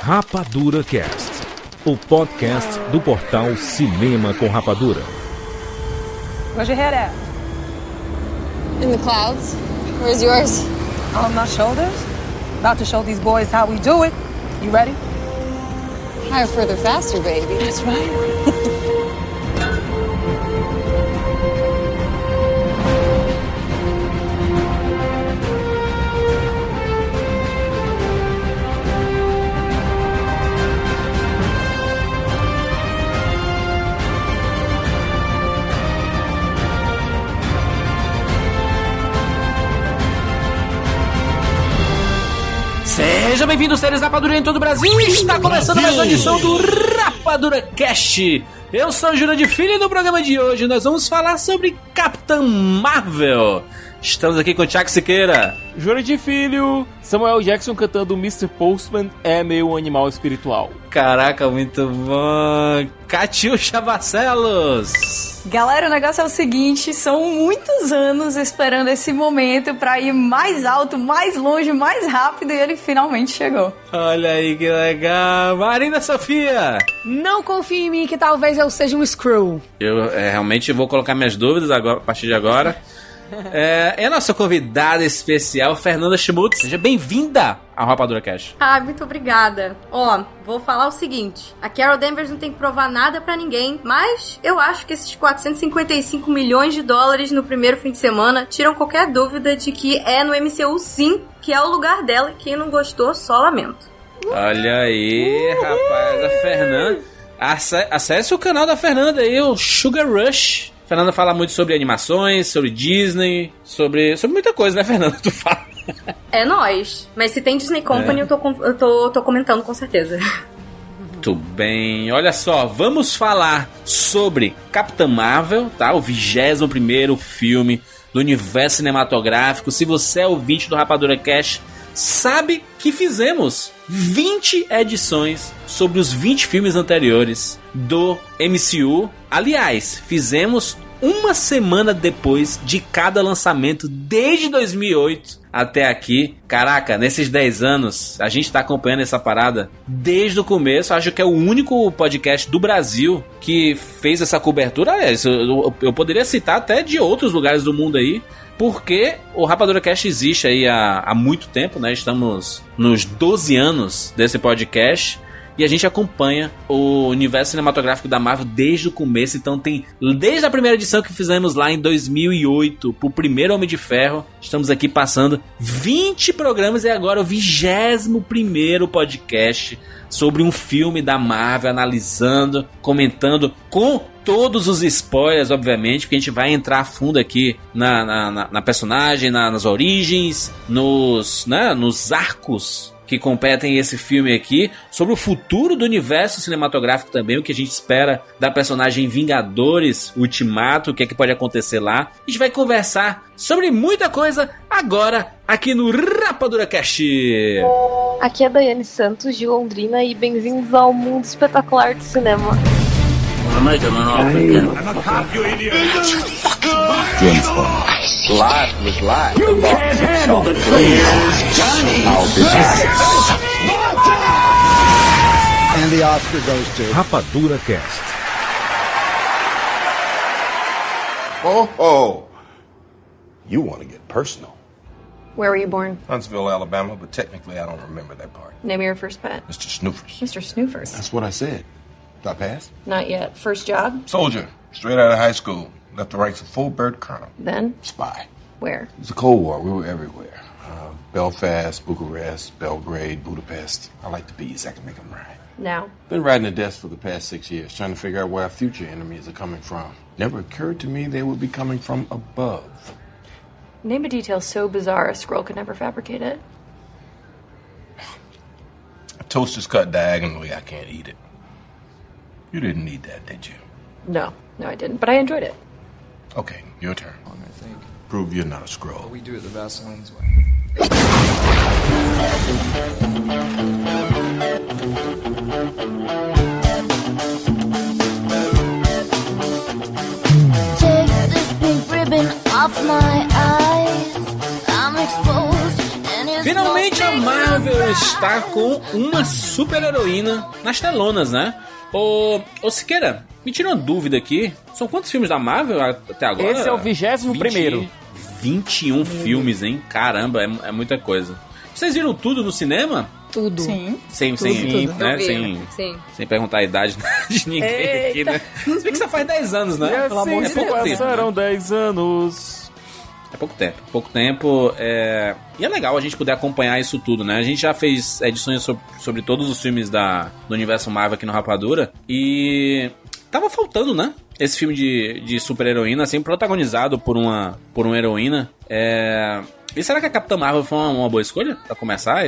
Rapadura Cast, o podcast do portal Cinema com Rapadura. Where's your head at? In the clouds. Where's yours? On my shoulders. About to show these boys how we do it. You ready? Higher, further, faster, baby. That's right. Seja bem-vindo, séries Rapadura em todo o Brasil. Está começando mais uma edição do Rapadura Cast. Eu sou o Júlio de Filho e no programa de hoje nós vamos falar sobre Capitã Marvel. Estamos aqui com o Thiago Siqueira. Júlio de Filho. Samuel Jackson cantando Mr. Postman é meu animal espiritual. Caraca, muito bom. Catiuxa Barcelos. Galera, o negócio é o seguinte, são muitos anos esperando esse momento pra ir mais alto, mais longe, mais rápido, e ele finalmente chegou. Olha aí que legal. Marina Sofia. Não confie em mim que talvez eu seja um Skrull. Eu realmente vou colocar minhas dúvidas agora, a partir de agora. É a nossa convidada especial, Fernanda Schmutz. Seja bem-vinda ao Rapadura Cash. Muito obrigada. Vou falar o seguinte. A Carol Danvers não tem que provar nada pra ninguém, mas eu acho que esses 455 milhões de dólares no primeiro fim de semana tiram qualquer dúvida de que é no MCU sim, que é o lugar dela. Quem não gostou, só lamento. Olha aí, rapaz, a Fernanda. Acesse o canal da Fernanda aí, o Sugar Rush. Fernanda fala muito sobre animações, sobre Disney, sobre muita coisa, né, Fernanda? Tu fala. É nóis. Mas se tem Disney Company, eu tô comentando com certeza. Muito bem. Olha só, vamos falar sobre Capitã Marvel, tá? O 21º filme do universo cinematográfico. Se você é ouvinte do Rapadura Cash, sabe que fizemos 20 edições sobre os 20 filmes anteriores do MCU. Aliás, fizemos uma semana depois de cada lançamento, desde 2008 até aqui. Caraca, nesses 10 anos, a gente tá acompanhando essa parada desde o começo. Acho que é o único podcast do Brasil que fez essa cobertura. Aliás, eu poderia citar até de outros lugares do mundo aí, porque o Rapadura Cast existe aí há muito tempo, né? Estamos nos 12 anos desse podcast e a gente acompanha o universo cinematográfico da Marvel desde o começo. Então tem, desde a primeira edição que fizemos lá em 2008, pro primeiro Homem de Ferro, estamos aqui passando 20 programas e agora o 21º podcast sobre um filme da Marvel, analisando, comentando com todos os spoilers, obviamente, porque a gente vai entrar a fundo aqui na personagem, nas origens, nos arcos que competem esse filme aqui, sobre o futuro do universo cinematográfico também, o que a gente espera da personagem Vingadores Ultimato, o que é que pode acontecer lá. A gente vai conversar sobre muita coisa agora aqui no Rapadura Cast. Aqui é Daiane Santos, de Londrina, e bem-vindos ao mundo espetacular do cinema. Life was life. You can't handle the truth, Johnny. I'll be back. And the Oscar goes to Rapadura Cast. Oh, you want to get personal. Where were you born? Huntsville, Alabama, but technically I don't remember that part. Name of your first pet. Mr. Snoofers. Mr. Snoofers. That's what I said. Did I pass? Not yet. First job? Soldier, straight out of high school. Left the ranks of full bird colonel. Then? Spy. Where? It was the Cold War. We were everywhere. Belfast, Bucharest, Belgrade, Budapest. I like the bees. I can make them rhyme. Now? Been riding the desk for the past 6 years, trying to figure out where our future enemies are coming from. Never occurred to me they would be coming from above. Name a detail so bizarre a Skrull could never fabricate it. A toast is cut diagonally. I can't eat it. You didn't need that, did you? No, I didn't, but I enjoyed it. Okay, your turn. I think. Prove you're not a Skrull. Well, we do it the Vaseline's way. Take this pink ribbon off my eyes. I'm exposed and it's Finalmente a Marvel está com uma super-heroína nas telonas, né? Ô Siqueira, me tira uma dúvida aqui. São quantos filmes da Marvel até agora? Esse é o 21º. 21 filmes, hein? Caramba, é muita coisa. Vocês viram tudo no cinema? Tudo. Sim. Sem perguntar a idade de ninguém aqui, né? Se bem que você faz 10 anos, né? Pelo amor de Deus. Passaram 10 anos. É pouco tempo. E é legal a gente poder acompanhar isso tudo, né? A gente já fez edições sobre todos os filmes do universo Marvel aqui no Rapadura. E tava faltando, né? Esse filme de super-heroína, assim, protagonizado por uma heroína. E será que a Capitã Marvel foi uma boa escolha pra começar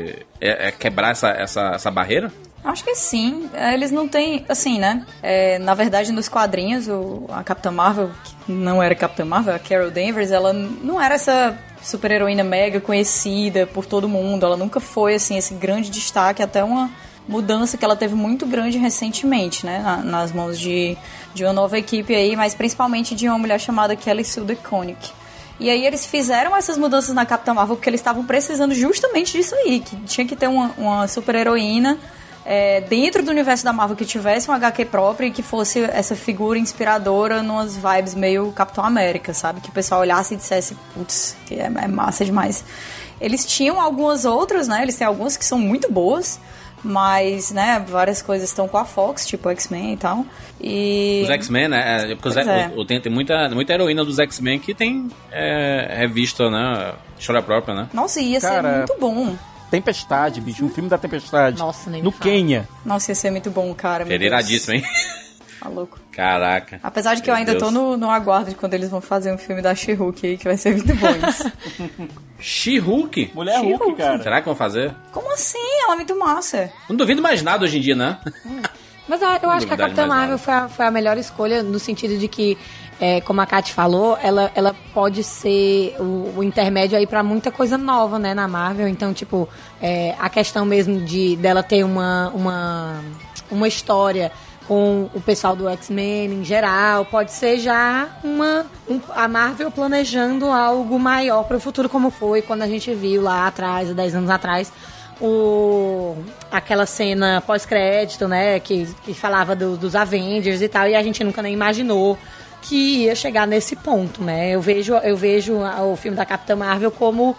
quebrar essa barreira? Acho que sim. Eles não têm, assim, né? Na verdade, nos quadrinhos, a Capitã Marvel, que não era Capitã Marvel, a Carol Danvers, ela não era essa super-heroína mega conhecida por todo mundo. Ela nunca foi, assim, esse grande destaque, até uma mudança que ela teve muito grande recentemente, né? Nas mãos de uma nova equipe aí, mas principalmente de uma mulher chamada Kelly Sue DeConnick. E aí eles fizeram essas mudanças na Capitã Marvel porque eles estavam precisando justamente disso aí, que tinha que ter uma super-heroína dentro do universo da Marvel que tivesse um HQ próprio e que fosse essa figura inspiradora numas vibes meio Capitão América, sabe? Que o pessoal olhasse e dissesse, putz, que é massa demais. Eles tinham algumas outras, né? Eles têm algumas que são muito boas, mas, né, várias coisas estão com a Fox, tipo X-Men e tal. E... Os X-Men, né? Porque tem muita heroína dos X-Men que tem revista, né? História própria, né? Nossa, ia ser muito bom. Tempestade, bicho, um filme da Tempestade. Nossa, nem no Quênia. Nossa, ia ser muito bom, cara. Pereiradíssimo, hein? Tá louco. Caraca. Apesar de que eu ainda tô no aguardo de quando eles vão fazer um filme da She-Hulk aí, que vai ser muito bom isso. She-Hulk? Mulher Hulk, cara. Será que vão fazer? Como assim? Ela é muito massa. Não duvido mais nada hoje em dia, né? Mas eu acho que a Capitã Marvel foi a melhor escolha no sentido de que, como a Kat falou, ela pode ser o intermédio aí pra muita coisa nova, né, na Marvel. Então, tipo, a questão mesmo dela ter uma história com o pessoal do X-Men em geral, pode ser já a Marvel planejando algo maior para o futuro, como foi quando a gente viu lá atrás, há 10 anos atrás, aquela cena pós-crédito, né, que falava dos Avengers e tal, e a gente nunca nem imaginou que ia chegar nesse ponto, né? Eu vejo o filme da Capitã Marvel como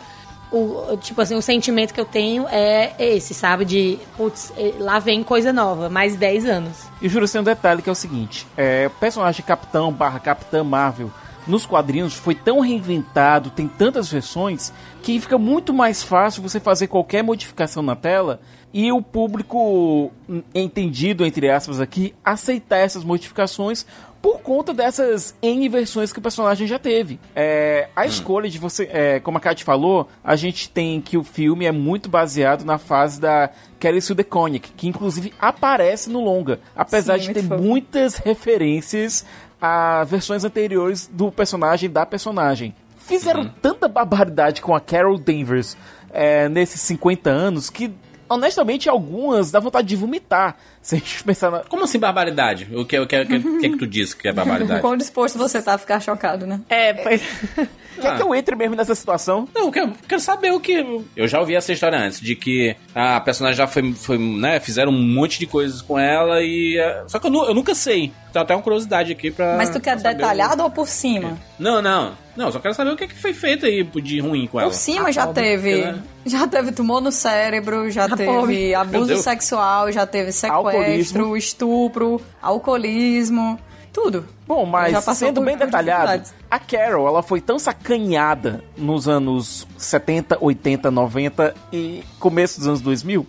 tipo assim, o sentimento que eu tenho é esse, sabe? De, putz, lá vem coisa nova, mais 10 anos. E juro, tem um detalhe que é o seguinte, o personagem Capitã Marvel nos quadrinhos foi tão reinventado, tem tantas versões, que fica muito mais fácil você fazer qualquer modificação na tela e o público, entendido, entre aspas aqui, aceitar essas modificações por conta dessas N versões que o personagem já teve. A escolha de você... como a Kat falou, a gente tem que o filme é muito baseado na fase da Kelly Sue DeConnick, que inclusive aparece no longa, apesar de ter muitas referências a versões anteriores da personagem. Fizeram tanta barbaridade com a Carol Danvers nesses 50 anos que, honestamente, algumas dá vontade de vomitar. Se a gente pensar na... Como assim barbaridade? O que é que tu disse que é barbaridade? Quão disposto você tá a ficar chocado, né? Pois... Quer que eu entre mesmo nessa situação? Não, eu quero saber o que... Eu já ouvi essa história antes, de que a personagem já foi né, fizeram um monte de coisas com ela e... Só que eu nunca sei. Tem até uma curiosidade aqui pra... Mas tu quer detalhado ou por cima? Não, só quero saber o que foi feito aí de ruim com ela. Por cima já teve tumor no cérebro, já teve abuso sexual, já teve sequestro, estupro, alcoolismo, tudo. Bom, mas sendo bem detalhado, a Carol, ela foi tão sacaneada nos anos 70, 80, 90 e começo dos anos 2000,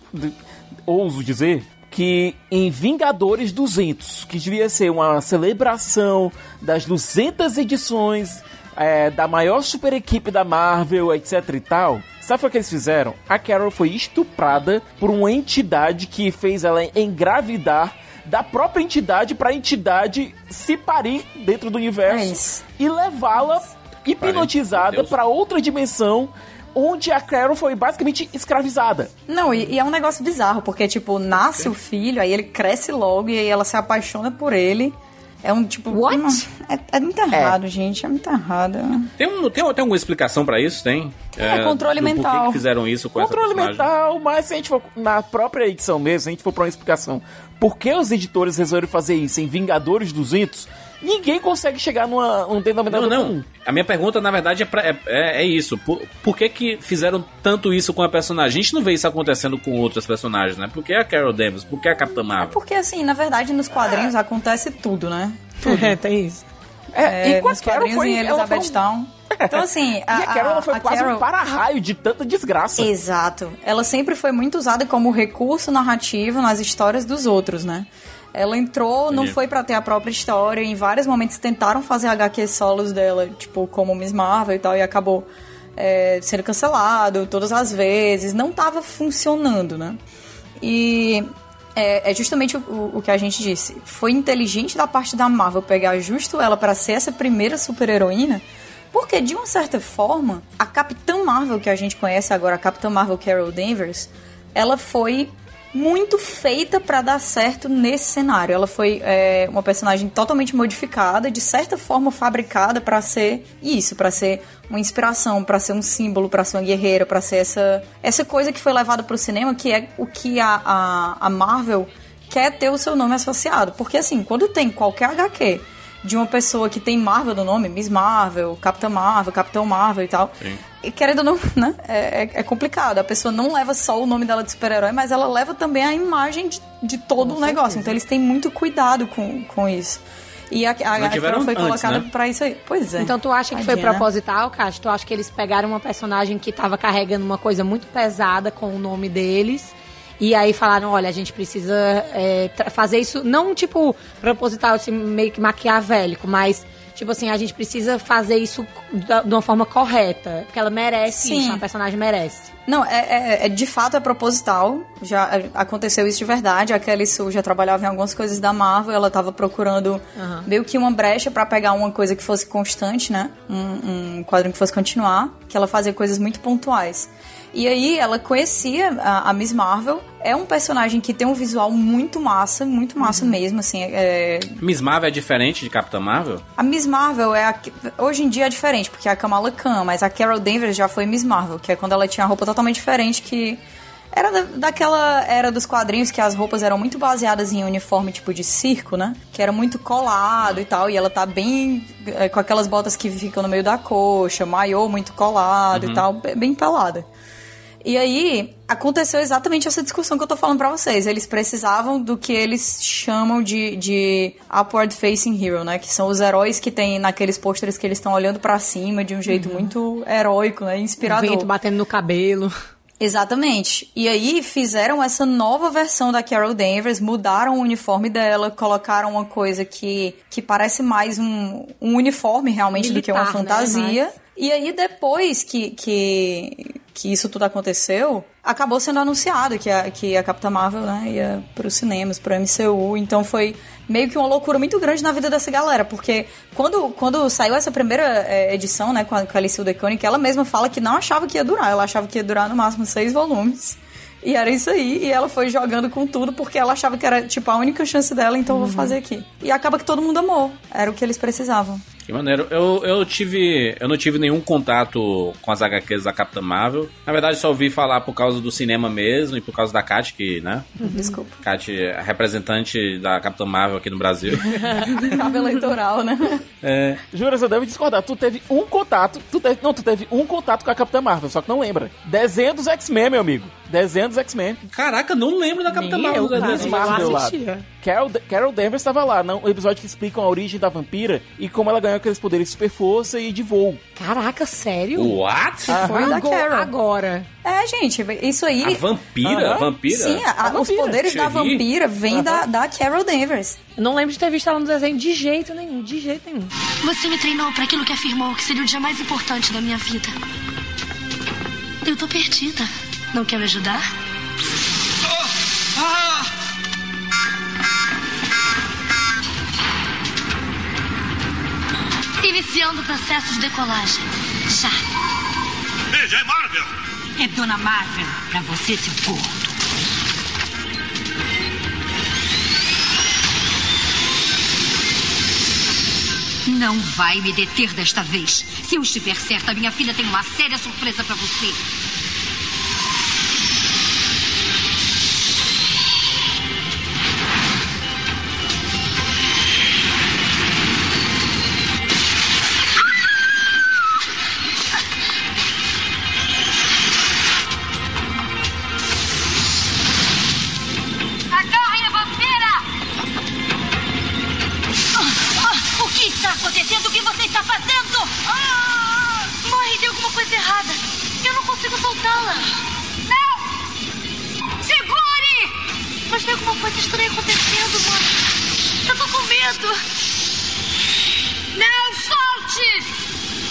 ouso dizer, que em Vingadores 200, que devia ser uma celebração das 200 edições da maior super equipe da Marvel, etc e tal, sabe o que eles fizeram? A Carol foi estuprada por uma entidade que fez ela engravidar da própria entidade pra entidade se parir dentro do universo e levá-la hipnotizada pra outra dimensão onde a Carol foi basicamente escravizada. Não, e é um negócio bizarro, porque, tipo, nasce o filho, aí ele cresce logo e aí ela se apaixona por ele. É um tipo... What? É muito errado, gente. É muito errado. Tem alguma explicação pra isso? Tem? Controle mental. Por que fizeram isso com controle essa personagem? mental, mas se a gente for na própria edição mesmo, se a gente for pra uma explicação, por que os editores resolveram fazer isso em Vingadores 200? Ninguém consegue chegar num denominador comum. A minha pergunta, na verdade, é isso. Por que fizeram tanto isso com a personagem? A gente não vê isso acontecendo com outras personagens, né? Por que a Carol Danvers? Por que a Capitã Marvel? Porque, assim, na verdade, nos quadrinhos acontece tudo, né? Tudo. Tem isso. E com a nos Carol quadrinhos foi... em Elizabeth Town. Então, assim... E a Carol ela foi quase um para-raio de tanta desgraça. Exato. Ela sempre foi muito usada como recurso narrativo nas histórias dos outros, né? Ela entrou, não foi pra ter a própria história. Em vários momentos tentaram fazer HQ solos dela, tipo, como Miss Marvel e tal, e acabou sendo cancelado todas as vezes. Não tava funcionando, né? E é justamente o que a gente disse. Foi inteligente da parte da Marvel pegar justo ela pra ser essa primeira super-heroína, porque, de uma certa forma, a Capitã Marvel que a gente conhece agora, a Capitã Marvel Carol Danvers, ela foi muito feita pra dar certo nesse cenário. Ela foi uma personagem totalmente modificada, de certa forma fabricada pra ser isso, pra ser uma inspiração, pra ser um símbolo, pra ser uma guerreira, pra ser essa coisa que foi levada pro cinema, que é o que a Marvel quer ter o seu nome associado. Porque, assim, quando tem qualquer HQ de uma pessoa que tem Marvel no nome, Miss Marvel, Capitã Marvel, Capitão Marvel e tal, e querendo ou não, né, é complicado. A pessoa não leva só o nome dela de super-herói, mas ela leva também a imagem de todo o negócio. Então eles têm muito cuidado com isso. E a Carol foi colocada pra isso aí. Pois é. Então tu acha que foi proposital, Kátia? Tu acha que eles pegaram uma personagem que tava carregando uma coisa muito pesada com o nome deles, e aí falaram, olha, a gente precisa fazer isso, não tipo proposital, assim, meio que maquiavélico, mas tipo assim, a gente precisa fazer isso de uma forma correta, porque ela merece isso, a personagem merece. Não, de fato é proposital, já aconteceu isso de verdade. A Kelly Sue já trabalhava em algumas coisas da Marvel, ela tava procurando meio que uma brecha pra pegar uma coisa que fosse constante, né, um quadrinho que fosse continuar, que ela fazia coisas muito pontuais. E aí ela conhecia a Miss Marvel. É um personagem que tem um visual muito massa mesmo, assim. Miss Marvel é diferente de Capitã Marvel? A Miss Marvel hoje em dia é diferente, porque é a Kamala Khan, mas a Carol Danvers já foi Miss Marvel, que é quando ela tinha a roupa totalmente diferente, que era daquela era dos quadrinhos que as roupas eram muito baseadas em uniforme tipo de circo, né? Que era muito colado e tal, e ela tá bem com aquelas botas que ficam no meio da coxa, maiô muito colado e tal, bem pelada. E aí, aconteceu exatamente essa discussão que eu tô falando pra vocês. Eles precisavam do que eles chamam de upward facing hero, né? Que são os heróis que tem naqueles pôsteres que eles estão olhando pra cima de um jeito muito heróico, né? Inspirador. O vento batendo no cabelo. Exatamente. E aí, fizeram essa nova versão da Carol Danvers, mudaram o uniforme dela, colocaram uma coisa que parece mais um uniforme realmente militar, do que uma fantasia. Né? E aí, depois que isso tudo aconteceu, acabou sendo anunciado que a Capitã Marvel, né, ia pros cinemas, pro MCU. Então foi meio que uma loucura muito grande na vida dessa galera, porque quando saiu essa primeira edição, né, com a Alicia DeConnick, ela mesma fala que não achava que ia durar. Ela achava que ia durar no máximo 6 volumes. E era isso aí, e ela foi jogando com tudo, porque ela achava que era, tipo, a única chance dela, então eu vou fazer aqui. E acaba que todo mundo amou, era o que eles precisavam. Que maneiro. Eu não tive nenhum contato com as HQs da Capitã Marvel. Na verdade, só ouvi falar por causa do cinema mesmo e por causa da Kat, que, né? Desculpa. Kat é representante da Capitã Marvel aqui no Brasil. Cabo eleitoral, né? Jura, você deve discordar. Tu teve um contato com a Capitã Marvel, só que não lembra. Desenho dos X-Men, meu amigo. Desenho dos X-Men. Caraca, não lembro da Capitã Marvel. Carol Danvers estava lá, no episódio que explicam a origem da vampira e como ela ganhou aqueles poderes de super força e de voo. Caraca, sério? What? Foi da Carol. Agora. Gente, isso aí... A vampira? Vampira? Sim, os poderes da vampira vêm da Carol Danvers. Eu não lembro de ter visto ela no desenho de jeito nenhum. Você me treinou para aquilo que afirmou que seria o dia mais importante da minha vida. Eu tô perdida. Não quer me ajudar? Iniciando o processo de decolagem. Já. É Marvel! É Dona Marvel, pra você, seu gordo. Não vai me deter desta vez. Se eu estiver certa, minha filha tem uma séria surpresa pra você. Agarrem a vampira! O que está acontecendo? O que você está fazendo? Mãe, tem alguma coisa errada. Eu não consigo soltá-la. Não! Segure! Mas tem alguma coisa estranha acontecendo, mãe. Eu tô com medo. Não solte!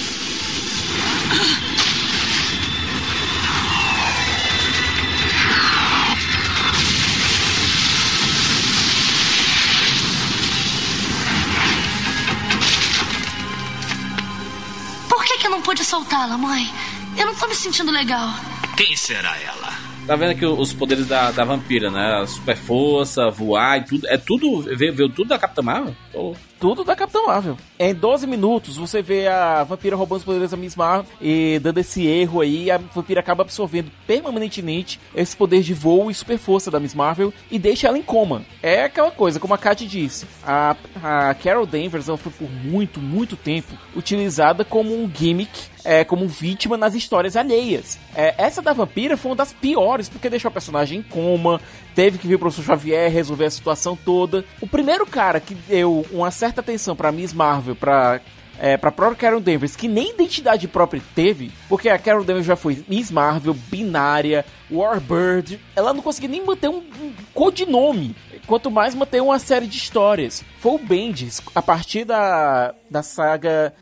Por que eu não pude soltá-la, mãe? Eu não tô me sentindo legal. Quem será ela? Tá vendo aqui os poderes da vampira, né? A super força, voar e tudo. É tudo. Veio tudo da Capitã Marvel? Tudo da Capitã Marvel. Em 12 minutos, você vê a vampira roubando os poderes da Miss Marvel e dando esse erro aí, a vampira acaba absorvendo permanentemente esse poder de voo e super força da Miss Marvel e deixa ela em coma. É aquela coisa, como a Kat disse, a Carol Danvers ela foi por muito tempo utilizada como um gimmick, como vítima nas histórias alheias. Essa da vampira foi uma das piores, porque deixou a personagem em coma, teve que vir o professor Xavier resolver a situação toda. O primeiro cara que deu uma certa atenção pra Miss Marvel, pra própria Carol Danvers, que nem identidade própria teve, porque a Carol Danvers já foi Miss Marvel, binária, Warbird, ela não conseguia nem manter um codinome, quanto mais manter uma série de histórias. Foi o Bendis, a partir da saga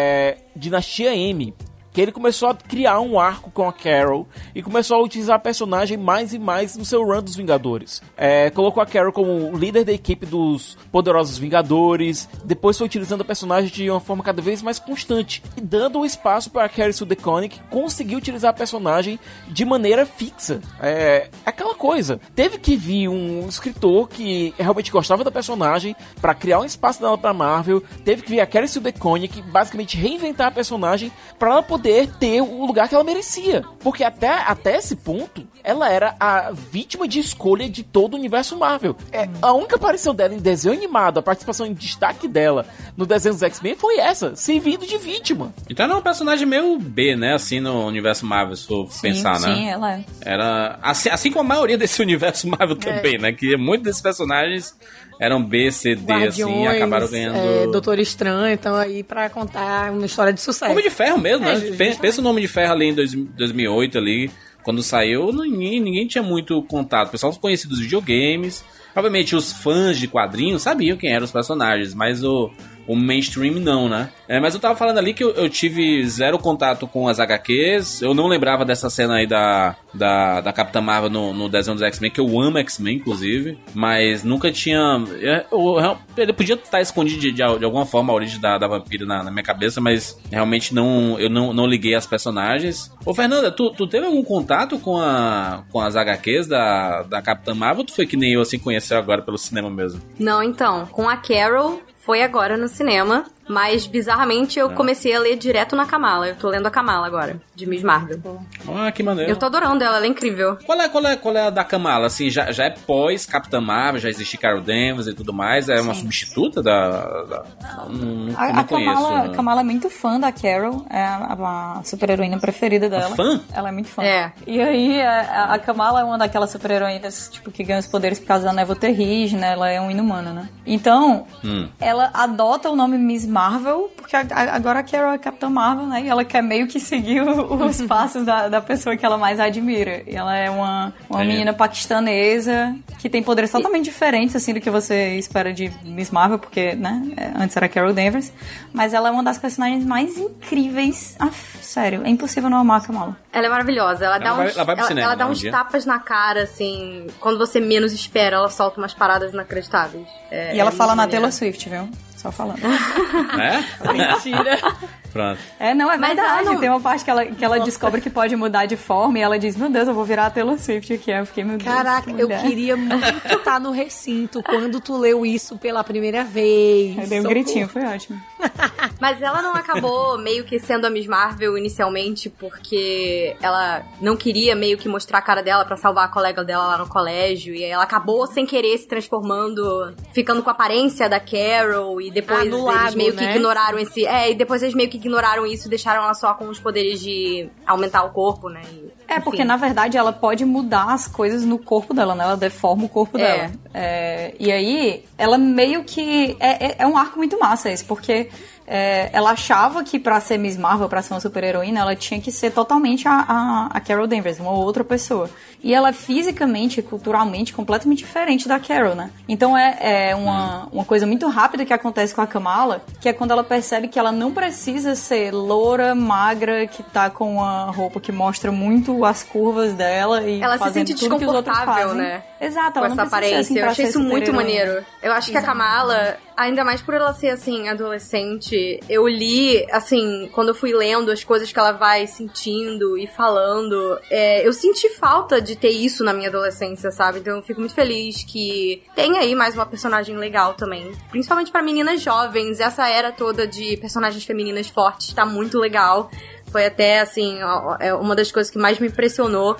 Dinastia M, que ele começou a criar um arco com a Carol e começou a utilizar a personagem mais e mais no seu run dos Vingadores. Colocou a Carol como líder da equipe dos Poderosos Vingadores, depois foi utilizando a personagem de uma forma cada vez mais constante e dando o espaço para a Carrie Sue DeConnick conseguir utilizar a personagem de maneira fixa. Aquela coisa, teve que vir um escritor que realmente gostava da personagem para criar um espaço dela para Marvel, teve que vir a Carrie Sue DeConnick basicamente reinventar a personagem para ela poder ter o lugar que ela merecia. Porque até esse ponto, ela era a vítima de escolha de todo o universo Marvel. A única aparição dela em desenho animado, a participação em destaque dela no desenho dos X-Men foi essa, servindo de vítima. Então ela é um personagem meio B, né? Assim, no universo Marvel, se for pensar, né? Sim, ela é. Era, assim como a maioria desse universo Marvel também, né? Que muitos desses personagens eram B, C, D, Guardiões, assim, e acabaram ganhando... Doutor Estranho, então aí pra contar uma história de sucesso. Homem de Ferro mesmo, né? Pensa no Homem de Ferro ali em 2008, ali, quando saiu, ninguém tinha muito contato. O pessoal conhecia dos videogames. Obviamente, os fãs de quadrinhos sabiam quem eram os personagens, mas o mainstream não, né? Mas eu tava falando ali que eu tive zero contato com as HQs. Eu não lembrava dessa cena aí da Capitã Marvel no desenho dos X-Men, que eu amo X-Men, inclusive. Mas nunca tinha... Ele podia estar escondido de alguma forma a origem da vampira na minha cabeça, mas realmente eu não liguei as personagens. Ô, Fernanda, tu teve algum contato com as HQs da Capitã Marvel? Ou tu foi que nem eu, assim, conheceu agora pelo cinema mesmo? Não, então. Com a Carol... Foi agora no cinema, mas bizarramente eu comecei a ler direto na Kamala. Eu tô lendo a Kamala agora, de Miss Marvel. Ah, que maneiro. Eu tô adorando ela é incrível. Qual é a da Kamala? Assim, já é pós Capitã Marvel, já existe Carol Danvers e tudo mais? É uma substituta da... Não conheço. A Kamala é muito fã da Carol, é a super-heroína preferida dela. Fã? Ela é muito fã. E aí, a Kamala é uma daquelas super-heroínas tipo, que ganha os poderes por causa da névoa terrígena, né? Ela é um inumana, né? Então, ela adota o nome Miss Marvel, porque agora a Carol é Capitã Marvel, né? E ela quer meio que seguir os passos da pessoa que ela mais admira. E ela é uma menina paquistanesa que tem poderes totalmente diferentes, assim, do que você espera de Miss Marvel, porque, né? Antes era Carol Danvers. Mas ela é uma das personagens mais incríveis. Sério, é impossível não amar a Kamala. Ela é maravilhosa. Ela dá uns tapas na cara, assim. Quando você menos espera, ela solta umas paradas inacreditáveis. E ela fala na Taylor Swift, viu? Só falando. É? Mentira. Pronto. Não, é Mas verdade. ela não- Tem uma parte que ela descobre que pode mudar de forma e ela diz, meu Deus, eu vou virar a Taylor Swift aqui. Aí eu fiquei, meu Deus, Caraca, que eu mulher. queria muito estar no recinto quando tu leu isso pela primeira vez. Eu dei um gritinho, foi ótimo. Mas ela não acabou meio que sendo a Miss Marvel inicialmente porque ela não queria meio que mostrar a cara dela pra salvar a colega dela lá no colégio. E aí ela acabou sem querer se transformando, ficando com a aparência da Carol. E depois no eles lago, meio que né? ignoraram esse... e depois eles meio que ignoraram isso e deixaram ela só com os poderes de aumentar o corpo, né? Porque na verdade ela pode mudar as coisas no corpo dela, né? Ela deforma o corpo dela. E aí, ela meio que... É um arco muito massa esse, porque ela achava que pra ser Miss Marvel, pra ser uma super-heroína, ela tinha que ser totalmente a Carol Danvers, uma outra pessoa. E ela é fisicamente e culturalmente completamente diferente da Carol, né? Então uma coisa muito rápida que acontece com a Kamala, que é quando ela percebe que ela não precisa ser loura, magra, que tá com uma roupa que mostra muito as curvas dela e ela se fazendo sente tudo que os outros desconfortável, fazem. né? Exato, Com ela essa não precisa ser aparência. assim Eu pra achei ser isso muito super-heroína. maneiro. Eu acho que a Kamala, ainda mais por ela ser, assim, adolescente, eu li, assim, quando eu fui lendo as coisas que ela vai sentindo e falando, eu senti falta de ter isso na minha adolescência, sabe? Então eu fico muito feliz que tem aí mais uma personagem legal também. Principalmente pra meninas jovens. Essa era toda de personagens femininas fortes tá muito legal. Foi até, assim, uma das coisas que mais me impressionou.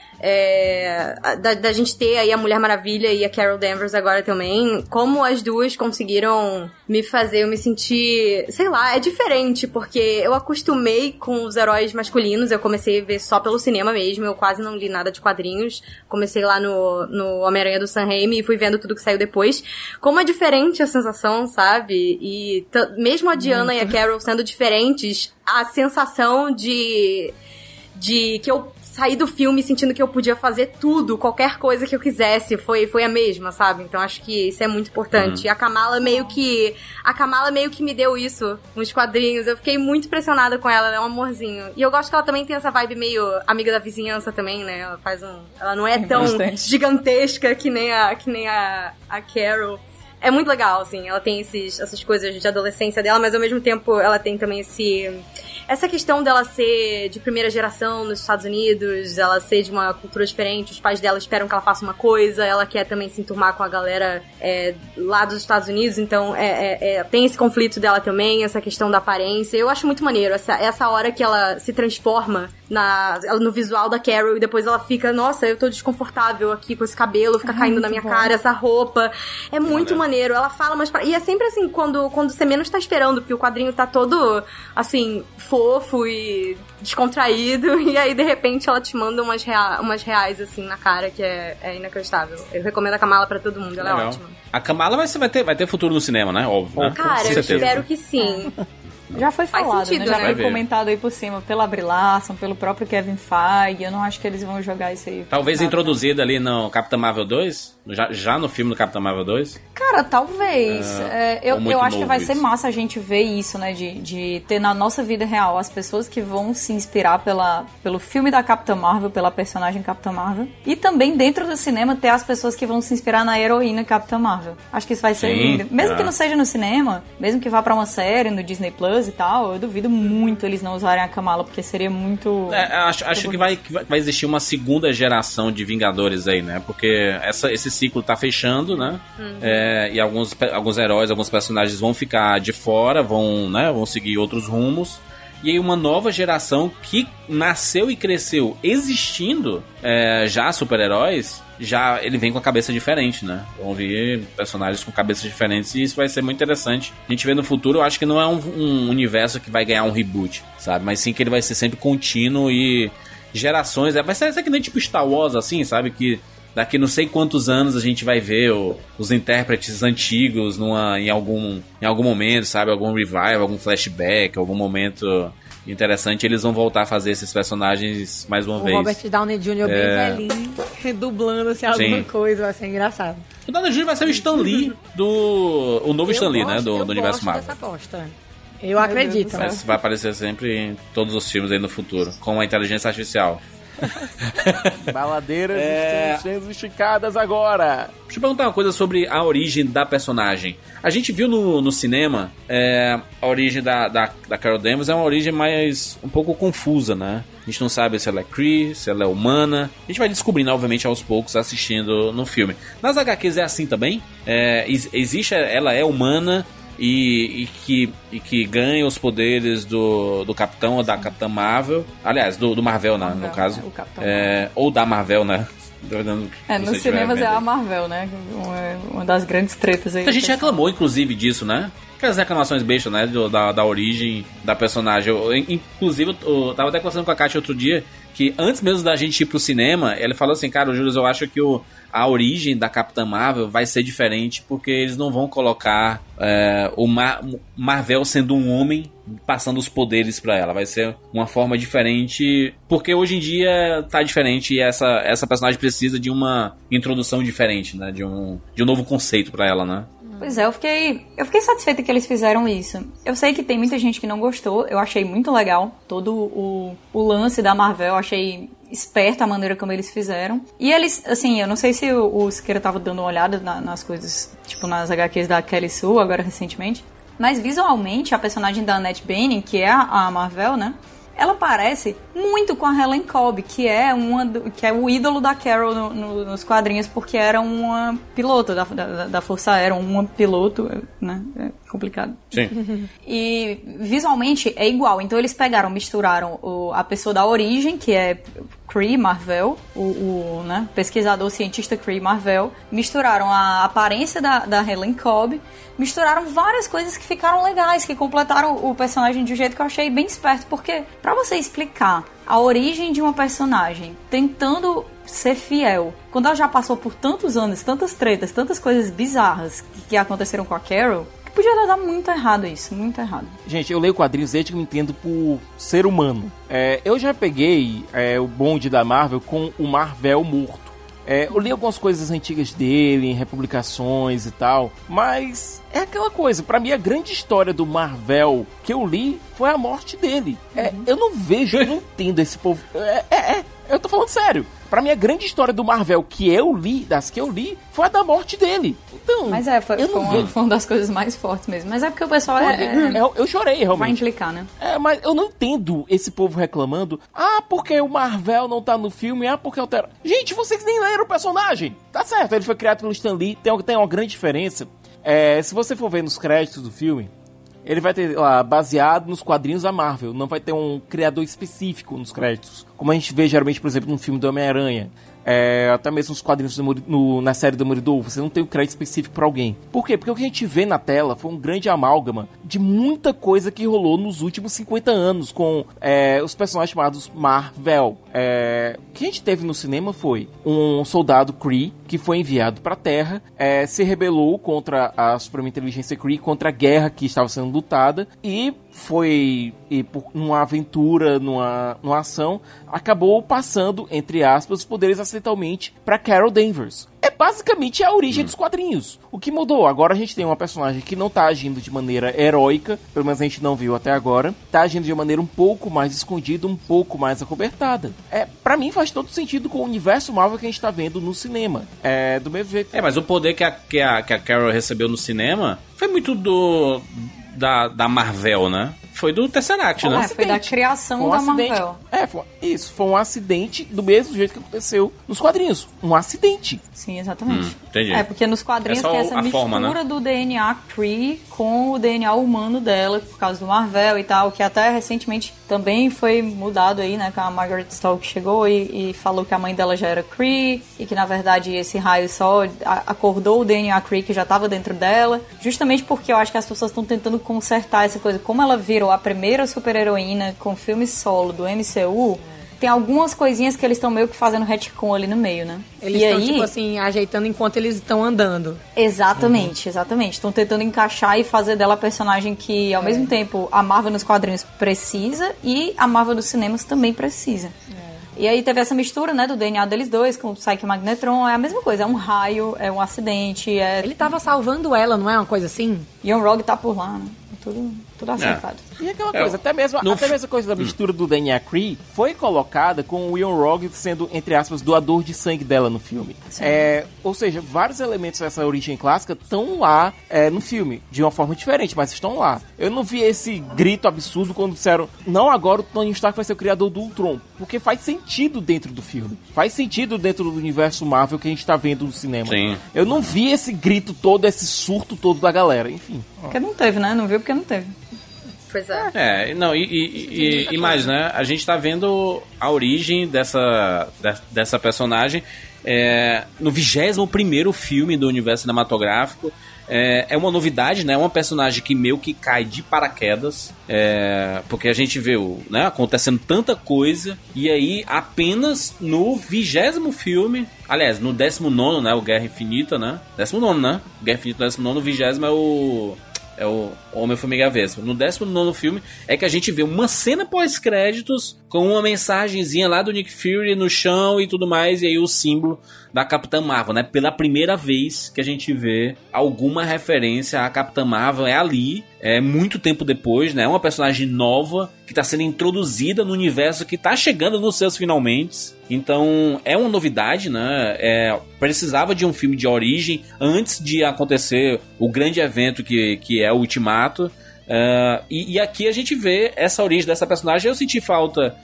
Da gente ter aí a Mulher Maravilha e a Carol Danvers agora também, como as duas conseguiram me fazer eu me sentir, sei lá, é diferente, porque eu acostumei com os heróis masculinos, eu comecei a ver só pelo cinema mesmo, eu quase não li nada de quadrinhos, comecei lá no Homem-Aranha do Sam Raimi e fui vendo tudo que saiu depois, como é diferente a sensação, sabe? E mesmo a Diana e a Carol sendo diferentes, a sensação de que eu saí do filme sentindo que eu podia fazer tudo, qualquer coisa que eu quisesse, foi a mesma, sabe? Então acho que isso é muito importante. A Kamala meio que me deu isso nos quadrinhos. Eu fiquei muito impressionada com ela, ela é um amorzinho. E eu gosto que ela também tem essa vibe meio amiga da vizinhança também, né? Ela não é tão gigantesca que nem a Carol. É muito legal, assim, ela tem essas coisas de adolescência dela, mas ao mesmo tempo ela tem também essa questão dela ser de primeira geração nos Estados Unidos, ela ser de uma cultura diferente, os pais dela esperam que ela faça uma coisa, ela quer também se enturmar com a galera lá dos Estados Unidos, então tem esse conflito dela também, essa questão da aparência. Eu acho muito maneiro, essa hora que ela se transforma no visual da Carol e depois ela fica, nossa, eu tô desconfortável aqui com esse cabelo, fica caindo na minha cara, essa roupa. É muito maneiro. Ela fala, mas... E é sempre assim, quando você menos tá esperando, porque o quadrinho tá todo, assim, fofo e descontraído, e aí, de repente, ela te manda umas reais, assim, na cara, que é inacreditável. Eu recomendo a Kamala pra todo mundo, ela é ótima. A Kamala vai ter futuro no cinema, né? Óbvio, né? Cara, eu espero que sim. Já foi falado, sentido, né? Já né? foi comentado aí por cima pela Brie Larson, pelo próprio Kevin Feige. Eu não acho que eles vão jogar isso aí. Talvez introduzida ali no Capitã Marvel 2? Já no filme do Capitã Marvel 2? Cara, talvez. Eu acho que vai ser isso. massa a gente ver isso, né? De ter na nossa vida real as pessoas que vão se inspirar pelo filme da Capitã Marvel, pela personagem Capitã Marvel. E também dentro do cinema ter as pessoas que vão se inspirar na heroína Capitã Marvel. Acho que isso vai ser lindo. Mesmo que não seja no cinema, mesmo que vá pra uma série no Disney Plus e tal, eu duvido muito eles não usarem a Kamala, porque seria muito... Acho que vai existir uma segunda geração de Vingadores aí, né? Porque esse ciclo tá fechando, né? E alguns heróis, alguns personagens vão ficar de fora, vão seguir outros rumos. E aí uma nova geração que nasceu e cresceu existindo já super-heróis, ele vem com a cabeça diferente, né? Vão vir personagens com cabeças diferentes e isso vai ser muito interessante. A gente vê no futuro, eu acho que não é um universo que vai ganhar um reboot, sabe? Mas sim que ele vai ser sempre contínuo e gerações... Vai ser que nem tipo Star Wars, assim, sabe? Que daqui não sei quantos anos a gente vai ver os intérpretes antigos em algum momento, sabe? Algum revival, algum flashback, algum momento interessante, eles vão voltar a fazer esses personagens mais uma vez. O Robert Downey Jr. bem velhinho, dublando assim, alguma coisa, vai ser engraçado. O Downey Jr. vai ser o Stan Lee o novo Stan Lee, né? Do universo Marvel. Dessa aposta. Eu acredito. Vai aparecer sempre em todos os filmes aí no futuro, com a inteligência artificial. Baladeiras estão sendo esticadas agora. Deixa eu perguntar uma coisa sobre a origem da personagem. A gente viu no cinema a origem da Carol Danvers é uma origem mais um pouco confusa, né? A gente não sabe se ela é Kree, se ela é humana. A gente vai descobrindo, obviamente, aos poucos, assistindo no filme. Nas HQs é assim também? Ela é humana e que ganha os poderes do Capitão ou da Capitã Marvel. Aliás, do Marvel, né, no caso. O Capitão ou da Marvel, né? Nos cinemas é a Marvel, né? Uma das grandes tretas aí. A gente reclamou, inclusive, disso, né? Aquelas reclamações bestas, né? Da origem da personagem. Inclusive, eu tava até conversando com a Kátia outro dia, que antes mesmo da gente ir pro cinema, ele falou assim, cara, Júlio, eu acho que a origem da Capitã Marvel vai ser diferente, porque eles não vão colocar o Marvel sendo um homem passando os poderes pra ela. Vai ser uma forma diferente, porque hoje em dia tá diferente e essa personagem precisa de uma introdução diferente, né? De um novo conceito pra ela, né? Pois é, eu fiquei satisfeita que eles fizeram isso. Eu sei que tem muita gente que não gostou, eu achei muito legal todo o lance da Marvel, eu achei esperta a maneira como eles fizeram. E eles, assim, eu não sei se o Siqueira tava dando uma olhada nas coisas, tipo nas HQs da Kelly Sue, agora recentemente, mas visualmente a personagem da Annette Bening, que é a Marvel, né? Ela parece muito com a Helen Cobb, que é o ídolo da Carol nos quadrinhos, porque era uma piloto da Força Aérea, uma piloto, né? É complicado. Sim. E visualmente é igual. Então eles misturaram a pessoa da origem, que é Kree Marvel, né, pesquisador cientista Kree Marvel, misturaram a aparência da Helen Cobb, misturaram várias coisas que ficaram legais, que completaram o personagem de um jeito que eu achei bem esperto, porque pra você explicar a origem de uma personagem tentando ser fiel, quando ela já passou por tantos anos, tantas tretas, tantas coisas bizarras que aconteceram com a Carol, podia dar muito errado isso, muito errado. Gente, eu leio quadrinhos desde que me entendo por ser humano. Eu já peguei o bonde da Marvel com o Marvel morto. Eu li algumas coisas antigas dele, em republicações e tal, mas é aquela coisa, pra mim a grande história do Marvel que eu li foi a morte dele. Eu não vejo, eu não entendo esse povo. Eu tô falando sério. Pra mim a grande história do Marvel das que eu li, foi a da morte dele. Então, mas foi uma das coisas mais fortes mesmo. Mas é porque o pessoal eu chorei, realmente. Vai implicar, né? Mas eu não entendo esse povo reclamando. Porque o Marvel não tá no filme. Porque altera. Gente, vocês nem leram o personagem. Tá certo, ele foi criado pelo Stan Lee. Tem uma grande diferença. Se você for ver nos créditos do filme, ele vai ter lá, baseado nos quadrinhos da Marvel. Não vai ter um criador específico nos créditos, como a gente vê geralmente, por exemplo, no filme do Homem-Aranha. Até mesmo nos quadrinhos na série do Demolidor, você não tem um crédito específico pra alguém. Por quê? Porque o que a gente vê na tela foi um grande amálgama de muita coisa que rolou nos últimos 50 anos com os personagens chamados Marvel. O que a gente teve no cinema foi um soldado Kree que foi enviado pra Terra, se rebelou contra a Suprema Inteligência Kree, contra a guerra que estava sendo lutada, e por numa aventura, numa ação, acabou passando, entre aspas, os poderes acidentalmente para Carol Danvers. É basicamente a origem dos quadrinhos. O que mudou? Agora a gente tem uma personagem que não tá agindo de maneira heróica, pelo menos a gente não viu até agora, tá agindo de maneira um pouco mais escondida, um pouco mais acobertada. Pra mim faz todo sentido com o universo Marvel que a gente tá vendo no cinema. Do mesmo jeito. Mas o poder que a Carol recebeu no cinema foi muito da Marvel, né? Foi do Tesseract, né? Foi da criação da Marvel. Foi um acidente do mesmo jeito que aconteceu nos quadrinhos. Um acidente. Sim, exatamente. Entendi. Porque nos quadrinhos tem essa mistura forma, né? Do DNA Kree com o DNA humano dela, por causa do Marvel e tal, que até recentemente também foi mudado aí, né? Que a Margaret Stoke chegou e falou que a mãe dela já era Kree e que, na verdade, esse raio só acordou o DNA Kree que já estava dentro dela, justamente porque eu acho que as pessoas estão tentando consertar essa coisa. Como ela virou a primeira super-heroína com filme solo do MCU, tem algumas coisinhas que eles estão meio que fazendo retcon ali no meio, né? Eles estão, tipo assim, ajeitando enquanto eles estão andando. Exatamente. Estão tentando encaixar e fazer dela a personagem que, ao mesmo tempo, a Marvel nos quadrinhos precisa e a Marvel nos cinemas também precisa. E aí teve essa mistura, né, do DNA deles dois com o Psyche Magnetron, é a mesma coisa, é um raio, é um acidente, Ele tava salvando ela, não é uma coisa assim? Young Rogue tá por lá, né? Tudo tudo acertado. E aquela coisa, até mesmo a coisa da mistura do DNA Cree foi colocada com o William Rogue sendo, entre aspas, doador de sangue dela no filme. Ou seja, vários elementos dessa origem clássica estão lá no filme, de uma forma diferente, mas estão lá. Eu não vi esse grito absurdo quando disseram, não, agora o Tony Stark vai ser o criador do Ultron, porque faz sentido dentro do filme, faz sentido dentro do universo Marvel que a gente tá vendo no cinema. Sim. Eu não vi esse grito todo, esse surto todo da galera, enfim. Porque não teve, né? Não viu porque não teve. Pois é. Não, e mais, né? A gente tá vendo a origem dessa personagem no 21º filme do universo cinematográfico. É uma novidade, né? Uma personagem que meio que cai de paraquedas, porque a gente vê né, acontecendo tanta coisa, e aí apenas no 20º filme, aliás, no 19º, né? O Guerra Infinita, né? 19º, né? Guerra Infinita, 19º, no 20º é o Homem-Formiga Vespa. No 19º filme é que a gente vê uma cena pós-créditos com uma mensagenzinha lá do Nick Fury no chão e tudo mais, e aí o símbolo da Capitã Marvel, né? Pela primeira vez que a gente vê alguma referência à Capitã Marvel é ali, muito tempo depois, né? É uma personagem nova que está sendo introduzida no universo que está chegando nos seus finalmente. Então, é uma novidade, né? Precisava de um filme de origem antes de acontecer o grande evento que é o Ultimato. E aqui a gente vê essa origem dessa personagem. Eu senti falta,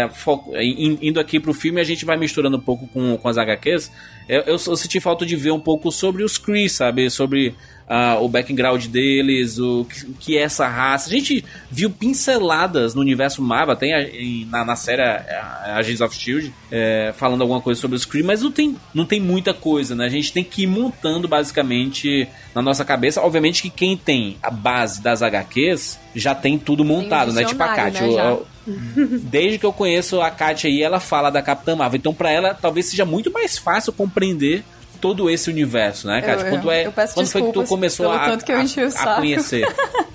indo aqui pro filme, a gente vai misturando um pouco com as HQs. Eu senti falta de ver um pouco sobre os Kree, sabe? Sobre o background deles, o que é essa raça. A gente viu pinceladas no universo Marvel, tem na série Agents of S.H.I.E.L.D. Falando alguma coisa sobre os Kree, mas não tem muita coisa, né? A gente tem que ir montando basicamente na nossa cabeça. Obviamente que quem tem a base das HQs já tem tudo montado, né? Tipo a Kátia. Né, desde que eu conheço a Kátia aí, ela fala da Capitã Marvel. Então pra ela talvez seja muito mais fácil compreender todo esse universo, né, Kátia? Quando foi que tu começou a conhecer?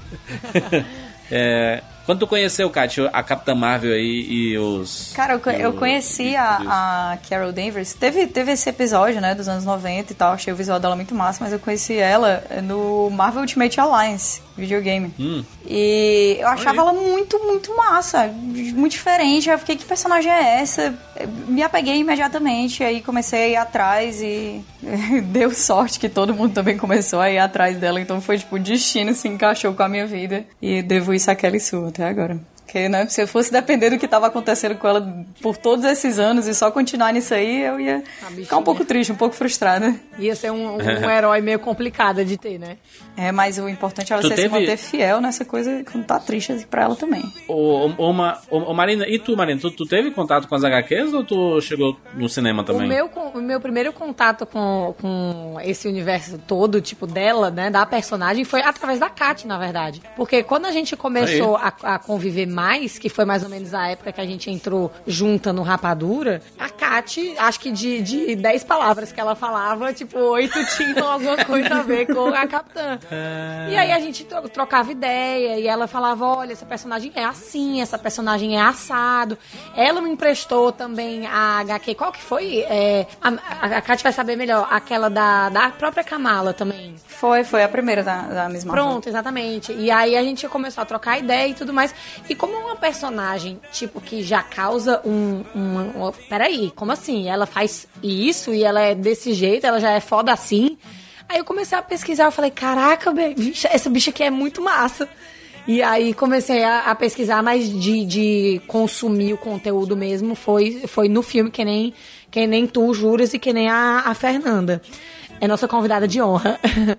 Quando tu conheceu, Kátia, a Capitã Marvel aí e os... Cara, eu conheci a Carol Danvers. Teve esse episódio, né, dos anos 90 e tal. Achei o visual dela muito massa, mas eu conheci ela no Marvel Ultimate Alliance, videogame. E eu achava ela muito, muito massa. Muito diferente. Eu fiquei, que personagem é essa? Me apeguei imediatamente. Aí comecei a ir atrás e deu sorte que todo mundo também começou a ir atrás dela. Então foi tipo, o destino se encaixou com a minha vida. E devo isso a Kelly Sue até agora. Porque, né, se eu fosse depender do que estava acontecendo com ela por todos esses anos e só continuar nisso aí, eu ia ficar um pouco triste, um pouco frustrada. Ia ser um herói meio complicado de ter, né? Mas o importante é você se manter fiel nessa coisa quando tá triste assim, pra ela também. Marina, e tu, Marina? Tu teve contato com as HQs ou tu chegou no cinema também? O meu primeiro contato com esse universo todo, tipo, dela, né, da personagem, foi através da Kat, na verdade. Porque quando a gente começou a conviver mais, que foi mais ou menos a época que a gente entrou junta no Rapadura, a Kat, acho que de 10 palavras que ela falava, tipo, 8 tinham alguma coisa a ver com a Capitã. E aí a gente trocava ideia e ela falava, olha, essa personagem é assim, essa personagem é assado. Ela me emprestou também a HQ, qual que foi? A Kat vai saber melhor, aquela da própria Kamala também. Foi a primeira da mesma. Pronto, exatamente. E aí a gente começou a trocar ideia e tudo mais. E como uma personagem, tipo, que já causa peraí, como assim? Ela faz isso e ela é desse jeito, ela já é foda assim? Aí eu comecei a pesquisar, eu falei, caraca, bicha, essa bicha aqui é muito massa. E aí comecei a pesquisar, mas de consumir o conteúdo mesmo foi no filme, que nem tu, Juras, e que nem a Fernanda. É nossa convidada de honra.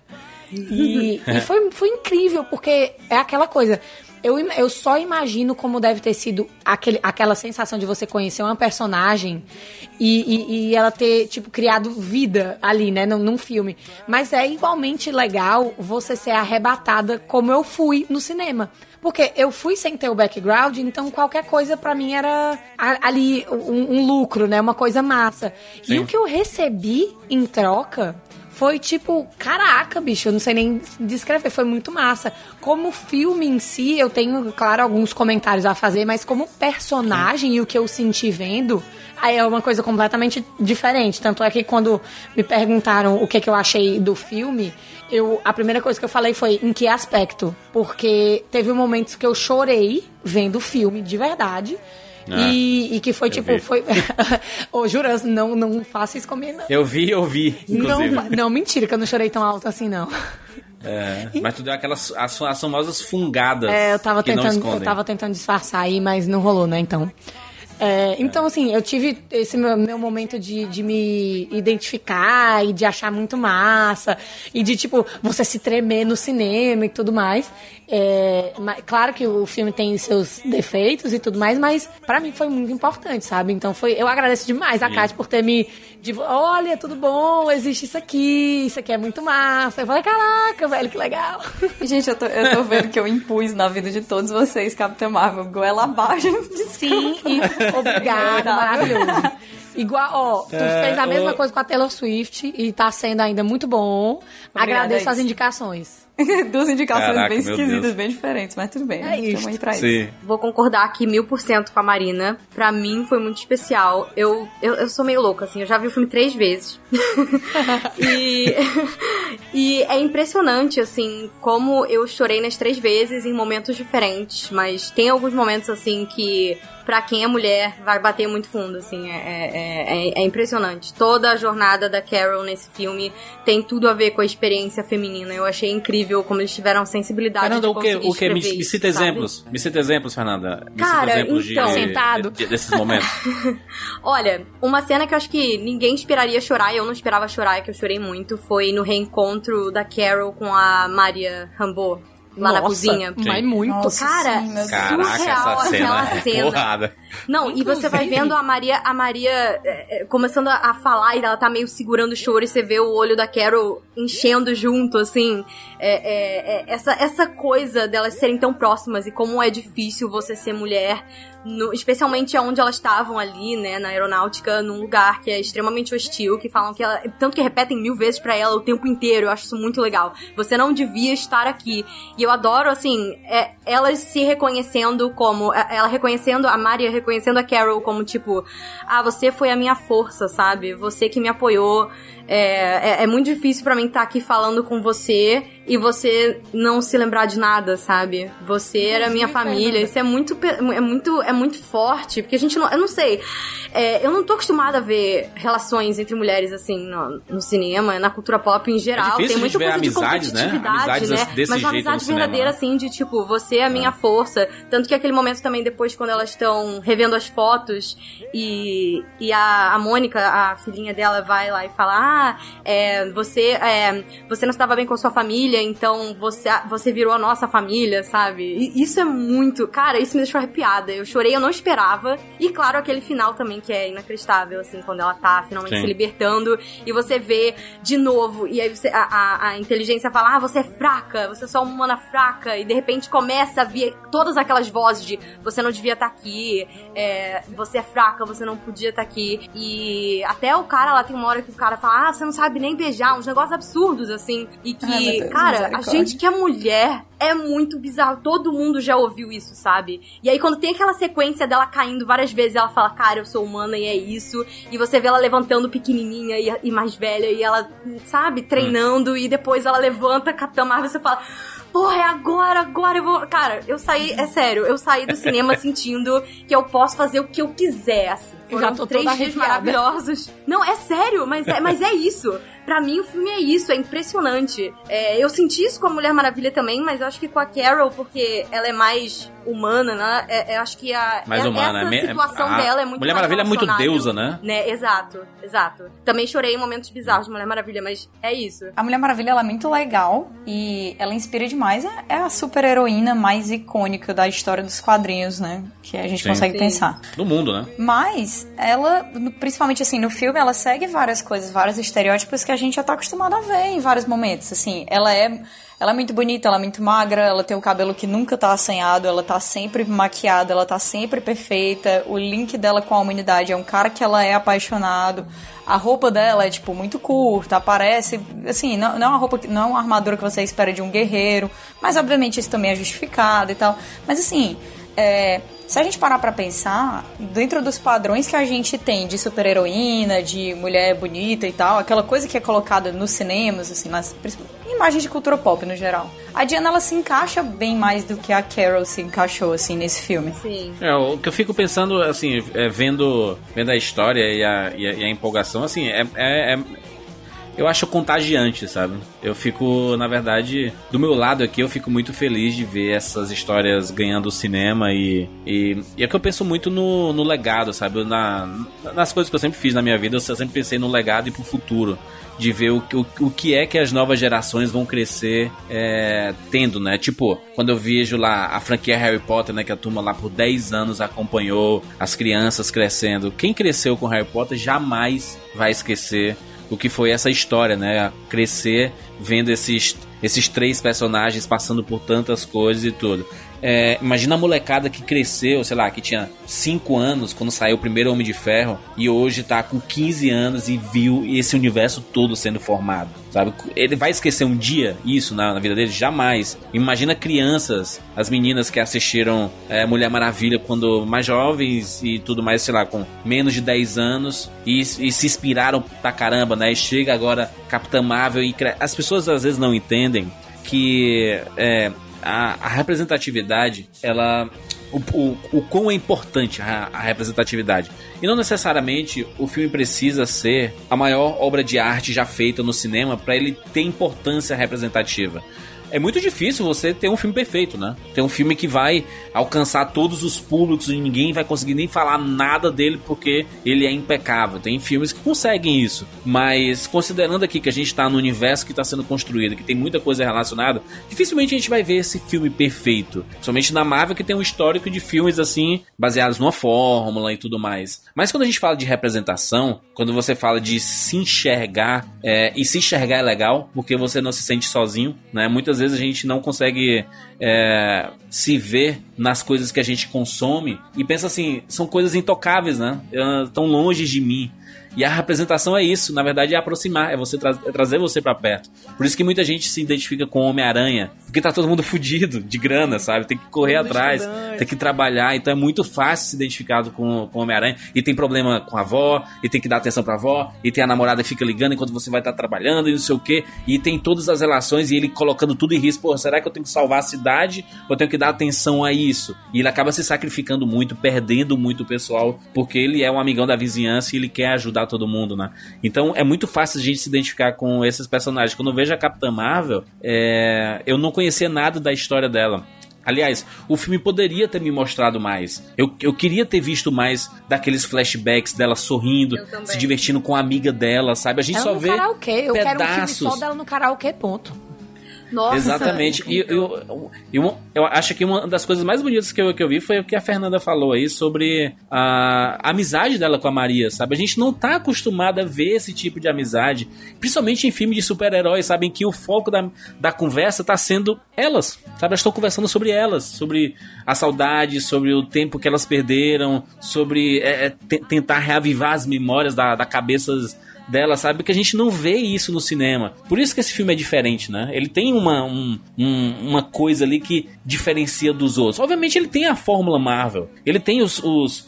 E foi incrível, porque é aquela coisa... Eu só imagino como deve ter sido aquela sensação de você conhecer uma personagem e ela ter, tipo, criado vida ali, né, num filme. Mas é igualmente legal você ser arrebatada como eu fui no cinema. Porque eu fui sem ter o background, então qualquer coisa pra mim era ali um lucro, né, uma coisa massa. Sim. E o que eu recebi em troca... foi tipo, caraca, bicho, eu não sei nem descrever, foi muito massa. Como filme em si, eu tenho, claro, alguns comentários a fazer, mas como personagem e o que eu senti vendo, aí é uma coisa completamente diferente. Tanto é que quando me perguntaram o que eu achei do filme, a primeira coisa que eu falei foi em que aspecto. Porque teve momentos que eu chorei vendo o filme, de verdade. E que foi tipo, foi... Ô, Juras, não faça isso comigo, não. Eu vi, inclusive. Não, mentira, que eu não chorei tão alto assim, não. Mas tu deu aquelas as famosas fungadas. Eu tava tentando disfarçar aí, mas não rolou, né, então. Então, assim, eu tive esse meu momento de me identificar e de achar muito massa e de, tipo, você se tremer no cinema e tudo mais. Claro que o filme tem seus defeitos e tudo mais, mas pra mim foi muito importante, sabe? Então eu agradeço demais a Kátia por ter me... olha, tudo bom, existe isso aqui é muito massa. Eu falei, caraca, velho, que legal. Gente, eu tô vendo que eu impus na vida de todos vocês, Capitã Marvel, goela abaixo. Sim, e obrigada, maravilhoso. Igual, tu fez a mesma coisa com a Taylor Swift e tá sendo ainda muito bom. Obrigada, agradeço as indicações. Duas indicações. Caraca, bem esquisitas, bem diferentes, mas tudo bem. Isso. Aí pra Sim. isso. Vou concordar aqui 1000% com a Marina. Pra mim foi muito especial. Eu sou meio louca, assim. Eu já vi o filme 3 vezes. E é impressionante, assim, como eu chorei nas 3 vezes em momentos diferentes. Mas tem alguns momentos, assim, que... pra quem é mulher, vai bater muito fundo, assim, é impressionante. Toda a jornada da Carol nesse filme tem tudo a ver com a experiência feminina. Eu achei incrível como eles tiveram sensibilidade. Fernanda, de conseguir o que? Me isso, cita exemplos. Me cita exemplos, Fernanda. Cara, cita exemplos desses momentos. Olha, uma cena que eu acho que ninguém esperaria chorar, e eu não esperava chorar, é que eu chorei muito, foi no reencontro da Carol com a Maria Rambeau. Lá na cozinha. Mas muito. Nossa, cara, sim, caraca, surreal essa cena aquela cena. Porrada. Não, e você vai vendo a Maria começando a falar e ela tá meio segurando o choro e você vê o olho da Carol enchendo junto, assim. Essa coisa delas serem tão próximas e como é difícil você ser mulher, especialmente onde elas estavam ali, né, na aeronáutica, num lugar que é extremamente hostil, que falam que ela... Tanto que repetem 1000 vezes pra ela o tempo inteiro, eu acho isso muito legal. Você não devia estar aqui. E eu adoro, assim, elas se reconhecendo como... Ela reconhecendo, a Maria reconhecendo a Carol como, tipo... você foi a minha força, sabe? Você que me apoiou. É muito difícil pra mim estar aqui falando com você e você não se lembrar de nada, sabe? Você era minha família. Isso é muito forte, porque a gente não... Eu não sei. Eu não tô acostumada a ver relações entre mulheres, assim, no cinema, na cultura pop em geral. É difícil tem muita coisa amizades, de competitividade, amizades né? desse Mas uma jeito amizade no verdadeira, cinema, né? assim, de tipo, você é a minha força. Tanto que aquele momento também, depois, quando elas estão revendo as fotos e a Mônica, a filhinha dela, vai lá e fala: você não estava bem com a sua família, então você virou a nossa família, sabe? E isso é muito... Cara, isso me deixou arrepiada. Eu chorei, eu não esperava. E, claro, aquele final também que é inacreditável, assim, quando ela tá finalmente se libertando e você vê de novo, e aí a inteligência fala: você é fraca, você é só uma humana fraca, e de repente começa a vir todas aquelas vozes de você não devia estar aqui, você é fraca, você não podia estar aqui. E até o cara lá, tem uma hora que o cara fala: você não sabe nem beijar, uns negócios absurdos, assim, e que, Deus, cara, a gente que é mulher é muito bizarro, todo mundo já ouviu isso, sabe? E aí quando tem aquela sequência dela caindo várias vezes, ela fala: cara, eu sou humana e é isso, e você vê ela levantando pequenininha e mais velha, e ela, sabe, treinando, e depois ela levanta, Capitã Marvel, você fala: porra, é agora eu vou... Cara, eu saí, é sério, eu saí do cinema sentindo que eu posso fazer o que eu quiser, assim. Foram 3 dias maravilhosos. Não, é sério, mas é isso. Pra mim, o filme é isso, é impressionante. Eu senti isso com a Mulher Maravilha também, mas eu acho que com a Carol, porque ela é mais humana, né? Eu acho que mais humana, essa situação dela é muito Mulher Maravilha é muito deusa, né? Exato. Também chorei em momentos bizarros de Mulher Maravilha, mas é isso. A Mulher Maravilha, ela é muito legal e ela inspira demais. É a super-heroína mais icônica da história dos quadrinhos, né? Que a gente consegue pensar. Do mundo, né? Mas ela, principalmente assim, no filme, ela segue várias coisas, vários estereótipos que a gente já tá acostumado a ver em vários momentos. Assim, ela é muito bonita, ela é muito magra, ela tem o cabelo que nunca tá assanhado, ela tá sempre maquiada, ela tá sempre perfeita. O link dela com a humanidade é um cara que ela é apaixonado. A roupa dela é, tipo, muito curta, parece... Assim, não é uma roupa, não é uma armadura que você espera de um guerreiro, mas obviamente isso também é justificado e tal. Mas assim... se a gente parar pra pensar, dentro dos padrões que a gente tem de super-heroína, de mulher bonita e tal, aquela coisa que é colocada nos cinemas, assim, nas imagens de cultura pop no geral, a Diana, ela se encaixa bem mais do que a Carol se encaixou, assim, nesse filme. Sim. O que eu fico pensando, assim, vendo a história e a empolgação, assim, eu acho contagiante, sabe? Eu fico, na verdade, do meu lado aqui, eu fico muito feliz de ver essas histórias ganhando o cinema e é que eu penso muito no legado, sabe? Nas coisas que eu sempre fiz na minha vida, eu sempre pensei no legado e pro futuro. De ver o que é que as novas gerações vão crescer tendo, né? Tipo, quando eu vejo lá a franquia Harry Potter, né? Que a turma lá por 10 anos acompanhou as crianças crescendo. Quem cresceu com Harry Potter jamais vai esquecer o que foi essa história, né? Crescer vendo esses 3 personagens passando por tantas coisas e tudo. Imagina a molecada que cresceu, sei lá, que tinha 5 anos quando saiu o primeiro Homem de Ferro e hoje tá com 15 anos e viu esse universo todo sendo formado, sabe? Ele vai esquecer um dia isso na vida dele? Jamais. Imagina crianças, as meninas que assistiram Mulher Maravilha quando mais jovens e tudo mais, sei lá, com menos de 10 anos e se inspiraram pra caramba, né? E chega agora Capitã Marvel e as pessoas às vezes não entendem que a representatividade, o quão é importante a representatividade. E não necessariamente o filme precisa ser a maior obra de arte já feita no cinema para ele ter importância representativa. É muito difícil você ter um filme perfeito, né? Ter um filme que vai alcançar todos os públicos e ninguém vai conseguir nem falar nada dele porque ele é impecável. Tem filmes que conseguem isso. Mas considerando aqui que a gente tá no universo que tá sendo construído, que tem muita coisa relacionada, dificilmente a gente vai ver esse filme perfeito. Somente na Marvel, que tem um histórico de filmes assim, baseados numa fórmula e tudo mais. Mas quando a gente fala de representação, quando você fala de se enxergar, e se enxergar é legal, porque você não se sente sozinho, né? Muitas vezes a gente não consegue se ver nas coisas que a gente consome e pensa assim, são coisas intocáveis, né? Estão longe de mim. E a representação é isso, na verdade é aproximar, é você trazer você pra perto. Por isso que muita gente se identifica com o Homem-Aranha, porque tá todo mundo fudido de grana, sabe? Tem que correr atrás, tem que trabalhar, então é muito fácil se identificar com o Homem-Aranha. E tem problema com a avó, e tem que dar atenção pra avó, e tem a namorada que fica ligando enquanto você vai estar trabalhando e não sei o quê. E tem todas as relações e ele colocando tudo em risco. Pô, será que eu tenho que salvar a cidade ou eu tenho que dar atenção a isso? E ele acaba se sacrificando muito, perdendo muito o pessoal, porque ele é um amigão da vizinhança e ele quer ajudar todo mundo, né? Então é muito fácil a gente se identificar com esses personagens. Quando eu vejo a Capitã Marvel, eu não conhecia nada da história dela. Aliás, o filme poderia ter me mostrado mais. Eu queria ter visto mais daqueles flashbacks dela sorrindo, se divertindo com a amiga dela, sabe? A gente ela só no vê karaokê. Eu pedaços. quero um filme só dela no karaokê, ponto. Nossa, exatamente. E eu acho que uma das coisas mais bonitas que eu vi foi o que a Fernanda falou aí sobre a amizade dela com a Maria, sabe? A gente não tá acostumado a ver esse tipo de amizade, principalmente em filme de super-heróis, sabe? Em que o foco da conversa tá sendo elas, sabe? Elas estão conversando sobre elas, sobre a saudade, sobre o tempo que elas perderam, sobre tentar reavivar as memórias da cabeça dela, sabe? Porque a gente não vê isso no cinema. Por isso que esse filme é diferente, né? Ele tem uma coisa ali que diferencia dos outros. Obviamente ele tem a fórmula Marvel. Ele tem os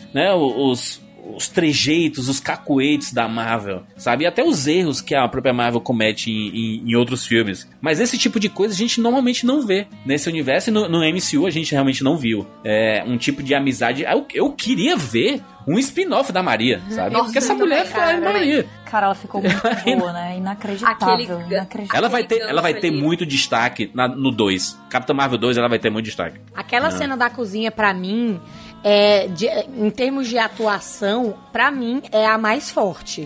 trejeitos, os cacoetes da Marvel, sabe? E até os erros que a própria Marvel comete em outros filmes. Mas esse tipo de coisa a gente normalmente não vê nesse universo, e no MCU a gente realmente não viu. Um tipo de amizade. Eu queria ver um spin-off da Maria, sabe? Nossa, porque essa mulher foi Maria. Cara, ela ficou muito boa, né? Inacreditável. Ela vai ter muito destaque no 2. Capitã Marvel 2, ela vai ter muito destaque. Aquela cena da cozinha, pra mim, em termos de atuação, pra mim, é a mais forte.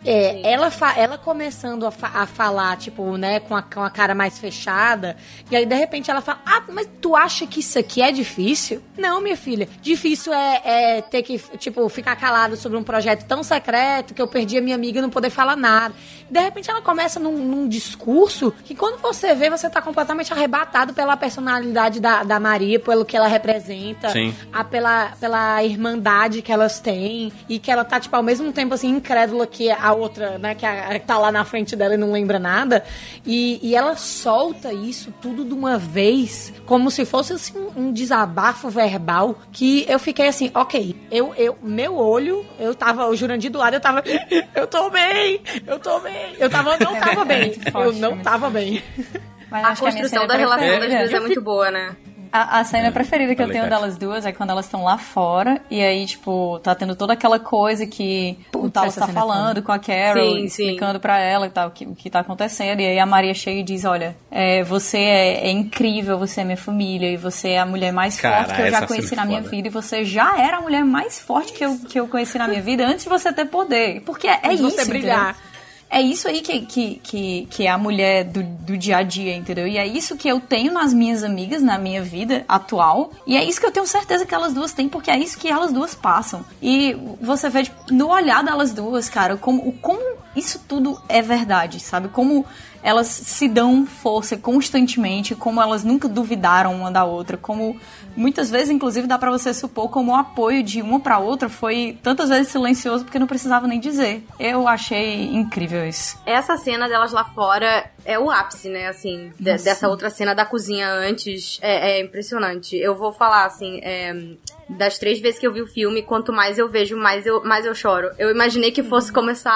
Ela começando a falar, tipo, né, com a cara mais fechada, e aí de repente ela fala: ah, mas tu acha que isso aqui é difícil? Não, minha filha, difícil é ter que, tipo, ficar calado sobre um projeto tão secreto que eu perdi a minha amiga e não poder falar nada. De repente ela começa num discurso que quando você vê, você tá completamente arrebatado pela personalidade da Maria, pelo que ela representa, pela irmandade que elas têm, e que ela tá, tipo, ao mesmo tempo, assim, incrédula que a a outra, né, que tá lá na frente dela e não lembra nada. E ela solta isso tudo de uma vez, como se fosse assim, um desabafo verbal, que eu fiquei assim, ok, meu olho, o Jurandir do lado, eu tô bem. Eu não tava bem. Eu não tava bem. Mas a construção da relação das duas é muito boa, né? A cena preferida que eu tenho delas duas é quando elas estão lá fora e aí, tipo, tá tendo toda aquela coisa que o Talos tá falando com a Carol, explicando pra ela e tal, o que tá acontecendo. E aí a Maria chega e diz, olha, você é incrível, você é minha família e você é a mulher mais forte que eu já conheci na minha vida e você já era a mulher mais forte que eu conheci na minha vida antes de você ter poder. Porque é isso, você brilhar. Entendeu? É isso aí que é a mulher do dia a dia, entendeu? E é isso que eu tenho nas minhas amigas, na minha vida atual. E é isso que eu tenho certeza que elas duas têm, porque é isso que elas duas passam. E você vê, tipo, no olhar delas duas, cara, como isso tudo é verdade, sabe? Como elas se dão força constantemente, como elas nunca duvidaram uma da outra, como muitas vezes, inclusive, dá pra você supor como o apoio de uma pra outra foi tantas vezes silencioso porque não precisava nem dizer. Eu achei incrível isso. Essa cena delas lá fora é o ápice, né, assim, dessa outra cena da cozinha antes, é impressionante. Eu vou falar, assim, das 3 vezes que eu vi o filme, quanto mais eu vejo, mais eu choro. Eu imaginei que fosse começar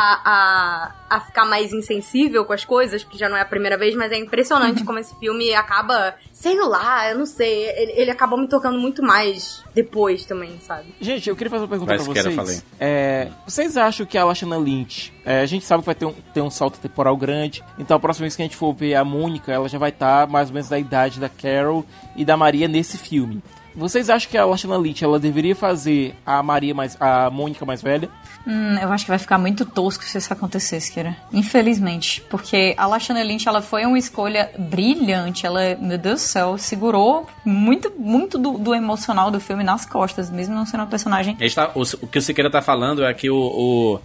a ficar mais insensível com as coisas, porque já não é a primeira vez, mas é impressionante como esse filme acaba, sei lá, eu não sei, ele acabou me tocando muito mais depois também, sabe? Gente, eu queria fazer uma pergunta pra vocês. Vocês acham que a Lashana Lynch, a gente sabe que vai ter um salto temporal grande, então a próxima vez que a gente for ver a Mônica, ela já vai estar mais ou menos da idade da Carol e da Maria nesse filme. Vocês acham que a Lashana Lynch, ela deveria fazer a Mônica mais velha? Eu acho que vai ficar muito tosco se isso acontecesse, Kira. Infelizmente. Porque a Lashana Lynch, ela foi uma escolha brilhante. Ela, meu Deus do céu, segurou muito, muito do emocional do filme nas costas, mesmo não sendo um personagem. O que o Siqueira tá falando é que o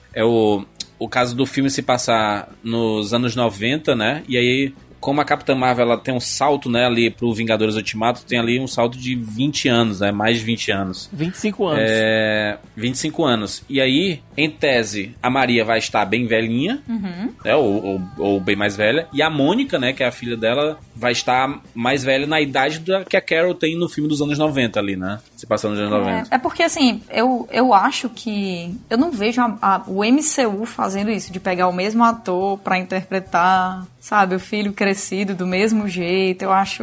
caso do filme se passar nos anos 90, né? E aí, como a Capitã Marvel, ela tem um salto, né, ali pro Vingadores Ultimato, tem ali um salto de 20 anos, né, mais de 20 anos. 25 anos. 25 anos. E aí, em tese, a Maria vai estar bem velhinha, né, ou bem mais velha, e a Mônica, né, que é a filha dela, vai estar mais velha na idade que a Carol tem no filme dos anos 90 ali, né, se passando nos anos 90. É porque, assim, eu acho que eu não vejo o MCU fazendo isso, de pegar o mesmo ator pra interpretar, sabe, o filho crescido do mesmo jeito. Eu acho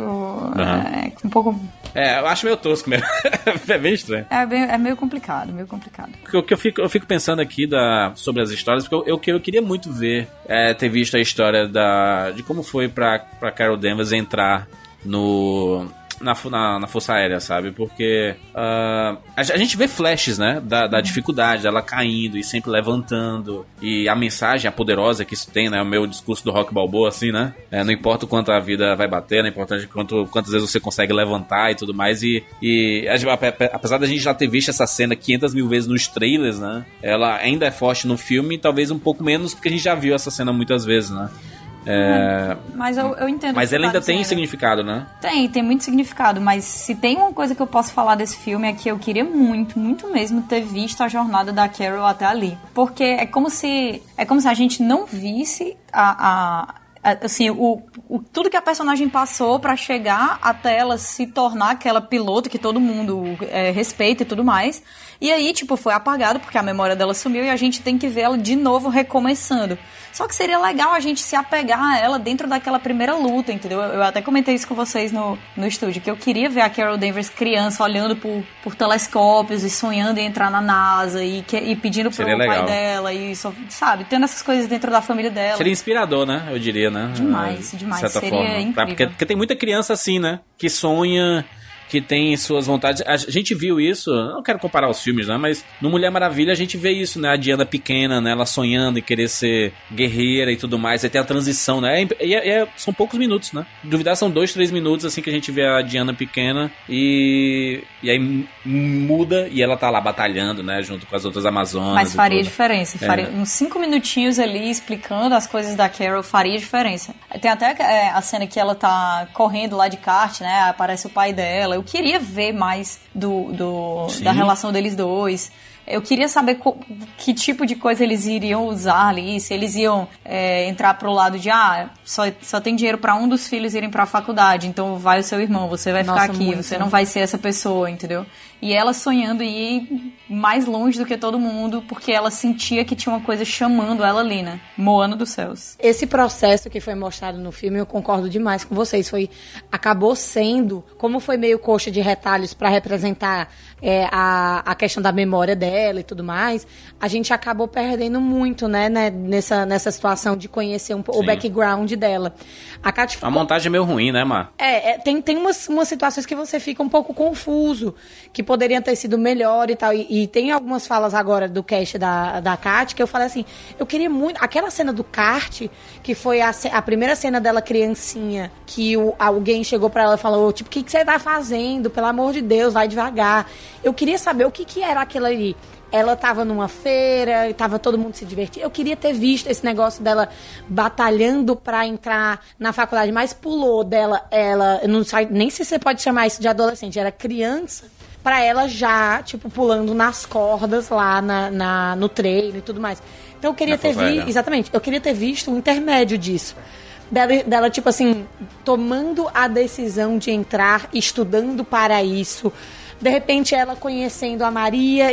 um pouco... eu acho meio tosco mesmo. É bem estranho. É meio complicado, meio complicado. Porque eu fico pensando aqui sobre as histórias, porque eu queria muito ver, ter visto a história de como foi pra Carol Danvers entrar na Força Aérea, sabe? Porque a gente vê flashes, né? Da dificuldade dela caindo e sempre levantando. E a mensagem, a poderosa que isso tem, né? O meu discurso do Rock Balboa, assim, né? Não importa o quanto a vida vai bater, não importa quantas vezes você consegue levantar e tudo mais. E apesar da gente já ter visto essa cena 500 mil vezes nos trailers, né? Ela ainda é forte no filme, talvez um pouco menos, porque a gente já viu essa cena muitas vezes, né? Mas eu entendo. Mas ela ainda tem significado, né? Tem muito significado, mas se tem uma coisa que eu posso falar desse filme é que eu queria muito, muito mesmo ter visto a jornada da Carol até ali. Porque é como se a gente não visse assim, tudo que a personagem passou pra chegar até ela se tornar aquela piloto que todo mundo respeita e tudo mais. E aí, tipo, foi apagado porque a memória dela sumiu e a gente tem que ver ela de novo recomeçando. Só que seria legal a gente se apegar a ela dentro daquela primeira luta, entendeu? Eu até comentei isso com vocês no estúdio, que eu queria ver a Carol Danvers criança olhando por telescópios e sonhando em entrar na NASA e pedindo pro pai dela e, sabe, tendo essas coisas dentro da família dela. Seria inspirador, né? Eu diria, né? Demais. De certa seria forma. incrível. Porque tem muita criança assim, né? Que sonha, que tem suas vontades. A gente viu isso, não quero comparar os filmes, né? Mas no Mulher Maravilha a gente vê isso, né? A Diana pequena, né? Ela sonhando em querer ser guerreira e tudo mais. Aí tem a transição, né? São poucos minutos, né? Duvidar são 2-3 minutos, assim, que a gente vê a Diana pequena e aí muda e ela tá lá batalhando, né? Junto com as outras Amazonas. Mas faria diferença. Uns 5 minutinhos ali explicando as coisas da Carol faria diferença. Tem até a cena que ela tá correndo lá de kart, né? Aparece o pai dela. Eu queria ver mais da relação deles dois. Eu queria saber que tipo de coisa eles iriam usar ali, se eles iam entrar pro lado de, só tem dinheiro pra um dos filhos irem pra faculdade, então vai o seu irmão, você vai ficar aqui, você não vai ser essa pessoa, entendeu? E ela sonhando em ir mais longe do que todo mundo, porque ela sentia que tinha uma coisa chamando ela ali, né? Moana dos céus. Esse processo que foi mostrado no filme, eu concordo demais com vocês. Acabou sendo, como foi meio coxa de retalhos para representar a questão da memória dela e tudo mais, a gente acabou perdendo muito, né, nessa situação de conhecer o background dela. A montagem é meio ruim, né, Mar? Tem umas situações que você fica um pouco confuso, que poderiam ter sido melhor e tal. E tem algumas falas agora do cast da Kat, que eu falei assim, eu queria muito... Aquela cena do kart, que foi a primeira cena dela criancinha, que alguém chegou pra ela e falou, tipo, o que você tá fazendo? Pelo amor de Deus, vai devagar. Eu queria saber o que era aquilo ali. Ela tava numa feira, tava todo mundo se divertindo. Eu queria ter visto esse negócio dela batalhando pra entrar na faculdade, mas pulou dela, eu não sei nem se você pode chamar isso de adolescente, era criança, pra ela já, tipo, pulando nas cordas lá no treino e tudo mais. Então eu queria ter visto, exatamente, eu queria ter visto um intermédio disso. Dela, tipo assim, tomando a decisão de entrar, estudando para isso. De repente ela conhecendo a Maria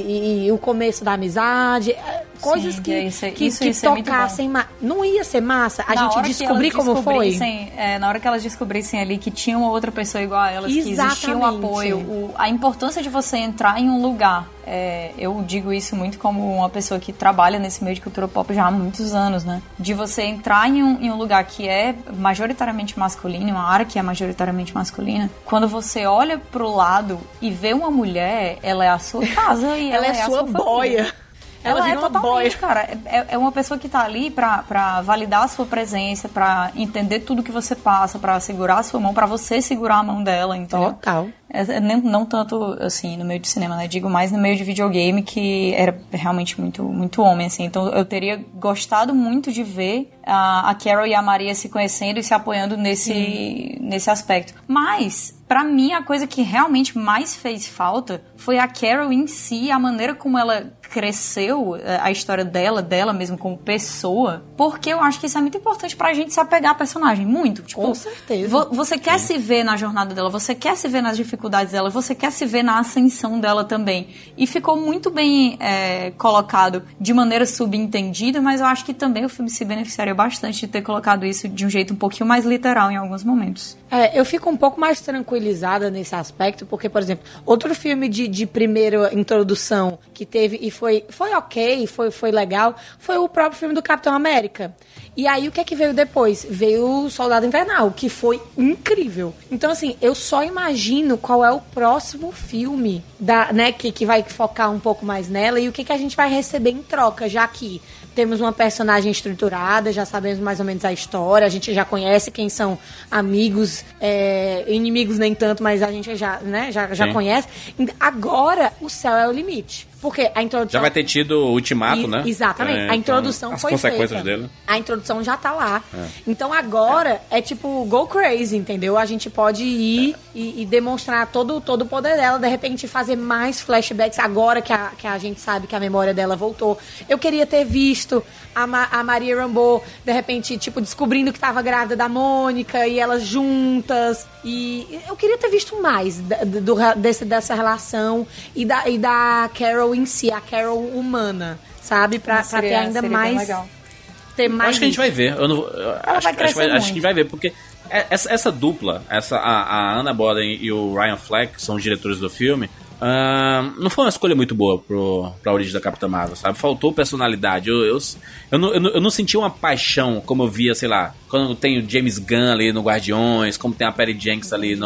e o começo da amizade, coisas que tocassem, não ia ser massa a gente descobrir como foi. Na hora que elas descobrissem ali que tinha uma outra pessoa igual a elas, que existia um apoio, a importância de você entrar em um lugar. Eu digo isso muito como uma pessoa que trabalha nesse meio de cultura pop já há muitos anos, né? De você entrar em um lugar que é majoritariamente masculino, uma área que é majoritariamente masculina, quando você olha pro lado e vê uma mulher, ela é a sua casa e ela é a sua boia. Ela é totalmente, cara. É uma pessoa que tá ali pra validar a sua presença, pra entender tudo que você passa, pra segurar a sua mão, pra você segurar a mão dela, entendeu? Total. Não tanto, assim, no meio de cinema, né? Digo mais no meio de videogame, que era realmente muito, muito homem, assim. Então eu teria gostado muito de ver a Carol e a Maria se conhecendo e se apoiando nesse aspecto. Mas, pra mim, a coisa que realmente mais fez falta foi a Carol em si, a maneira como ela cresceu, a história dela mesmo como pessoa, porque eu acho que isso é muito importante pra gente se apegar à personagem, muito. Tipo, com certeza. Você quer se ver na jornada dela, você quer se ver nas dificuldades dela, você quer se ver na ascensão dela também. E ficou muito bem colocado de maneira subentendida, mas eu acho que também o filme se beneficiaria bastante de ter colocado isso de um jeito um pouquinho mais literal em alguns momentos. Eu fico um pouco mais tranquilizada nesse aspecto, porque, por exemplo, outro filme de primeira introdução que teve e foi ok, foi legal, foi o próprio filme do Capitão América. E aí, o que é que veio depois? Veio o Soldado Invernal, que foi incrível. Então, assim, eu só imagino qual é o próximo filme que vai focar um pouco mais nela e o que a gente vai receber em troca, já que temos uma personagem estruturada, já sabemos mais ou menos a história, a gente já conhece quem são amigos, inimigos nem tanto, mas a gente já conhece. Agora, o céu é o limite. Porque a introdução... Já vai ter tido o ultimato, né? Exatamente. A introdução então, foi feita. As consequências dele. A introdução já tá lá. Então agora é tipo go crazy, entendeu? A gente pode ir e demonstrar todo o poder dela, de repente fazer mais flashbacks agora que a gente sabe que a memória dela voltou. Eu queria ter visto a Maria Rambeau, de repente, tipo, descobrindo que tava grávida da Mônica e elas juntas. E eu queria ter visto mais dessa relação e da Carol em si, a Carol humana, sabe? Pra ter ainda mais... Ter mais acho que a gente vai ver. Acho que a gente vai ver, porque essa dupla, a Anna Boden e o Ryan Fleck, que são os diretores do filme, não foi uma escolha muito boa pra origem da Capitã Marvel, sabe? Faltou personalidade. Eu não senti uma paixão como eu via, sei lá, quando tem o James Gunn ali no Guardiões, como tem a Patty Jenkins ali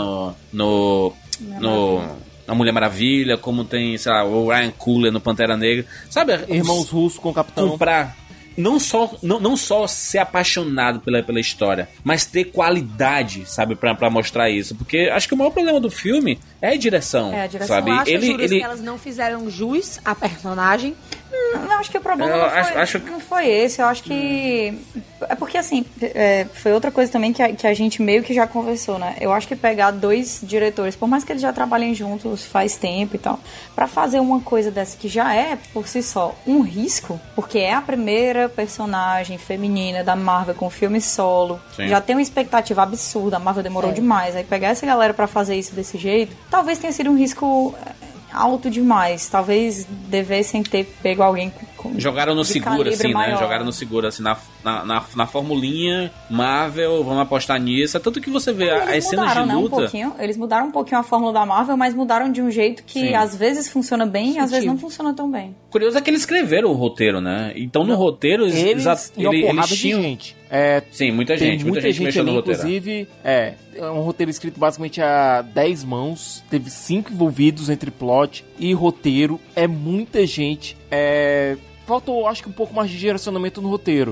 na Mulher Maravilha, como tem, sei lá, o Ryan Coogler no Pantera Negra, sabe? Irmãos Russos com o Capitão. Comprar não só ser apaixonado pela história, mas ter qualidade, sabe, pra mostrar isso. Porque acho que o maior problema do filme é a direção. É, a direção. Sabe? Eu acho, que elas não fizeram jus à personagem. Não, acho que o problema não foi esse. Eu acho que... É porque, assim, foi outra coisa também que a gente meio que já conversou, né? Eu acho que pegar 2 diretores, por mais que eles já trabalhem juntos faz tempo e tal, pra fazer uma coisa dessa que já é, por si só, um risco, porque é a primeira personagem feminina da Marvel com filme solo, Sim. já tem uma expectativa absurda, a Marvel demorou demais. Aí pegar essa galera pra fazer isso desse jeito, talvez tenha sido um risco... alto demais. Talvez devessem ter pego alguém com jogaram no seguro, assim, maior. né? Jogaram no seguro, assim, na formulinha Marvel, vamos apostar nisso. É tanto que você vê as cenas de luta... Eles mudaram um pouquinho a fórmula da Marvel, mas mudaram de um jeito que Sim. às vezes funciona bem e às vezes não funciona tão bem. Curioso é que eles escreveram o roteiro, né? Então no roteiro eles tinham... gente. Sim, muita gente mexeu no roteiro. Inclusive, é um roteiro escrito basicamente a 10 mãos, teve 5 envolvidos entre plot e roteiro, é muita gente, faltou, acho que um pouco mais de direcionamento no roteiro.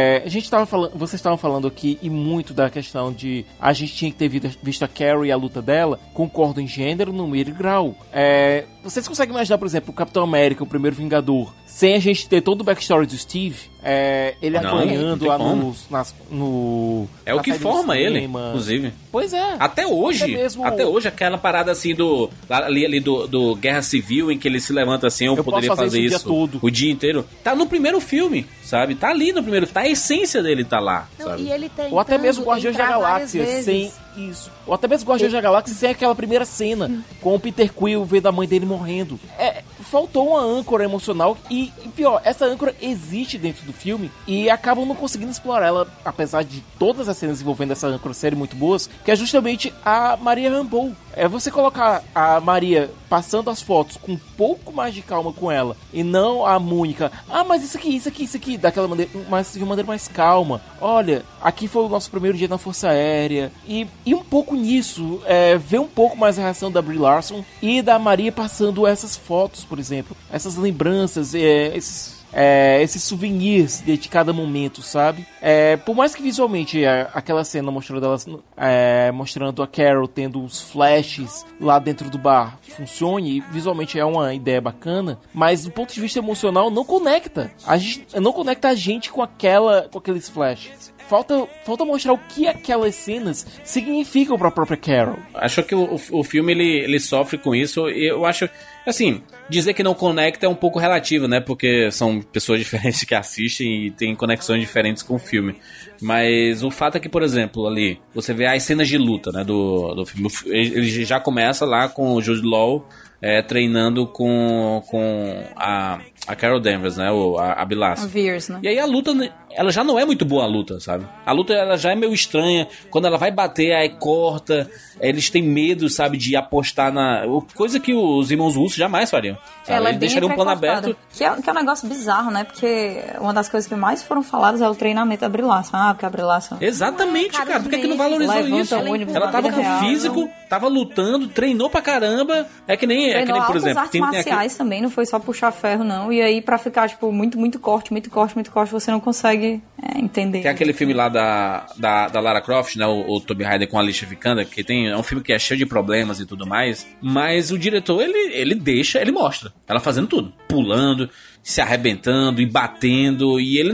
Vocês estavam falando aqui e muito da questão de a gente tinha que ter visto a Carrie e a luta dela. Concordo em gênero, número e grau. Vocês conseguem imaginar, por exemplo, o Capitão América, o primeiro Vingador, sem a gente ter todo o backstory do Steve? Ele apanhando lá no... É o que forma ele, inclusive. Pois é. Até hoje, aquela parada assim do Guerra Civil, em que ele se levanta assim, eu poderia fazer isso o dia inteiro. Tá no primeiro filme, sabe? Tá ali no primeiro, tá a essência dele tá lá, sabe? E ele ou até mesmo Guardiões da Galáxia sem isso. Ou até mesmo Guardiões da Galáxia sem aquela primeira cena com o Peter Quill vendo a mãe dele morrendo. Faltou uma âncora emocional e pior, essa âncora existe dentro do filme e acabam não conseguindo explorar ela, apesar de todas as cenas envolvendo essa âncora serem muito boas, que é justamente a Maria Rambeau. Você colocar a Maria passando as fotos com um pouco mais de calma com ela e não a Mônica, mas isso aqui, daquela maneira, mas de uma maneira mais calma. Olha, aqui foi o nosso primeiro dia na Força Aérea e um pouco nisso, ver um pouco mais a reação da Brie Larson e da Maria passando essas fotos, por exemplo, essas lembranças, esses souvenirs de cada momento, sabe? Por mais que visualmente aquela cena mostrando a Carol tendo os flashes lá dentro do bar funcione, e visualmente é uma ideia bacana, mas do ponto de vista emocional não conecta a gente com aqueles flashes. Falta mostrar o que aquelas cenas significam para a própria Carol. Acho que o filme ele sofre com isso, e eu acho, assim, dizer que não conecta é um pouco relativo, né? Porque são pessoas diferentes que assistem e têm conexões diferentes com o filme. Mas o fato é que, por exemplo, ali, você vê as cenas de luta, né, do filme. Ele já começa lá com o Jude Law treinando com a Carol Danvers, né? A Bilaça. A Veers, né? E aí a luta, ela já não é muito boa a luta, sabe? A luta ela já é meio estranha. Quando ela vai bater, aí corta. Eles têm medo, sabe, de apostar na... Coisa que os irmãos Russo jamais fariam. Sabe? Eles deixariam um plano aberto. Que é um negócio bizarro, né? Porque uma das coisas que mais foram faladas é o treinamento da Brie Larson. Porque a Brie Larson... Exatamente, cara. Por que não valorizou isso? Ela tava com físico, tava lutando, treinou pra caramba. É que nem, por exemplo... artes marciais também, não foi só puxar ferro, não. E aí, pra ficar, tipo, muito corte, você não consegue entender. Tem aquele filme lá da Lara Croft, né? O Tomb Raider com a Alicia Vikander, que é um filme que é cheio de problemas e tudo mais. Mas o diretor, ele mostra. Ela fazendo tudo. Pulando, se arrebentando e batendo. E ele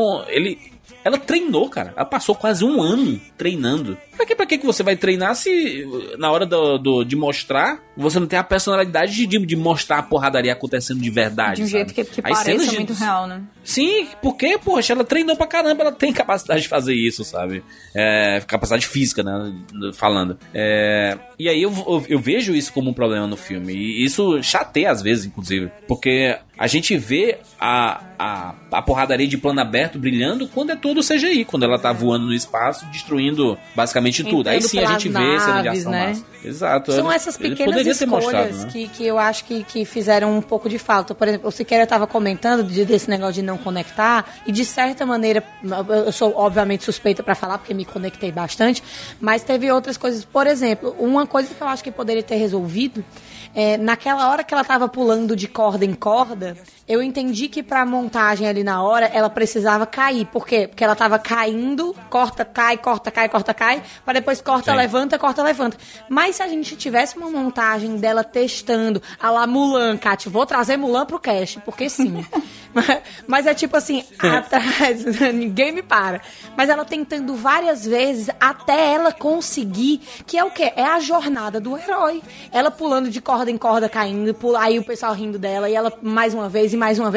ela treinou, cara. Ela passou quase 1 ano treinando. Pra que você vai treinar se na hora de mostrar, você não tem a personalidade de mostrar a porradaria acontecendo de verdade? De um jeito que pareça muito real, né? Sim, porque, poxa, ela treinou pra caramba, ela tem capacidade de fazer isso, sabe? Capacidade física, né? Falando. E aí eu vejo isso como um problema no filme. E isso chateia às vezes, inclusive. Porque a gente vê a porradaria de plano aberto brilhando quando é todo CGI. Quando ela tá voando no espaço, destruindo basicamente tudo. Aí sim a gente vê cena de ação massa. Exato. São essas pequenas escolhas que eu acho que fizeram um pouco de falta. Por exemplo, o Siqueira estava comentando desse negócio de não conectar, e de certa maneira, eu sou obviamente suspeita para falar, porque me conectei bastante, mas teve outras coisas. Por exemplo, uma coisa que eu acho que poderia ter resolvido, naquela hora que ela estava pulando de corda em corda, nada. Eu entendi que pra montagem ali na hora, ela precisava cair. Por quê? Porque ela tava caindo, corta, cai, pra depois corta, levanta. Mas se a gente tivesse uma montagem dela testando, a la Mulan, Kátia, vou trazer Mulan pro cast, porque sim. Mas é tipo assim, atrás, ninguém me para. Mas ela tentando várias vezes até ela conseguir, que é o quê? É a jornada do herói. Ela pulando de corda em corda, caindo, aí o pessoal rindo dela, e ela mais uma vez.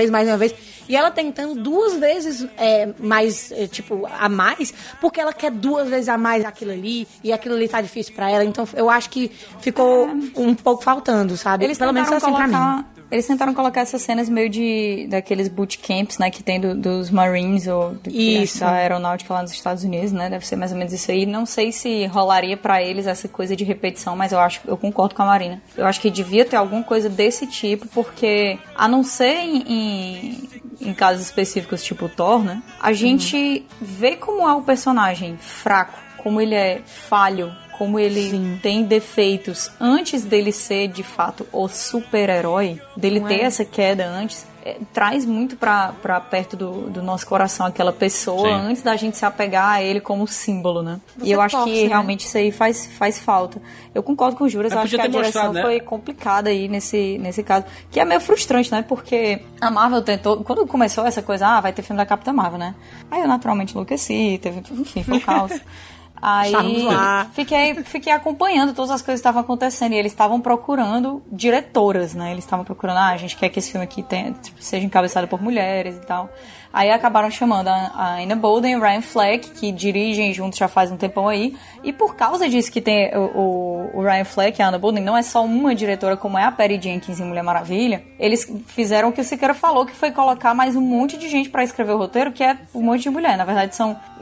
E ela tentando 2 vezes mais, tipo, a mais, porque ela quer 2 vezes a mais aquilo ali, e aquilo ali tá difícil pra ela. Então eu acho que ficou um pouco faltando, sabe? Eles pelo menos assim pra mim. Eles tentaram colocar essas cenas meio daqueles bootcamps, né, que tem dos Marines ou da aeronáutica lá nos Estados Unidos, né? Deve ser mais ou menos isso aí. Não sei se rolaria pra eles essa coisa de repetição, mas eu concordo com a Marina. Eu acho que devia ter alguma coisa desse tipo, porque a não ser em casos específicos tipo Thor, né? A gente vê como é o personagem fraco, como ele é falho, como ele tem defeitos antes dele ser, de fato, o super-herói, dele ter essa queda antes, traz muito pra perto do nosso coração aquela pessoa antes da gente se apegar a ele como símbolo, né? E eu acho que realmente isso aí faz falta. Eu concordo com o Juras, eu acho que a direção foi complicada aí nesse caso, que é meio frustrante, né? Porque a Marvel tentou, quando começou essa coisa, vai ter filme da Capitã Marvel, né? Aí eu naturalmente enlouqueci, enfim, foi o caos. Aí fiquei acompanhando todas as coisas que estavam acontecendo, e eles estavam procurando diretoras, né? Eles estavam procurando, a gente quer que esse filme aqui seja encabeçado por mulheres e tal. Aí acabaram chamando a Anna Bolden e o Ryan Fleck, que dirigem juntos já faz um tempão aí. E por causa disso que tem o Ryan Fleck e a Anna Bolden, não é só uma diretora como é a Patty Jenkins em Mulher Maravilha, eles fizeram o que o Siqueira falou, que foi colocar mais um monte de gente pra escrever o roteiro, que é um monte de mulher. Na verdade,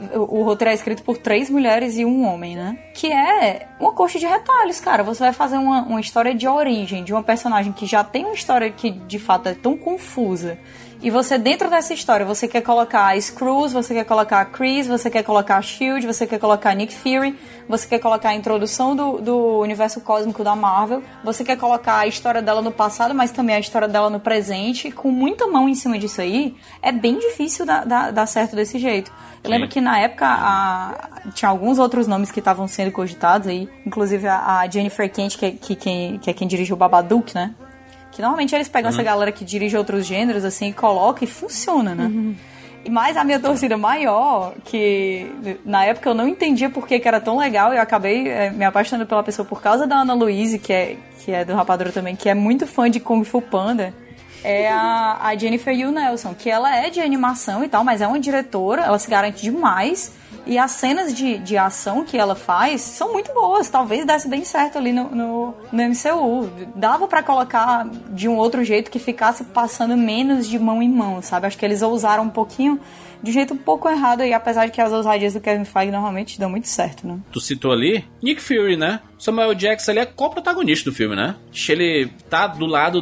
o roteiro é escrito por 3 mulheres e 1 homem, né? Que é uma coxa de retalhos, cara. Você vai fazer uma história de origem de uma personagem que já tem uma história que, de fato, é tão confusa. E você, dentro dessa história, você quer colocar a Screws, você quer colocar a Chris, você quer colocar a SHIELD, você quer colocar a Nick Fury, você quer colocar a introdução do universo cósmico da Marvel, você quer colocar a história dela no passado, mas também a história dela no presente, com muita mão em cima disso aí, é bem difícil dar certo desse jeito. Eu lembro que na época tinha alguns outros nomes que estavam sendo cogitados aí, inclusive a Jennifer Kent, que é quem dirigiu o Babadook, né? Que normalmente eles pegam essa galera que dirige outros gêneros, assim, e colocam e funciona, né? Mas a minha torcida maior, que na época eu não entendia por que era tão legal, e eu acabei me apaixonando pela pessoa por causa da Ana Louise, que é do Rapadura também, que é muito fã de Kung Fu Panda, é a Jennifer Yu Nelson, que ela é de animação e tal, mas é uma diretora, ela se garante demais. E as cenas de ação que ela faz são muito boas. Talvez desse bem certo ali no MCU. Dava pra colocar de um outro jeito que ficasse passando menos de mão em mão, sabe? Acho que eles ousaram um pouquinho, de um jeito um pouco errado aí, apesar de que as ousadias do Kevin Feige normalmente dão muito certo, né? Tu citou ali Nick Fury, né? Samuel Jackson ali é co-protagonista do filme, né? Ele tá do lado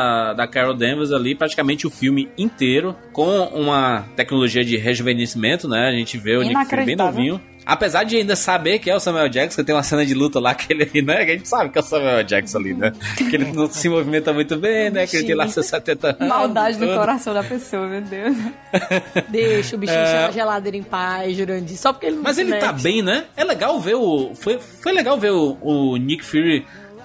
da Carol Danvers ali praticamente o filme inteiro, com uma tecnologia de rejuvenescimento, né? A gente vê o Nick Fury bem novinho. Apesar de ainda saber que é o Samuel Jackson, tem uma cena de luta lá que ele, né? Que a gente sabe que é o Samuel Jackson ali, né? Que ele não se movimenta muito bem, né? Que ele tem lá seus 70 anos. Maldade no coração da pessoa, meu Deus. Deixa o bichinho chegar geladeira em paz, Jurandir. Só porque ele não Mas ele tá bem, né? É legal ver Foi legal ver o Nick Fury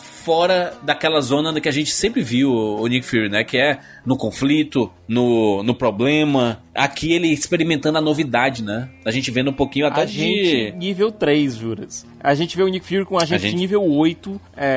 fora daquela zona que a gente sempre viu o Nick Fury, né? Que é no conflito, no problema. Aqui ele experimentando a novidade, né? A gente vendo um pouquinho até de... nível 3, Juras. A gente vê o Nick Fury com um agente nível 8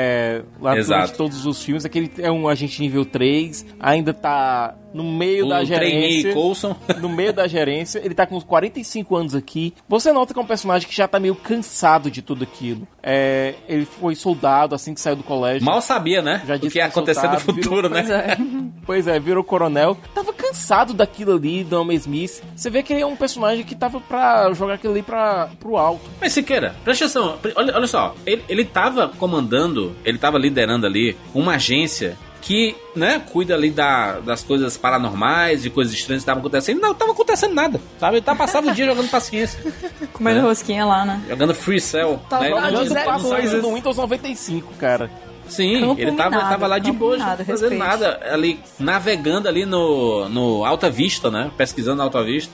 lá durante todos os filmes. Aquele é um agente nível 3. Ainda tá no meio da gerência. No meio da gerência. Ele tá com uns 45 anos aqui. Você nota que é um personagem que já tá meio cansado de tudo aquilo. Ele foi soldado assim que saiu do colégio. Mal sabia, né? O que ia acontecer no futuro, né? Pois é, virou coronel. Tava cansado daquilo ali, do Homem Smith. Você vê que ele é um personagem que tava pra jogar aquilo ali pro alto. Mas Siqueira, presta atenção. Olha só. Ele tava comandando, ele tava liderando ali uma agência que, né, cuida ali das coisas paranormais, de coisas estranhas que estavam acontecendo. Não tava acontecendo nada, sabe? Ele passava o dia jogando paciência. Comendo rosquinha lá, né? Jogando Free Cell. Tava jogando coisas no Windows 95, cara. Sim, ele tava lá de boa, não fazendo nada, ali, navegando ali no Alta Vista, né? Pesquisando Alta Vista.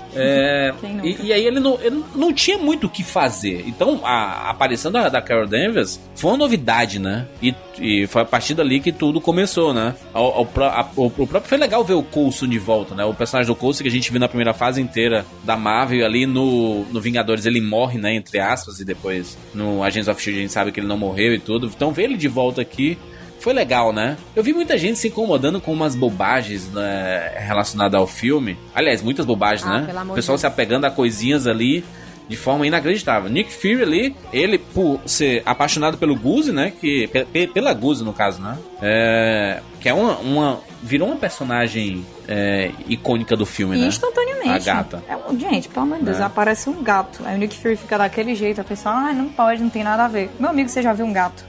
E aí ele não tinha muito o que fazer. Então a aparição da Carol Danvers foi uma novidade, né? E foi a partir dali que tudo começou, né? O próprio foi legal ver o Coulson de volta, né? O personagem do Coulson que a gente viu na primeira fase inteira da Marvel, ali no Vingadores ele morre, né? Entre aspas, e depois no Agents of S.H.I.E.L.D. a gente sabe que ele não morreu e tudo. Então ver ele de volta aqui foi legal, né? Eu vi muita gente se incomodando com umas bobagens, né, relacionadas ao filme. Aliás, muitas bobagens, né? O pessoal se apegando a coisinhas ali de forma inacreditável. Nick Fury ali, ele por ser apaixonado pelo Goose, né? Pela Goose, no caso, né? Que é virou uma personagem icônica do filme, né? Instantaneamente. A gata. Gente, pelo amor de Deus, aparece um gato. Aí o Nick Fury fica daquele jeito, a pessoa, não pode, não tem nada a ver. Meu amigo, você já viu um gato?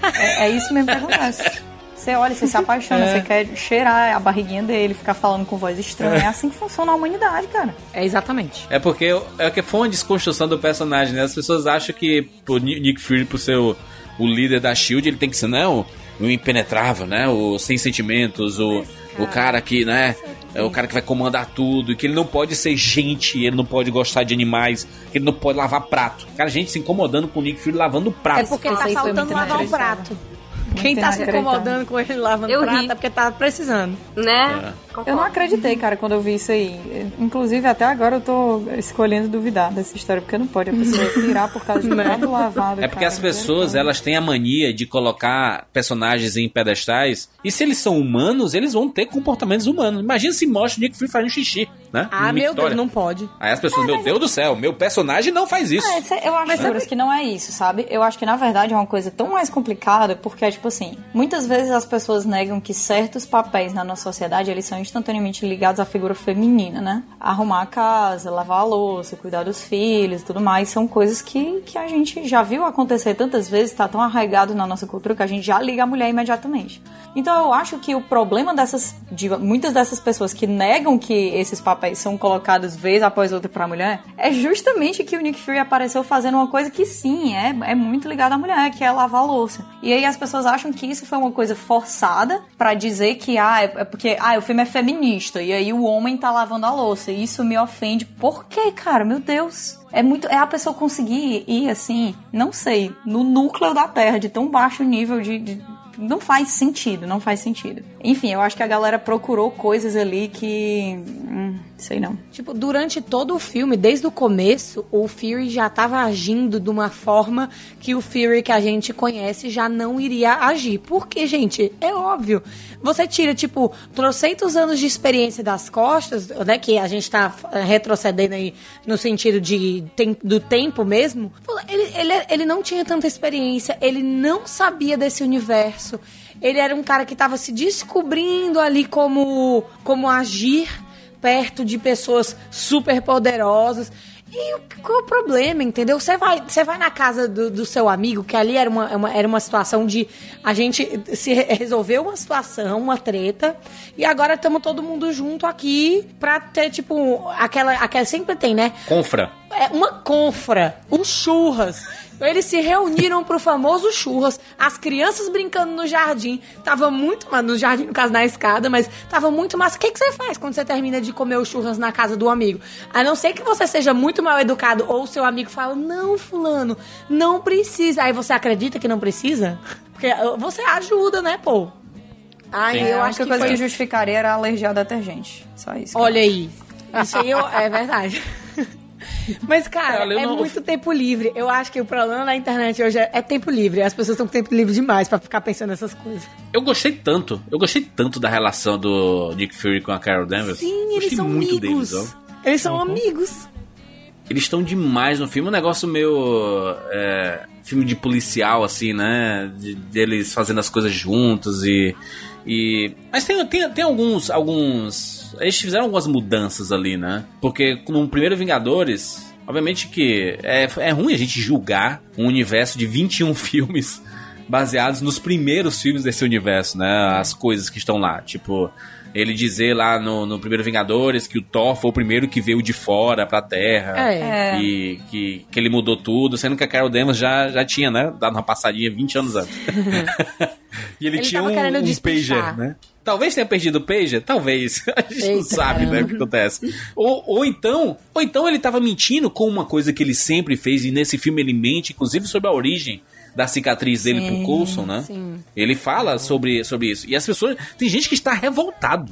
É isso mesmo que acontece. Você olha, você se apaixona, você quer cheirar a barriguinha dele, ficar falando com voz estranha. É assim que funciona a humanidade, cara. É exatamente. É porque foi uma desconstrução do personagem, né? As pessoas acham que o Nick Fury, por ser o líder da S.H.I.E.L.D., ele tem que ser, né, o impenetrável, né? O sem sentimentos, o cara que, né? É o cara que vai comandar tudo, e que ele não pode ser gente, ele não pode gostar de animais, que ele não pode lavar prato. Cara, gente se incomodando com o Nick Fury lavando prato. É porque tá faltando lavar o prato. Quem tá se incomodando com ele lavando prato é porque tá precisando. Né? Eu não acreditei, cara, quando eu vi isso aí. Inclusive, até agora eu tô escolhendo duvidar dessa história, porque não pode a pessoa tirar por causa de prato lavado. É porque as pessoas, elas têm a mania de colocar personagens em pedestais, e se eles são humanos, eles vão ter comportamentos humanos. Imagina se mostra o Nick Fury fazendo xixi, né? Meu Deus, não pode. Aí as pessoas, meu Deus do céu, meu personagem não faz isso. Eu acho que não é isso, sabe? Eu acho que, na verdade, é uma coisa tão mais complicada, porque, tipo assim, muitas vezes as pessoas negam que certos papéis na nossa sociedade, eles são instantaneamente ligados à figura feminina, né? Arrumar a casa, lavar a louça, cuidar dos filhos e tudo mais, são coisas que a gente já viu acontecer tantas vezes, tá tão arraigado na nossa cultura que a gente já liga a mulher imediatamente. Então eu acho que o problema de muitas dessas pessoas que negam que esses papéis são colocados vez após outra pra mulher, é justamente que o Nick Fury apareceu fazendo uma coisa que sim, é muito ligada à mulher, que é lavar a louça. E aí as pessoas acham que isso foi uma coisa forçada pra dizer que é porque o filme é feminista e aí o homem tá lavando a louça. E isso me ofende. Por quê, cara? Meu Deus. É a pessoa conseguir ir, assim, não sei, no núcleo da Terra, de tão baixo nível de não faz sentido. Enfim, eu acho que a galera procurou coisas ali que... sei não. Tipo, durante todo o filme, desde o começo, o Fury já tava agindo de uma forma que o Fury que a gente conhece já não iria agir. Porque, gente, é óbvio. Você tira, tipo, trocentos anos de experiência das costas, né, que a gente tá retrocedendo aí no sentido do tempo mesmo. Ele não tinha tanta experiência, ele não sabia desse universo. Ele era um cara que tava se descobrindo ali como agir perto de pessoas super poderosas. E qual é o problema, entendeu? Você vai na casa do seu amigo, que ali era uma situação de a gente se resolveu uma situação, uma treta, e agora estamos todo mundo junto aqui pra ter, tipo, aquela sempre tem, né? Confra. Uma confra, um churras. Eles se reuniram pro famoso churras, as crianças brincando no jardim, tava muito, no jardim, no caso, na escada, mas tava muito massa. O que você faz quando você termina de comer os churras na casa do amigo? A não ser que você seja muito mal educado ou seu amigo fala, não, fulano, não precisa. Aí você acredita que não precisa? Porque você ajuda, né, pô? Eu acho que a coisa que justificaria era a alergia a detergente. Só isso. Olha aí. Isso aí é verdade. Mas, cara, muito tempo livre. Eu acho que o problema na internet hoje é tempo livre. As pessoas estão com tempo livre demais pra ficar pensando nessas coisas. Eu gostei tanto da relação do Nick Fury com a Carol Danvers. Sim, eles são muito amigos. Eles são amigos. Eles estão demais no filme. Um negócio meio... filme de policial, assim, né? Deles fazendo as coisas juntos Mas tem alguns... Eles fizeram algumas mudanças ali, né? Porque no primeiro Vingadores, obviamente que é ruim a gente julgar um universo de 21 filmes baseados nos primeiros filmes desse universo, né? As coisas que estão lá, tipo... Ele dizer lá no primeiro Vingadores que o Thor foi o primeiro que veio de fora pra Terra. E que ele mudou tudo, sendo que a Carol Danvers já tinha, né? Dado uma passadinha 20 anos antes. E ele tinha um pager, né? Talvez tenha perdido o pager, talvez. A gente não sabe, né, o que acontece. Ou então ele tava mentindo com uma coisa que ele sempre fez, e nesse filme ele mente, inclusive sobre a origem da cicatriz dele pro Coulson, né? Sim. Ele fala sobre isso. E as pessoas... Tem gente que está revoltado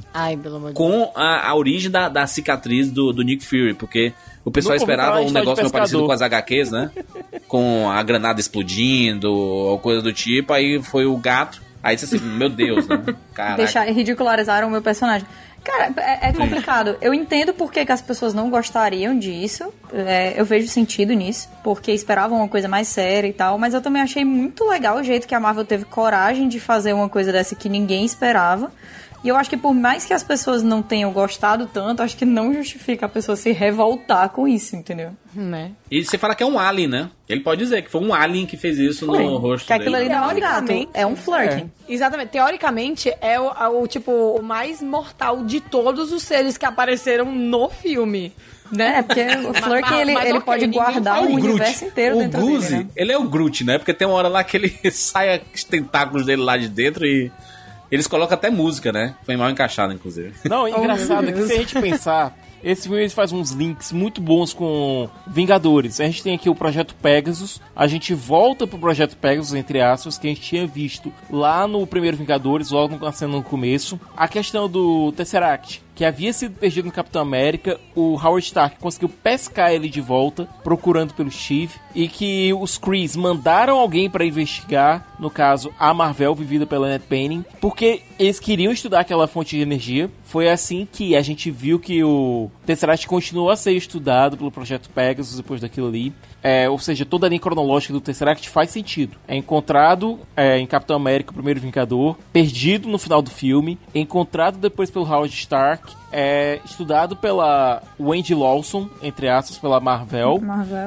com a origem da cicatriz do Nick Fury, porque o pessoal esperava um negócio meio parecido com as HQs, né? Com a granada explodindo, ou coisa do tipo, aí foi o gato. Aí você assim, meu Deus, né? Caraca. Ridicularizaram o meu personagem. Cara, é complicado. Eu entendo por que as pessoas não gostariam disso. Eu vejo sentido nisso, porque esperavam uma coisa mais séria e tal. Mas eu também achei muito legal o jeito que a Marvel teve coragem de fazer uma coisa dessa que ninguém esperava. E eu acho que por mais que as pessoas não tenham gostado tanto, acho que não justifica a pessoa se revoltar com isso, entendeu? Né? E você fala que é um alien, né? Ele pode dizer que foi um alien que fez isso no rosto dele. Que aquilo ali não é um gato, é um flirting. Exatamente. Teoricamente, é o mais mortal de todos os seres que apareceram no filme. Né? Porque o Flurk, ele pode guardar o universo inteiro dentro dele, né? Ele é o Groot, né? Porque tem uma hora lá que ele sai os tentáculos dele lá de dentro e... Eles colocam até música, né? Foi mal encaixado, inclusive. Não, engraçado que se a gente pensar, esse filme faz uns links muito bons com Vingadores. A gente tem aqui o Projeto Pegasus, a gente volta pro Projeto Pegasus, entre aspas, que a gente tinha visto lá no primeiro Vingadores, logo na cena no começo. A questão do Tesseract, que havia sido perdido no Capitão América, o Howard Stark conseguiu pescar ele de volta, procurando pelo Steve, e que os Krees mandaram alguém para investigar, no caso, a Mar-Vell, vivida pela Annette Bening, porque eles queriam estudar aquela fonte de energia. Foi assim que a gente viu que o Tesseract continuou a ser estudado pelo Projeto Pegasus depois daquilo ali. Ou seja, toda a linha cronológica do Tesseract faz sentido. É encontrado em Capitão América, o primeiro Vingador, perdido no final do filme, encontrado depois pelo Howard Stark, estudado pela Wendy Lawson, entre aspas, pela Mar-Vell.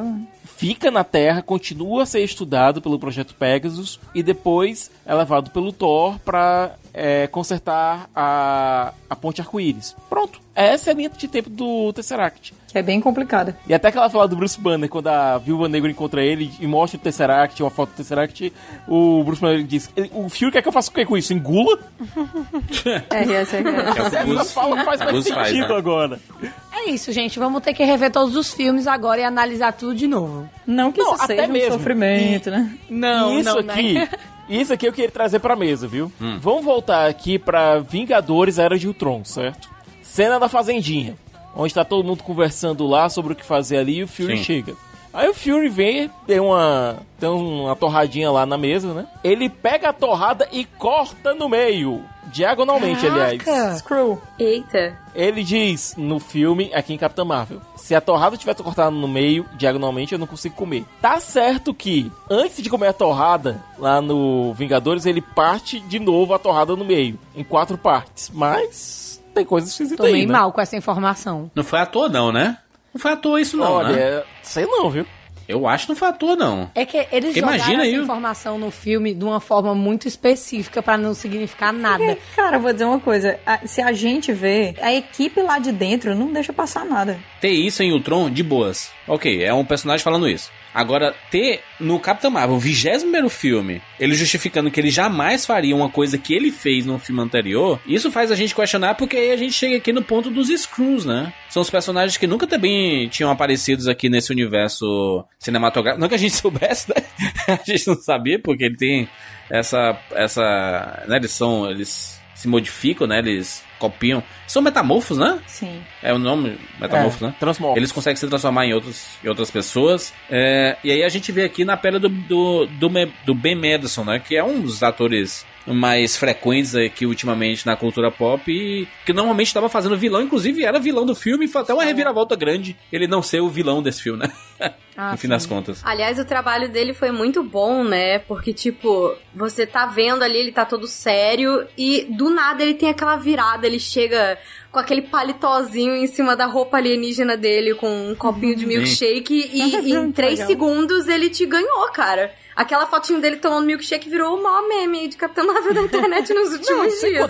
Fica na Terra, continua a ser estudado pelo Projeto Pegasus e depois é levado pelo Thor para consertar a Ponte Arco-Íris. Pronto. Essa é a linha de tempo do Tesseract. Que é bem complicada. E até aquela fala do Bruce Banner, quando a Viúva Negra encontra ele e mostra o Tesseract, uma foto do Tesseract, o Bruce Banner diz: o Fury quer que eu faça o que com isso? Engula? Essa fala faz mais sentido, né? Agora. É isso, gente. Vamos ter que rever todos os filmes agora e analisar tudo de novo. Não que isso seja um sofrimento, né? Isso aqui eu queria trazer pra mesa, viu? Vamos voltar aqui pra Vingadores Era de Ultron, certo? Cena da Fazendinha, onde tá todo mundo conversando lá sobre o que fazer ali e o Fury chega. Aí o Fury vem, tem uma torradinha lá na mesa, né? Ele pega a torrada e corta no meio. Diagonalmente, aliás. Screw. Eita. Ele diz no filme, aqui em Capitã Marvel, se a torrada tiver cortada no meio, diagonalmente, eu não consigo comer. Tá certo que, antes de comer a torrada, lá no Vingadores, ele parte de novo a torrada no meio, em 4 partes. Mas tem coisas esquisitas aí, né? Tô meio mal com essa informação. Não foi à toa não, né? Não foi à toa isso não, né? Sei não, viu? Eu acho que não foi à toa, não. É que eles jogaram essa informação no filme de uma forma muito específica pra não significar nada. Cara, eu vou dizer uma coisa. Se a gente vê, a equipe lá de dentro não deixa passar nada. Ter isso em Ultron, de boas. Ok, é um personagem falando isso. Agora, ter no Capitão Marvel, o 21º filme, ele justificando que ele jamais faria uma coisa que ele fez no filme anterior, isso faz a gente questionar, porque aí a gente chega aqui no ponto dos Skrulls, né? São os personagens que nunca também tinham aparecido aqui nesse universo cinematográfico. Não que a gente soubesse, né? A gente não sabia, porque ele tem essa né? Eles se modificam, né? Eles copiam. São metamorfos, né? Sim. É o nome, metamorfos, né? Transmorfos. Eles conseguem se transformar em outras pessoas. E aí a gente vê aqui na pele do Ben Mendelsohn, né? Que é um dos atores mais frequentes aqui ultimamente na cultura pop e que normalmente estava fazendo vilão, inclusive era vilão do filme, e foi até uma reviravolta grande ele não ser o vilão desse filme, né? No fim das contas. Aliás, o trabalho dele foi muito bom, né? Porque, tipo, você tá vendo ali, ele tá todo sério e do nada ele tem aquela virada, ele chega com aquele paletózinho em cima da roupa alienígena dele com um copinho de milkshake e em 3 segundos ele te ganhou, cara. Aquela fotinho dele tomando milkshake virou o maior meme de Capitã Marvel da internet nos últimos dias.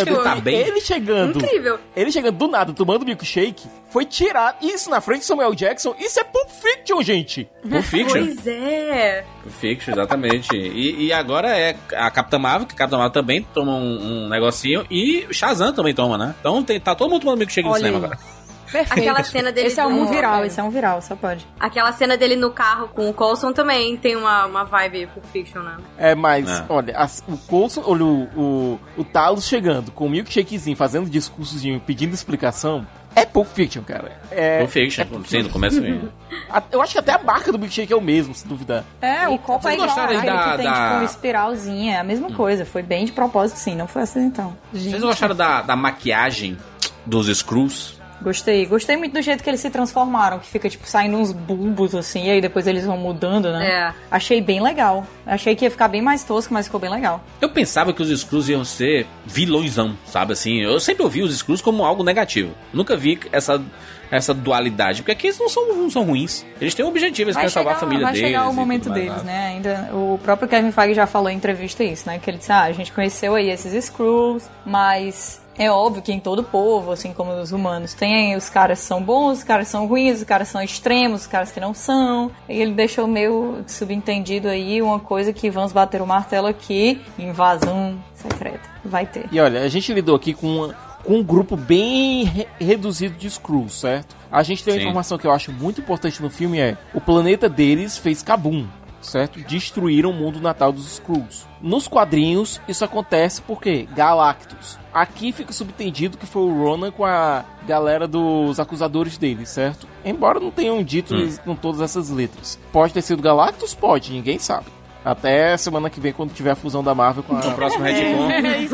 Ele chegando. Incrível. Ele chegando do nada, tomando milkshake, foi tirar isso na frente de Samuel Jackson. Isso é Pulp Fiction, gente. Pulp Fiction. Pois é. Pulp Fiction, exatamente. E agora é a Capitã Marvel, que a Capitã Marvel também toma um negocinho. E o Shazam também toma, né? Então tá todo mundo tomando milkshake no cinema agora. Perfeito. Aquela cena dele esse é um viral, só pode. Aquela cena dele no carro com o Coulson também tem uma vibe Pulp Fiction, né? Olha, o Coulson, olha o Talos chegando com o milkshakezinho, fazendo discursozinho, pedindo explicação. É Pulp Fiction, cara. Pulp Fiction, sim, no começo mesmo. Eu acho que até a marca do milkshake é o mesmo, se duvidar. O copo é igual, aquele que tem tipo uma espiralzinha, é a mesma coisa. Foi bem de propósito, sim, não foi acidental. Vocês gostaram da maquiagem dos Skrulls? Gostei muito do jeito que eles se transformaram, que fica, tipo, saindo uns bulbos, assim, e aí depois eles vão mudando, né? Achei bem legal. Achei que ia ficar bem mais tosco, mas ficou bem legal. Eu pensava que os Skrulls iam ser vilõezão, sabe, assim? Eu sempre ouvi os Skrulls como algo negativo. Nunca vi essa dualidade, porque aqui eles não são ruins. Eles têm um objetivo, eles querem salvar a família deles. Vai chegar o momento deles, né? Ainda, o próprio Kevin Feige já falou em entrevista isso, né? Que ele disse, a gente conheceu aí esses Skrulls, mas... É óbvio que em todo povo, assim como os humanos, tem os caras que são bons, os caras que são ruins, os caras que são extremos, os caras que não são. E ele deixou meio subentendido aí uma coisa que vamos bater o martelo aqui, invasão secreta. Vai ter. E olha, a gente lidou aqui com um grupo bem reduzido de Skrulls, certo? A gente tem uma informação que eu acho muito importante no filme, o planeta deles fez Kabum. Certo? Destruíram o mundo natal dos Skrulls. Nos quadrinhos, isso acontece porque Galactus. Aqui fica subtendido que foi o Ronan com a galera dos acusadores dele, certo? Embora não tenham dito com todas essas letras. Pode ter sido Galactus? Pode, ninguém sabe. Até semana que vem, quando tiver a fusão da Marvel com No próximo retcon.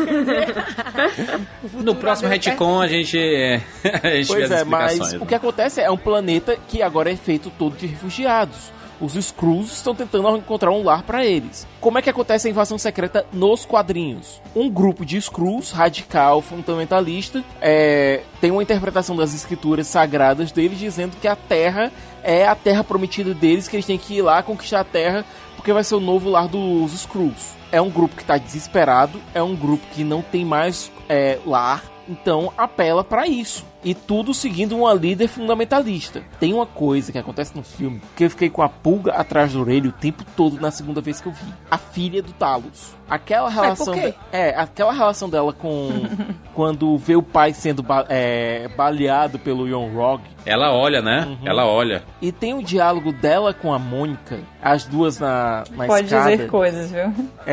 No próximo retcon a gente pois é, mas o que acontece é um planeta que agora é feito todo de refugiados. Os Skrulls estão tentando encontrar um lar para eles. Como é que acontece a invasão secreta nos quadrinhos? Um grupo de Skrulls, radical, fundamentalista, tem uma interpretação das escrituras sagradas deles, dizendo que a Terra é a terra prometida deles, que eles têm que ir lá conquistar a Terra, porque vai ser o novo lar dos Skrulls. É um grupo que está desesperado, é um grupo que não tem mais lar, então apela para isso. E tudo seguindo uma líder fundamentalista. Tem uma coisa que acontece no filme que eu fiquei com a pulga atrás da orelha o tempo todo na segunda vez que eu vi. A filha do Talos. Aquela relação... aquela relação dela com... quando vê o pai sendo baleado pelo Yon-Rogg. Ela olha, né? Uhum. Ela olha. E tem o diálogo dela com a Mônica, as duas na Pode escada. dizer coisas, viu?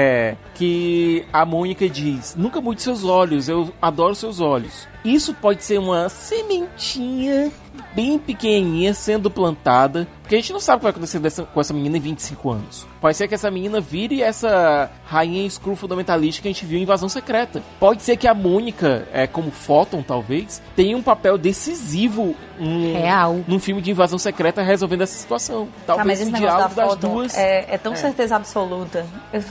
Que a Mônica diz: nunca mude seus olhos, eu adoro seus olhos. Isso pode ser uma sementinha bem pequenininha sendo plantada, porque a gente não sabe o que vai acontecer com essa menina em 25 anos. Pode ser que essa menina vire essa rainha Skrull fundamentalista que a gente viu em Invasão Secreta. Pode ser que a Mônica, como Photon talvez, tenha um papel decisivo num filme de Invasão Secreta resolvendo essa situação. Talvez mas o diálogo das duas... É tão certeza absoluta.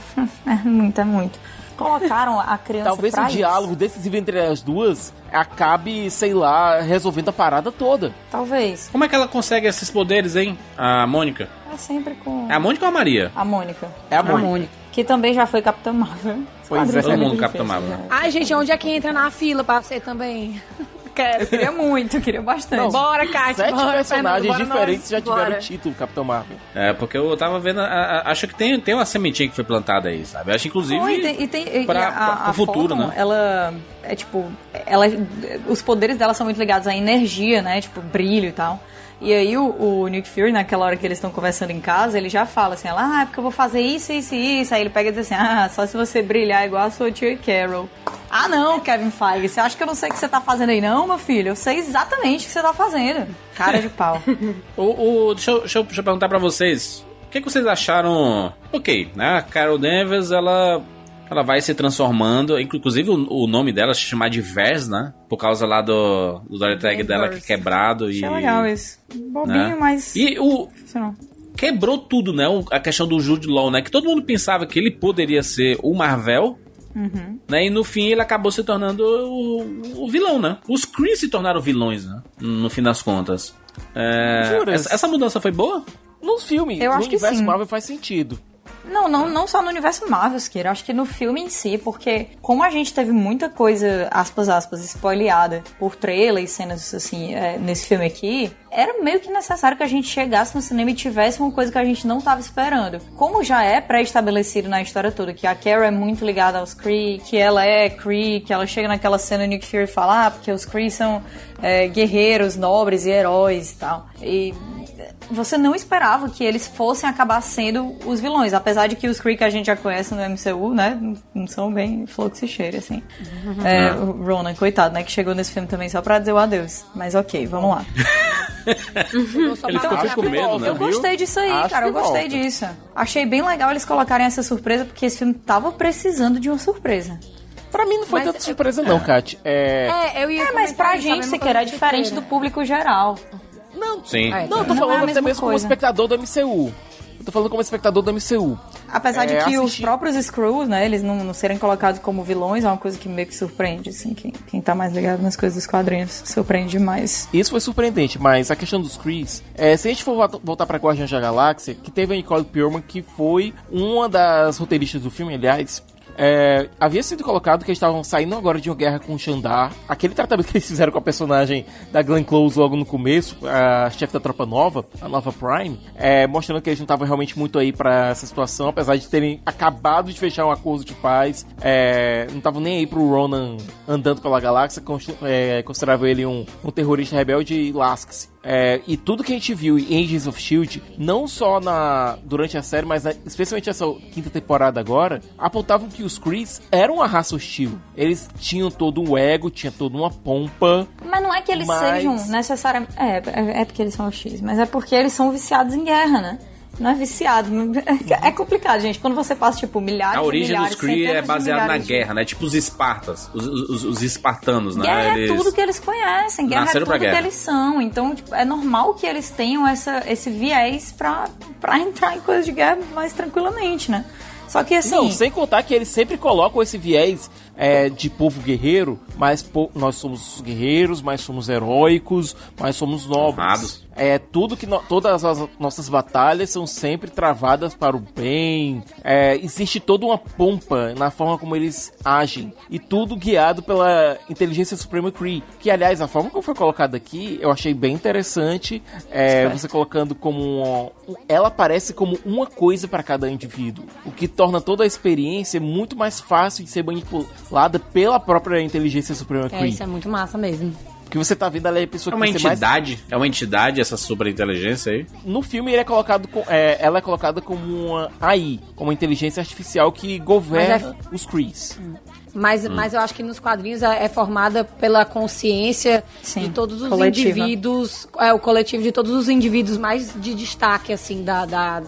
É muito. Colocaram a criança talvez o diálogo decisivo entre as duas acabe, sei lá, resolvendo a parada toda. Talvez. Como é que ela consegue esses poderes, hein? A Mônica? É sempre com... É a Mônica ou a Maria? A Mônica. É a Mônica. Que também já foi Capitã Marvel. Pois é. Todo mundo Capitã Marvel. Ai, gente, onde é que entra na fila pra ser também? Eu queria muito, eu queria bastante. Não, bora, Kátia. 7 bora, personagens Fernando, diferentes já tiveram bora. o título Capitão Marvel. Porque eu tava vendo... acho que tem uma sementinha que foi plantada aí, sabe? Eu acho, inclusive, para o futuro, Photon, né? Ela é tipo... os poderes dela são muito ligados à energia, né? Tipo, brilho e tal. E aí o Nick Fury, naquela hora que eles estão conversando em casa, ele já fala assim, é porque eu vou fazer isso, isso e isso. Aí ele pega e diz assim, só se você brilhar igual a sua tia Carol. Ah, não, Kevin Feige, você acha que eu não sei o que você tá fazendo aí não, meu filho? Eu sei exatamente o que você tá fazendo. Cara de pau. Deixa eu perguntar pra vocês, o que vocês acharam... Ok, né, a Carol Danvers, ela vai se transformando, inclusive o nome dela se chama de Vers, né? Por causa lá do dolly tag dela que é quebrado. Achei legal isso. Bobinho, né? Mas... E quebrou tudo, né? A questão do Jude Law, né? Que todo mundo pensava que ele poderia ser o Marvel, né? E no fim ele acabou se tornando o vilão, né? Os Kree se tornaram vilões, né? No fim das contas. Essa mudança foi boa? No filme, no universo Marvel faz sentido. Não só no universo Marvel, Kira, acho que no filme em si, porque como a gente teve muita coisa, aspas, spoileada por trailer e cenas assim, nesse filme aqui, era meio que necessário que a gente chegasse no cinema e tivesse uma coisa que a gente não estava esperando. Como já é pré-estabelecido na história toda, que a Carol é muito ligada aos Kree, que ela é Kree, que ela chega naquela cena Nick Fury fala, porque os Kree são guerreiros, nobres e heróis e tal. E você não esperava que eles fossem acabar sendo os vilões, apesar de que os Kree que a gente já conhece no MCU, né, não são bem fluxo e cheiro, assim. O Ronan, coitado, né, que chegou nesse filme também só pra dizer o adeus. Mas ok, vamos lá. Ele ficou com medo, né? Eu gostei disso aí, cara, eu gostei disso. Achei bem legal eles colocarem essa surpresa, porque esse filme tava precisando de uma surpresa. Pra mim não foi tanta surpresa não, Kat. Mas pra gente, se quer, é diferente do público geral. Não, sim. Não, eu tô falando até mesmo como espectador do MCU. Eu tô falando como espectador do MCU. Apesar de que os próprios Skrulls, né, eles não serem colocados como vilões, é uma coisa que meio que surpreende, assim, quem tá mais ligado nas coisas dos quadrinhos, surpreende demais. Isso foi surpreendente, mas a questão dos Krees, se a gente for voltar pra Guardiões da Galáxia, que teve a Nicole Perlman, que foi uma das roteiristas do filme, aliás, havia sido colocado que eles estavam saindo agora de uma guerra com o Xandar. Aquele tratamento que eles fizeram com a personagem da Glenn Close logo no começo, a chefe da Tropa Nova, a Nova Prime, mostrando que eles não estavam realmente muito aí pra essa situação, apesar de terem acabado de fechar um acordo de paz, não estavam nem aí pro Ronan andando pela galáxia, consideravam ele um terrorista rebelde e lasque-se. E tudo que a gente viu em Agents of S.H.I.E.L.D., não só durante a série, mas especialmente essa quinta temporada agora, apontavam que os Krees eram uma raça hostil. Eles tinham todo um ego, tinha toda uma pompa. Mas não é que eles sejam necessariamente... É porque eles são hostis, mas é porque eles são viciados em guerra, né? Não é viciado. É complicado, gente. Quando você passa, tipo, milhares a origem milhares, dos Kree é baseada na guerra, né? Tipo os espartas, os espartanos, né? Guerra é tudo que eles conhecem. Guerra é tudo que eles são. Então, tipo, é normal que eles tenham esse viés pra entrar em coisas de guerra mais tranquilamente, né? Só que assim... Não, sem contar que eles sempre colocam esse viés de povo guerreiro, mas nós somos guerreiros, mas somos heróicos, mas somos nobres. Todas as nossas batalhas são sempre travadas para o bem. Existe toda uma pompa na forma como eles agem. E tudo guiado pela inteligência suprema Kree. Que, aliás, a forma como foi colocada aqui, eu achei bem interessante. Você colocando como... Ela aparece como uma coisa para cada indivíduo. O que torna toda a experiência muito mais fácil de ser manipulada pela própria inteligência suprema Kree. Isso é muito massa mesmo. Porque você tá vendo ali a pessoa que É uma entidade essa superinteligência aí? No filme ela é colocada como uma AI, como uma inteligência artificial que governa os Krees. Mas eu acho que nos quadrinhos é formada pela consciência de todos os indivíduos, o coletivo de todos os indivíduos mais de destaque, assim, da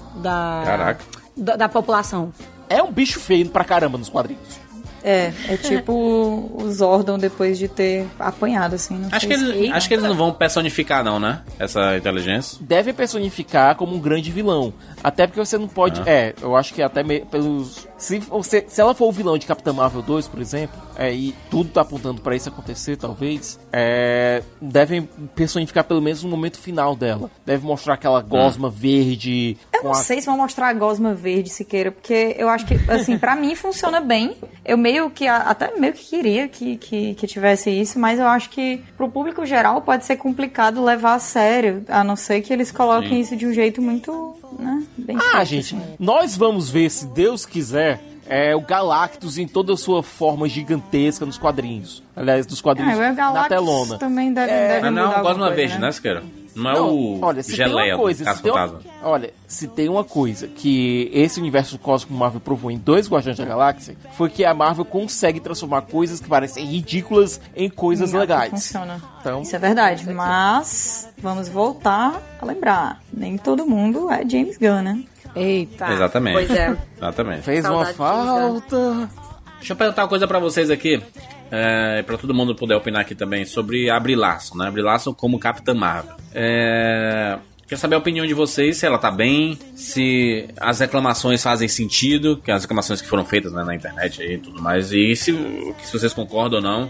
população. É um bicho feio pra caramba nos quadrinhos. É tipo o Zordon depois de ter apanhado, assim. Acho que eles não vão personificar, não, né? Essa inteligência. Deve personificar como um grande vilão. Até porque você não pode... eu acho que até pelos... Se ela for o vilão de Capitã Marvel 2, por exemplo, e tudo tá apontando pra isso acontecer, talvez, devem personificar pelo menos no momento final dela. Deve mostrar aquela gosma verde... Eu não sei se vão mostrar a gosma verde, Siqueira, porque eu acho que, assim, pra mim funciona bem. Eu meio que queria que tivesse isso, mas eu acho que pro público geral pode ser complicado levar a sério, a não ser que eles coloquem isso de um jeito muito, né, bem forte, gente, assim. Nós vamos ver, se Deus quiser, o Galactus em toda a sua forma gigantesca nos quadrinhos. Aliás, dos quadrinhos na telona. Também deve não, gosma verde, né, Siqueira? Não, geleia do Caça-Fantasma. Olha, se tem uma coisa que esse universo cósmico Marvel provou em 2 Guardiões da Galáxia, foi que a Marvel consegue transformar coisas que parecem ridículas em coisas legais. Funciona. Então, isso é verdade, mas vamos voltar a lembrar. Nem todo mundo é James Gunn, né? Eita. Exatamente. Pois é. Exatamente. Fez uma falta. Deixa eu perguntar uma coisa pra vocês aqui. Pra todo mundo poder opinar aqui também sobre a Brie Larson, né? A Brie Larson como Capitã Marvel. Quero saber a opinião de vocês, se ela tá bem, se as reclamações fazem sentido, que as reclamações que foram feitas, né, na internet aí e tudo mais, e se vocês concordam ou não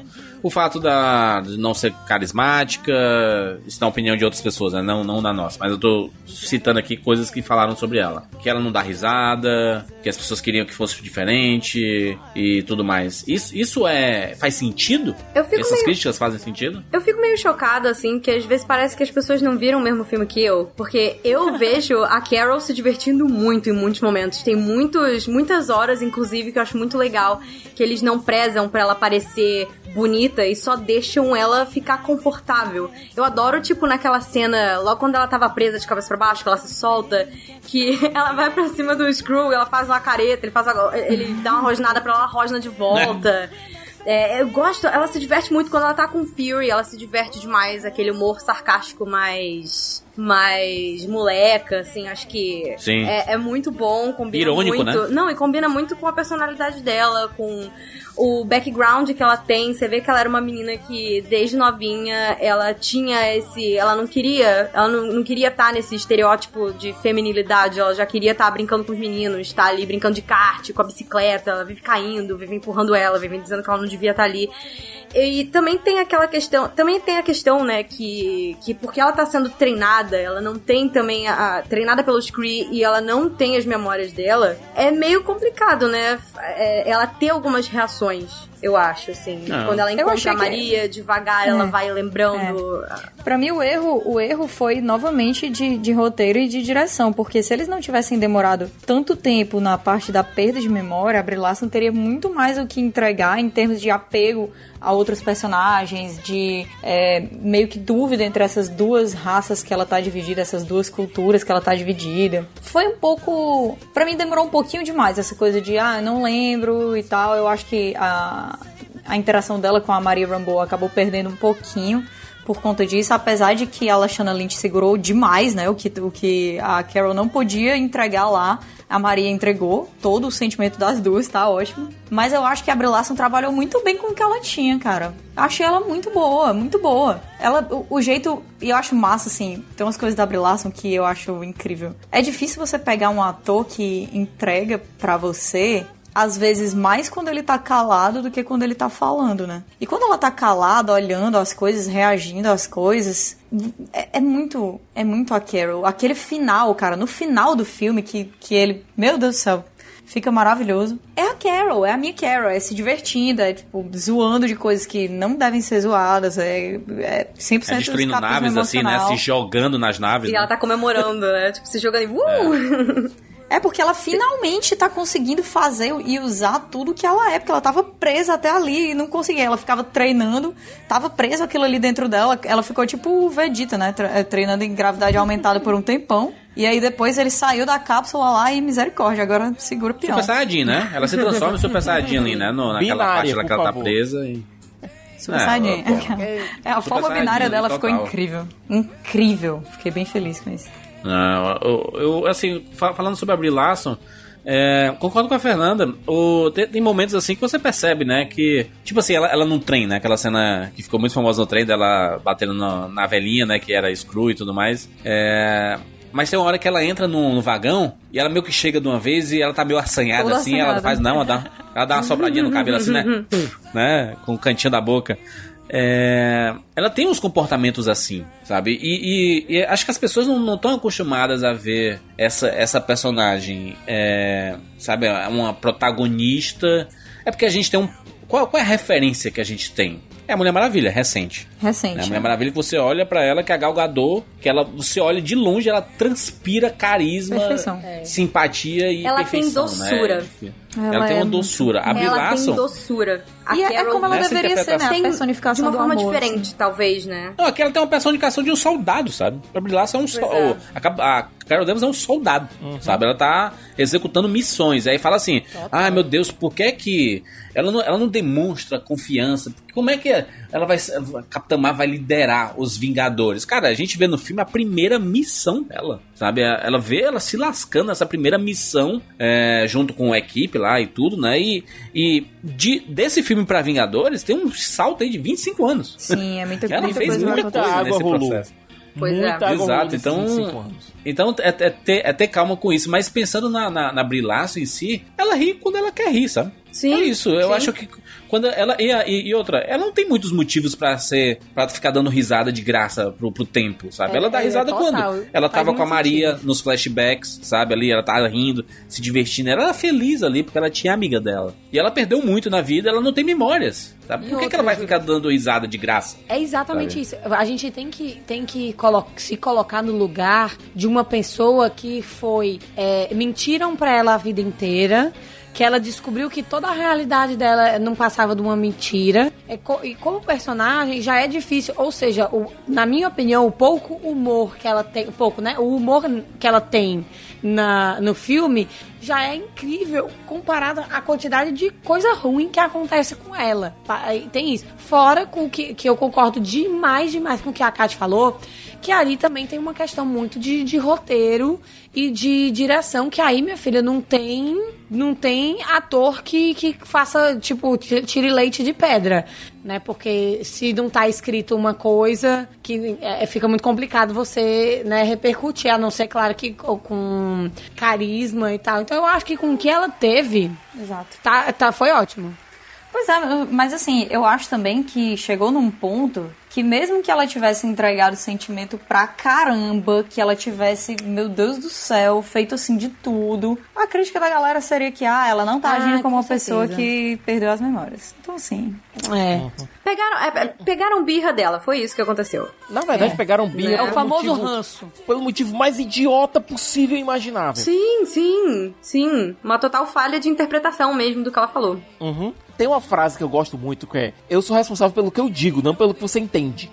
O fato de não ser carismática, isso é a opinião de outras pessoas, né? Não da nossa. Mas eu tô citando aqui coisas que falaram sobre ela. Que ela não dá risada, que as pessoas queriam que fosse diferente e tudo mais. Isso faz sentido? Essas críticas fazem sentido? Eu fico meio chocada, assim, que às vezes parece que as pessoas não viram o mesmo filme que eu. Porque eu vejo a Carol se divertindo muito em muitos momentos. Tem muitas horas, inclusive, que eu acho muito legal, que eles não prezam pra ela parecer bonita e só deixam ela ficar confortável. Eu adoro, tipo, naquela cena, logo quando ela tava presa de cabeça pra baixo, que ela se solta, que ela vai pra cima do Screw, ela faz uma careta, ele dá uma rosnada pra ela rosna de volta. Eu gosto, ela se diverte muito quando ela tá com Fury, ela se diverte demais, aquele humor sarcástico mais moleca, assim, acho que é muito bom, combina irônico, muito, né? Não, e combina muito com a personalidade dela, com o background que ela tem. Você vê que ela era uma menina que desde novinha ela tinha ela não queria estar nesse estereótipo de feminilidade, ela já queria estar brincando com os meninos, estar ali brincando de kart, com a bicicleta, ela vive caindo, vive empurrando ela, vive dizendo que ela não devia estar ali. E também tem a questão, né, que porque ela tá sendo treinada, ela não tem também treinada pelos Kree e ela não tem as memórias dela, é meio complicado, né, ela ter algumas reações, eu acho, assim. Quando ela encontra a Maria, devagar ela vai lembrando. Pra mim, o erro foi novamente de roteiro e de direção, porque se eles não tivessem demorado tanto tempo na parte da perda de memória, a Brie Larson teria muito mais o que entregar em termos de apego a outros personagens, de meio que dúvida entre essas duas raças que ela tá dividida, essas duas culturas que ela tá dividida. Foi um pouco... Pra mim demorou um pouquinho demais essa coisa de, não lembro e tal. Eu acho que a interação dela com a Maria Rambeau acabou perdendo um pouquinho por conta disso, apesar de que a Lashana Lynch segurou demais, né, o que a Carol não podia entregar lá, a Maria entregou todo o sentimento das duas, tá ótimo. Mas eu acho que a Brie Larson trabalhou muito bem com o que ela tinha, cara. Achei ela muito boa, muito boa. O jeito, e eu acho massa, assim, tem umas coisas da Brie Larson que eu acho incrível. É difícil você pegar um ator que entrega pra você... às vezes mais quando ele tá calado do que quando ele tá falando, né? E quando ela tá calada, olhando as coisas, reagindo às coisas, é muito a Carol. Aquele final, cara, no final do filme que ele, meu Deus do céu, fica maravilhoso. É a Carol, é a minha Carol, é se divertindo, é tipo, zoando de coisas que não devem ser zoadas, é 100% destruindo naves assim, né? Se jogando nas naves. E né? ela tá comemorando, né? Tipo, se jogando e É porque ela finalmente tá conseguindo fazer e usar tudo que ela é, porque ela tava presa até ali e não conseguia. Ela ficava treinando, tava preso aquilo ali dentro dela, ela ficou tipo o Vegeta, né? Treinando em gravidade aumentada por um tempão. E aí depois ele saiu da cápsula lá e misericórdia, agora segura o peão. Super Saiyajin, né? Ela se transforma em Super Saiyajin ali, né? Naquela parte lá que ela tá presa e... Super Saiyajin. A forma binária dela ficou incrível. Incrível. Fiquei bem feliz com isso. Não, eu assim, falando sobre a Brie Larson, concordo com a Fernanda. Tem momentos assim que você percebe, né, que, tipo assim, ela num trem, né, aquela cena que ficou muito famosa no trem dela batendo na velhinha, né, que era Screw e tudo mais. Mas tem uma hora que ela entra no vagão e ela meio que chega de uma vez e ela tá meio assanhada toda assim, assanhada. Ela faz, ela dá uma sobradinha no cabelo assim, né, com o cantinho da boca. Ela tem uns comportamentos assim, sabe? E acho que as pessoas não estão acostumadas a ver essa personagem, sabe? Uma protagonista. É porque a gente tem Qual é a referência que a gente tem? É a Mulher Maravilha, recente. Recente. A Mulher Maravilha que você olha pra ela, que é a Gal Gadot, que você olha de longe, ela transpira carisma, simpatia e ela perfeição. Tem doçura. Né? Ela tem uma doçura. A Brie Larson... tem doçura. A Carol, é como ela deveria ser, né? A personificação de uma forma amor, diferente, assim. Talvez, né? Não, aqui ela tem uma personificação de um soldado, sabe? A Brie Larson é um soldado. A Carol Danvers é um soldado, sabe? Ela tá executando missões. Aí fala assim, meu Deus, por que ela não demonstra confiança? Como é que ela vai... Capitã Marvel vai liderar os Vingadores? Cara, a gente vê no filme a primeira missão dela, sabe? Ela vê ela se lascando nessa primeira missão, junto com a equipe lá e tudo, né? E desse filme pra Vingadores tem um salto aí de 25 anos. Sim, é muita coisa. Ela fez muita coisa nesse processo. Pois Exato, então ter calma com isso. Mas pensando na Brie Larson em si, ela ri quando ela quer rir, sabe? Sim. É isso, eu acho que quando ela... E outra, ela não tem muitos motivos pra ficar dando risada de graça pro tempo, sabe? Ela dá risada quando ela tava com a Maria nos flashbacks, sabe? Ali, ela tava rindo, se divertindo. Ela era feliz ali, porque ela tinha amiga dela. E ela perdeu muito na vida, ela não tem memórias, sabe? Por que ela vai ficar dando risada de graça? É exatamente isso. A gente tem que se colocar no lugar de uma pessoa que foi... mentiram pra ela a vida inteira, que ela descobriu que toda a realidade dela não passava de uma mentira. E como personagem já é difícil, ou seja, na minha opinião, o pouco humor que ela tem, o humor que ela tem no filme já é incrível comparado à quantidade de coisa ruim que acontece com ela. Tem isso. Fora com que eu concordo demais com o que a Kátia falou, que ali também tem uma questão muito de roteiro e de direção, que aí, minha filha, não tem ator que faça, tipo, tire leite de pedra, né? Porque se não tá escrito uma coisa, que fica muito complicado você, né, repercutir, a não ser, claro, que com carisma e tal. Então eu acho que com o que ela teve, exato, foi ótimo. Pois é, mas assim, eu acho também que chegou num ponto que mesmo que ela tivesse entregado sentimento pra caramba, que ela tivesse, meu Deus do céu, feito assim de tudo, a crítica da galera seria que, ela não tá agindo como uma pessoa que perdeu as memórias. Então, assim... Pegaram birra dela, foi isso que aconteceu. Na verdade, pegaram birra. É o famoso ranço. Pelo motivo mais idiota possível e imaginável. Sim. Uma total falha de interpretação mesmo do que ela falou. Tem uma frase que eu gosto muito, que é: eu sou responsável pelo que eu digo, não pelo que você entende.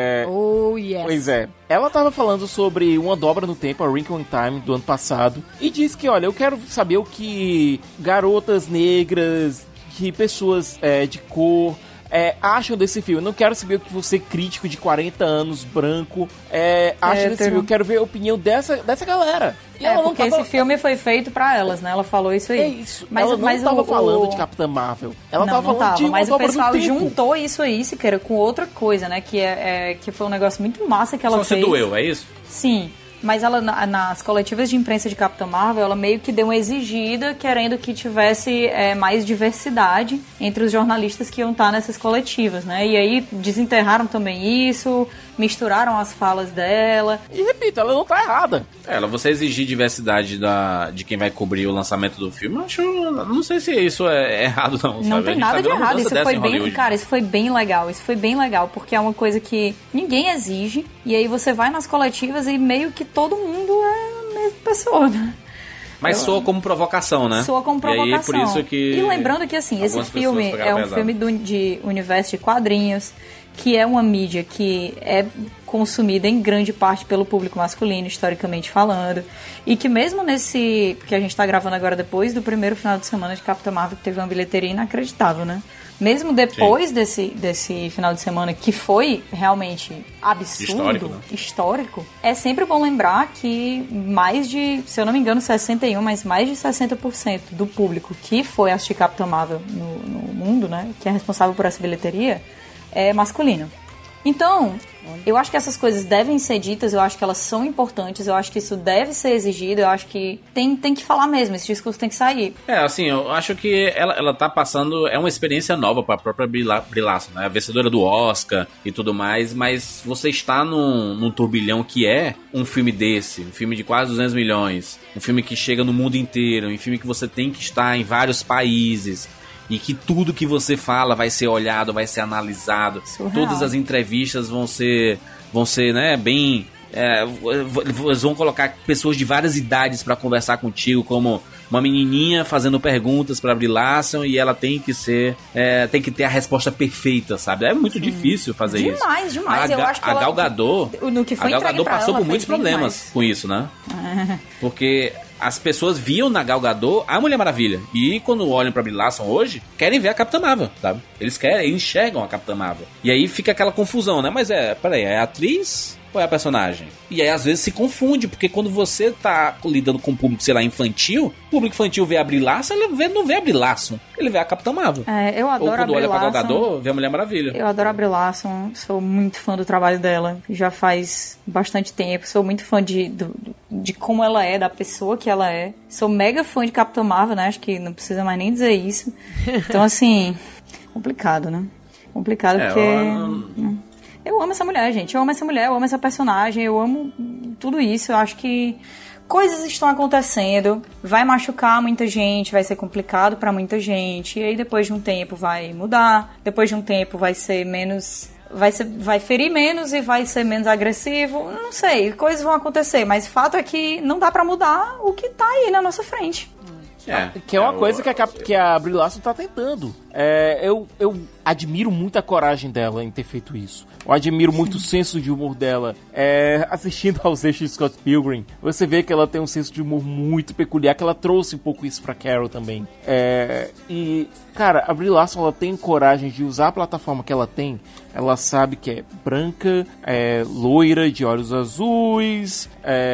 Oh, yes. Pois é. Ela tava falando sobre Uma Dobra no Tempo, a Wrinkle in Time, do ano passado, e disse que, olha, eu quero saber o que garotas negras, que pessoas de cor... acham desse filme. Eu não quero saber o que você, crítico de 40 anos, branco, acha desse filme. Eu quero ver a opinião dessa galera. E ela porque esse filme foi feito pra elas, né? Ela falou isso aí. É isso. Mas ela não tava falando de Capitã Marvel. Ela tava falando de Uma Mas o Dobra pessoal no Tempo. juntou isso aí, Siqueira, com outra coisa, né? Que foi um negócio muito massa que ela fez. Só você doeu, é isso? Sim. Mas ela, nas coletivas de imprensa de Capitã Marvel, ela meio que deu uma exigida, querendo que tivesse mais diversidade entre os jornalistas que iam estar nessas coletivas, né? E aí desenterraram também isso, misturaram as falas dela. E repito, ela não tá errada. Você exigir diversidade de quem vai cobrir o lançamento do filme, eu acho... Não sei se isso é errado, não. Não sabe? tem nada de errado. Isso foi bem... Hollywood. Cara, isso foi bem legal. Isso foi bem legal, porque é uma coisa que ninguém exige. E aí você vai nas coletivas e meio que todo mundo é a mesma pessoa, né? Mas soa como provocação, né? Soa como provocação. E aí, por isso que... E lembrando que, assim, esse filme é um filme de universo de quadrinhos, que é uma mídia que é consumida em grande parte pelo público masculino, historicamente falando, e que mesmo nesse... Porque a gente tá gravando agora depois do primeiro final de semana de Capitã Marvel, que teve uma bilheteria inacreditável, né? Mesmo depois desse final de semana, que foi realmente absurdo, histórico, é sempre bom lembrar que mais de, se eu não me engano, 61%, mas mais de 60% do público que foi assistir Capitã Marvel no mundo, né, que é responsável por essa bilheteria, é masculino. Então, eu acho que essas coisas devem ser ditas, eu acho que elas são importantes, eu acho que isso deve ser exigido, eu acho que tem que falar mesmo, esse discurso tem que sair. Assim, eu acho que ela tá passando, é uma experiência nova pra própria Brie Larson, né? A vencedora do Oscar e tudo mais, mas você está num turbilhão que é um filme desse, um filme de quase 200 milhões, um filme que chega no mundo inteiro, um filme que você tem que estar em vários países, e que tudo que você fala vai ser olhado, vai ser analisado. Surreal. Todas as entrevistas vão ser né, bem... eles vão colocar pessoas de várias idades para conversar contigo, como uma menininha fazendo perguntas para Brie Larson, e ela tem que ter a resposta perfeita, sabe? É muito difícil fazer isso. Demais. Eu acho que a Gal Gadot, no que foi Gal Gadot passou ela, por muitos problemas com isso, né? Porque as pessoas viam na Gal Gadot a Mulher Maravilha, e quando olham pra Brie Larson hoje, querem ver a Capitã Marvel, sabe? Eles enxergam a Capitã Marvel. E aí fica aquela confusão, né? Mas peraí, é atriz ou é a personagem? E aí às vezes se confunde, porque quando você tá lidando com um público, sei lá, infantil, o público infantil vê a Brie Larson, ele não vê a Brie Larson, ele vê a Capitã Marvel. Eu adoro a Brie Larson. Ou quando olha pra Gal Gadot, vê a Mulher Maravilha. Eu adoro a Brie Larson, sou muito fã do trabalho dela, já faz bastante tempo, sou muito fã de como ela é, da pessoa que ela é. Sou mega fã de Capitã Marvel, né? Acho que não precisa mais nem dizer isso. Então, assim, complicado, né? Complicado porque... Eu amo essa mulher, gente. Eu amo essa mulher, eu amo essa personagem, eu amo tudo isso. Eu acho que coisas estão acontecendo, vai machucar muita gente, vai ser complicado pra muita gente. E aí depois de um tempo vai mudar, depois de um tempo vai ser menos... Vai ferir menos e vai ser menos agressivo. Não sei, coisas vão acontecer, mas o fato é que não dá pra mudar o que tá aí na nossa frente. Que é uma coisa que a Brie Larson tá tentando. Eu admiro muito a coragem dela em ter feito isso. Eu admiro muito o senso de humor dela. Assistindo aos eixos de Scott Pilgrim, você vê que ela tem um senso de humor muito peculiar, que ela trouxe um pouco isso pra Carol também. E, cara, a Brie Larson, ela tem coragem de usar a plataforma que ela tem. Ela sabe que é branca, loira, de olhos azuis,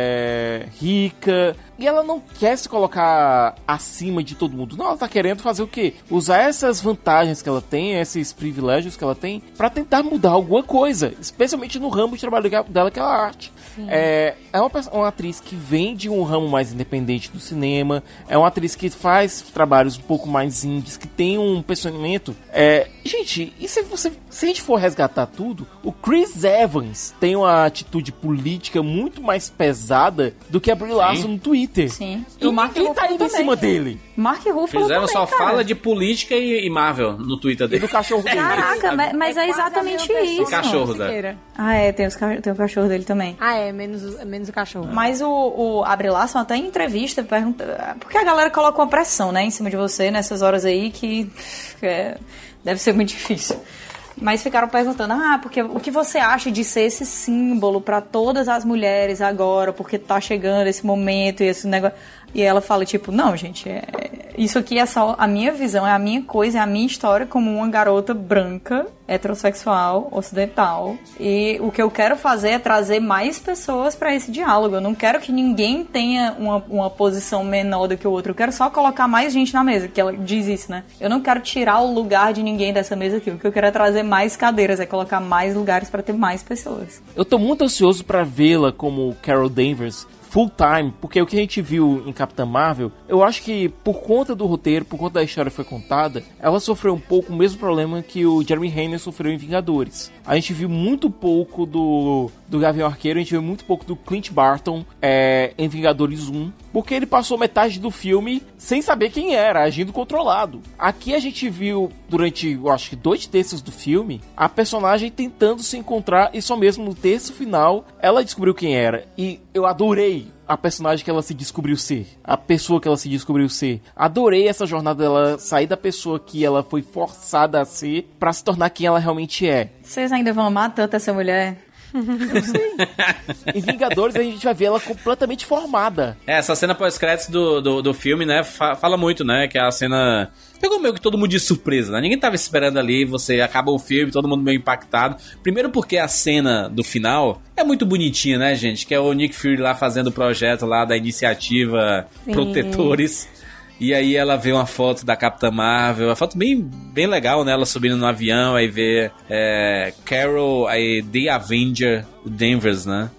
rica. E ela não quer se colocar acima de todo mundo. Não, ela tá querendo fazer o quê? Usar essas vantagens que ela tem, esses privilégios que ela tem, pra tentar mudar alguma coisa. Especialmente no ramo de trabalho dela, que é a arte. É uma atriz que vem de um ramo mais independente do cinema. É uma atriz que faz trabalhos um pouco mais indies, que tem um pensamento... Gente, e se a gente for resgatar tudo, o Chris Evans tem uma atitude política muito mais pesada do que a Brie Larson no Twitter. Sim. E o Mark Ruffalo tá indo em cima dele. Mark Ruffalo Chris Evans só cara. fala de política e Marvel no Twitter dele. E do cachorro dele. Caraca, mas é exatamente isso. O cachorro dele. Tem o cachorro dele também. Menos o cachorro. Mas a Brie Larson até em entrevista pergunta... Porque a galera coloca uma pressão, né, em cima de você nessas horas aí que deve ser muito difícil. Mas ficaram perguntando, porque o que você acha de ser esse símbolo pra todas as mulheres agora, porque tá chegando esse momento e esse negócio... E ela fala, tipo, não, gente, isso aqui é só a minha visão, é a minha coisa, é a minha história como uma garota branca, heterossexual, ocidental. E o que eu quero fazer é trazer mais pessoas pra esse diálogo. Eu não quero que ninguém tenha uma posição menor do que o outro. Eu quero só colocar mais gente na mesa, que ela diz isso, né? Eu não quero tirar o lugar de ninguém dessa mesa aqui. O que eu quero é trazer mais cadeiras, é colocar mais lugares pra ter mais pessoas. Eu tô muito ansioso pra vê-la como Carol Danvers full time, porque o que a gente viu em Capitã Marvel, eu acho que por conta do roteiro, por conta da história que foi contada, ela sofreu um pouco o mesmo problema que o Jeremy Renner sofreu em Vingadores. A gente viu muito pouco do Gavião Arqueiro, a gente viu muito pouco do Clint Barton em Vingadores 1, porque ele passou metade do filme sem saber quem era, agindo controlado. Aqui a gente viu, durante, eu acho que 2 terços do filme, a personagem tentando se encontrar, e só mesmo no terço final, ela descobriu quem era. E eu adorei a personagem que ela se descobriu ser, a pessoa que ela se descobriu ser. Adorei essa jornada dela sair da pessoa que ela foi forçada a ser pra se tornar quem ela realmente é. Vocês ainda vão amar tanto essa mulher? Eu sei. Em Vingadores a gente vai ver ela completamente formada. Essa cena pós-créditos do filme, né, fala muito, né, que a cena pegou meio que todo mundo de surpresa, né? Ninguém tava esperando ali, você acaba o filme, todo mundo meio impactado. Primeiro porque a cena do final é muito bonitinha, né, gente? Que é o Nick Fury lá fazendo o projeto lá da iniciativa Protetores. E aí ela vê uma foto da Capitã Marvel, uma foto bem legal, né? Ela subindo no avião, aí vê Carol, aí The Avenger Danvers, né?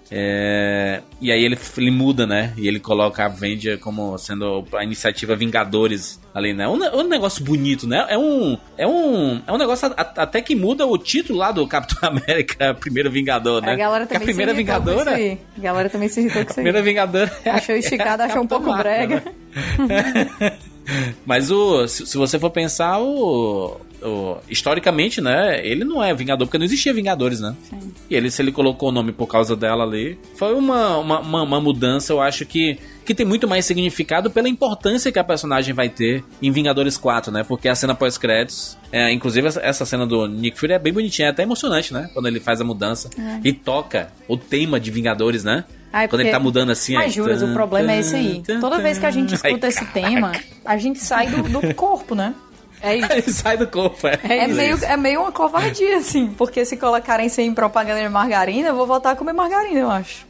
E aí ele muda, né? E ele coloca a Avenger como sendo a iniciativa Vingadores ali, né? Um negócio bonito, né? É um negócio até que muda o título lá do Capitão América, Primeiro Vingador, né? A galera também a primeira Vingadora. A galera também se irritou com isso aí. Primeira Vingadora. Achou esticado, achou um pouco brega. Né? Mas se você for pensar, historicamente, né, ele não é Vingador, porque não existia Vingadores, né? Sim. E se ele colocou o nome por causa dela ali, foi uma mudança, eu acho que tem muito mais significado pela importância que a personagem vai ter em Vingadores 4, né? Porque a cena pós-créditos, inclusive essa cena do Nick Fury é bem bonitinha, é até emocionante, né? Quando ele faz a mudança e toca o tema de Vingadores, né? Quando ele tá mudando assim... Mas juras, o problema é esse aí. Toda vez que a gente escuta esse tema, a gente sai do corpo, né? É isso. Ele sai do corpo, É meio uma covardia, assim, porque se colocarem sem propaganda de margarina, eu vou voltar a comer margarina, eu acho.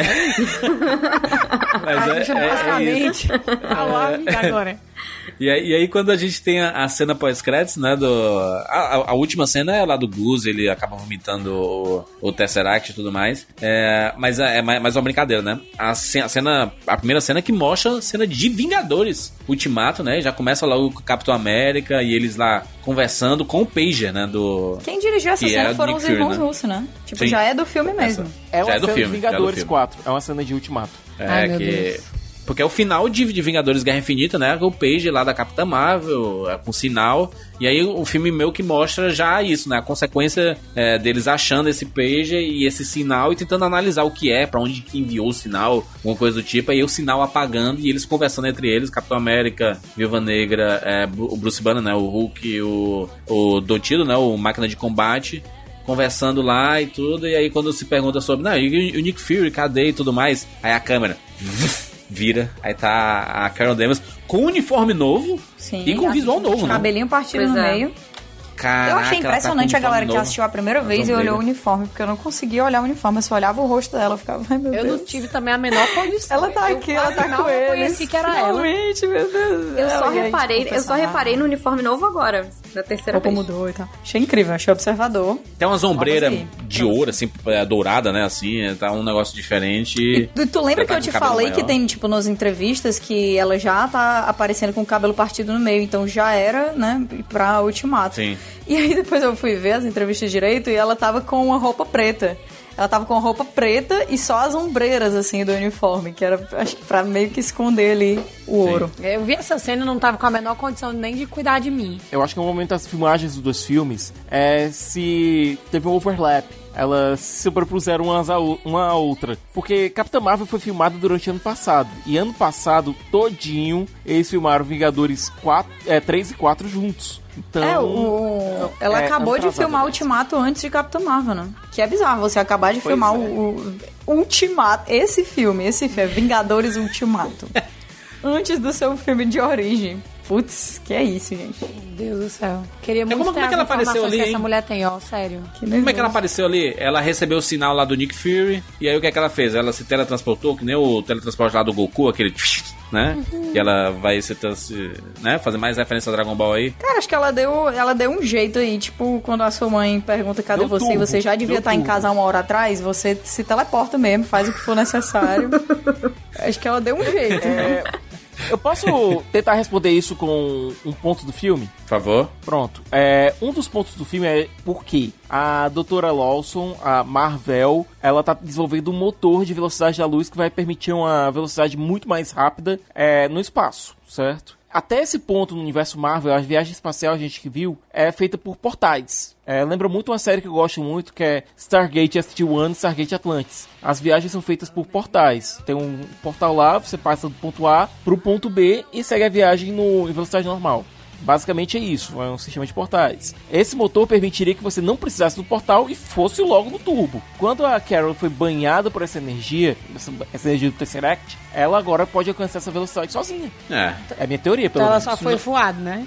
Mas basicamente. Agora. E aí quando a gente tem a cena pós-créditos, né, a última cena é lá do Gus, ele acaba vomitando o Tesseract e tudo mais, mas é mais uma brincadeira, né? A primeira cena que mostra a cena de Vingadores Ultimato, né, já começa lá o Capitão América e eles lá conversando com o Pager, né, Quem dirigiu essa cena foram os irmãos russos, né? Tipo, já é do filme mesmo. É uma cena de Vingadores 4, é uma cena de Ultimato. Porque é o final de Vingadores Guerra Infinita, né? O Page lá da Capitã Marvel, com sinal. E aí o filme meio que mostra já isso, né? A consequência deles achando esse Page e esse sinal e tentando analisar o que é, pra onde que enviou o sinal, alguma coisa do tipo. Aí o sinal apagando e eles conversando entre eles, Capitão América, Viúva Negra, o Bruce Banner, né? O Hulk, o Dotido, né? O Máquina de Combate, conversando lá e tudo. E aí quando se pergunta sobre, e o Nick Fury, cadê e tudo mais? Aí a câmera vira, aí tá a Carol Danvers com uniforme novo. Sim, e com visual novo, né? Cabelinho partido no meio. Caraca, eu achei impressionante a galera que novo. assistiu a primeira vez e olhou o uniforme, porque eu não conseguia olhar o uniforme, eu só olhava o rosto dela, eu ficava, ai meu Deus. Eu não tive também a menor condição. Ela tá aqui, ela tá com ele. Eu conheci que era finalmente, ela. Meu Deus. Eu só reparei no uniforme novo agora, da terceira vez. Mudou e tal. Achei incrível, achei observador. Tem uma sombreira de ouro, assim, dourada, né, assim, tá um negócio diferente. E tu lembra que eu te falei que tem, tipo, nas entrevistas que ela já tá aparecendo com o cabelo partido no meio, então já era, né, pra Ultimato. Sim. E aí depois eu fui ver as entrevistas direito e ela tava com uma roupa preta. Ela tava com a roupa preta e só as ombreiras, assim, do uniforme, que era, acho que pra meio que esconder ali o ouro. Eu vi essa cena e não tava com a menor condição nem de cuidar de mim. Eu acho que no momento das filmagens dos dois filmes, se teve um overlap. Elas se sobrepuseram uma à outra. Porque Capitã Marvel foi filmada durante ano passado. E ano passado, todinho, eles filmaram Vingadores 3 e 4 juntos. Então, ela acabou de filmar o Ultimato antes de Capitã Marvel, né? Que é bizarro você acabar de filmar o Ultimato. Esse filme é Vingadores Ultimato. Antes do seu filme de origem. Putz, que é isso, gente. Meu Deus do céu. Queria muito como é que ela apareceu ali, que essa mulher tem, sério. Como é que ela apareceu ali? Ela recebeu o sinal lá do Nick Fury, e aí o que é que ela fez? Ela se teletransportou, que nem o teletransporte lá do Goku, aquele... né? E ela vai fazer mais referência a Dragon Ball aí. Cara, acho que ela deu um jeito aí, tipo, quando a sua mãe pergunta cadê você, e você já devia estar em casa 1 hora atrás, você se teleporta mesmo, faz o que for necessário. Acho que ela deu um jeito. Eu posso tentar responder isso com um ponto do filme? Por favor. Pronto. Um dos pontos do filme é porque a Dra. Lawson, a Marvel, ela tá desenvolvendo um motor de velocidade da luz que vai permitir uma velocidade muito mais rápida no espaço, certo? Até esse ponto no universo Marvel, a viagem espacial, a gente que viu, é feita por portais. Lembra muito uma série que eu gosto muito, que é Stargate SG-1 e Stargate Atlantis. As viagens são feitas por portais. Tem um portal lá, você passa do ponto A pro ponto B e segue a viagem em velocidade normal. Basicamente é isso, é um sistema de portais. Esse motor permitiria que você não precisasse do portal e fosse logo no turbo. Quando a Carol foi banhada por essa energia do Tesseract, ela agora pode alcançar essa velocidade sozinha. É a minha teoria, pelo menos. Ela só foi voada, né?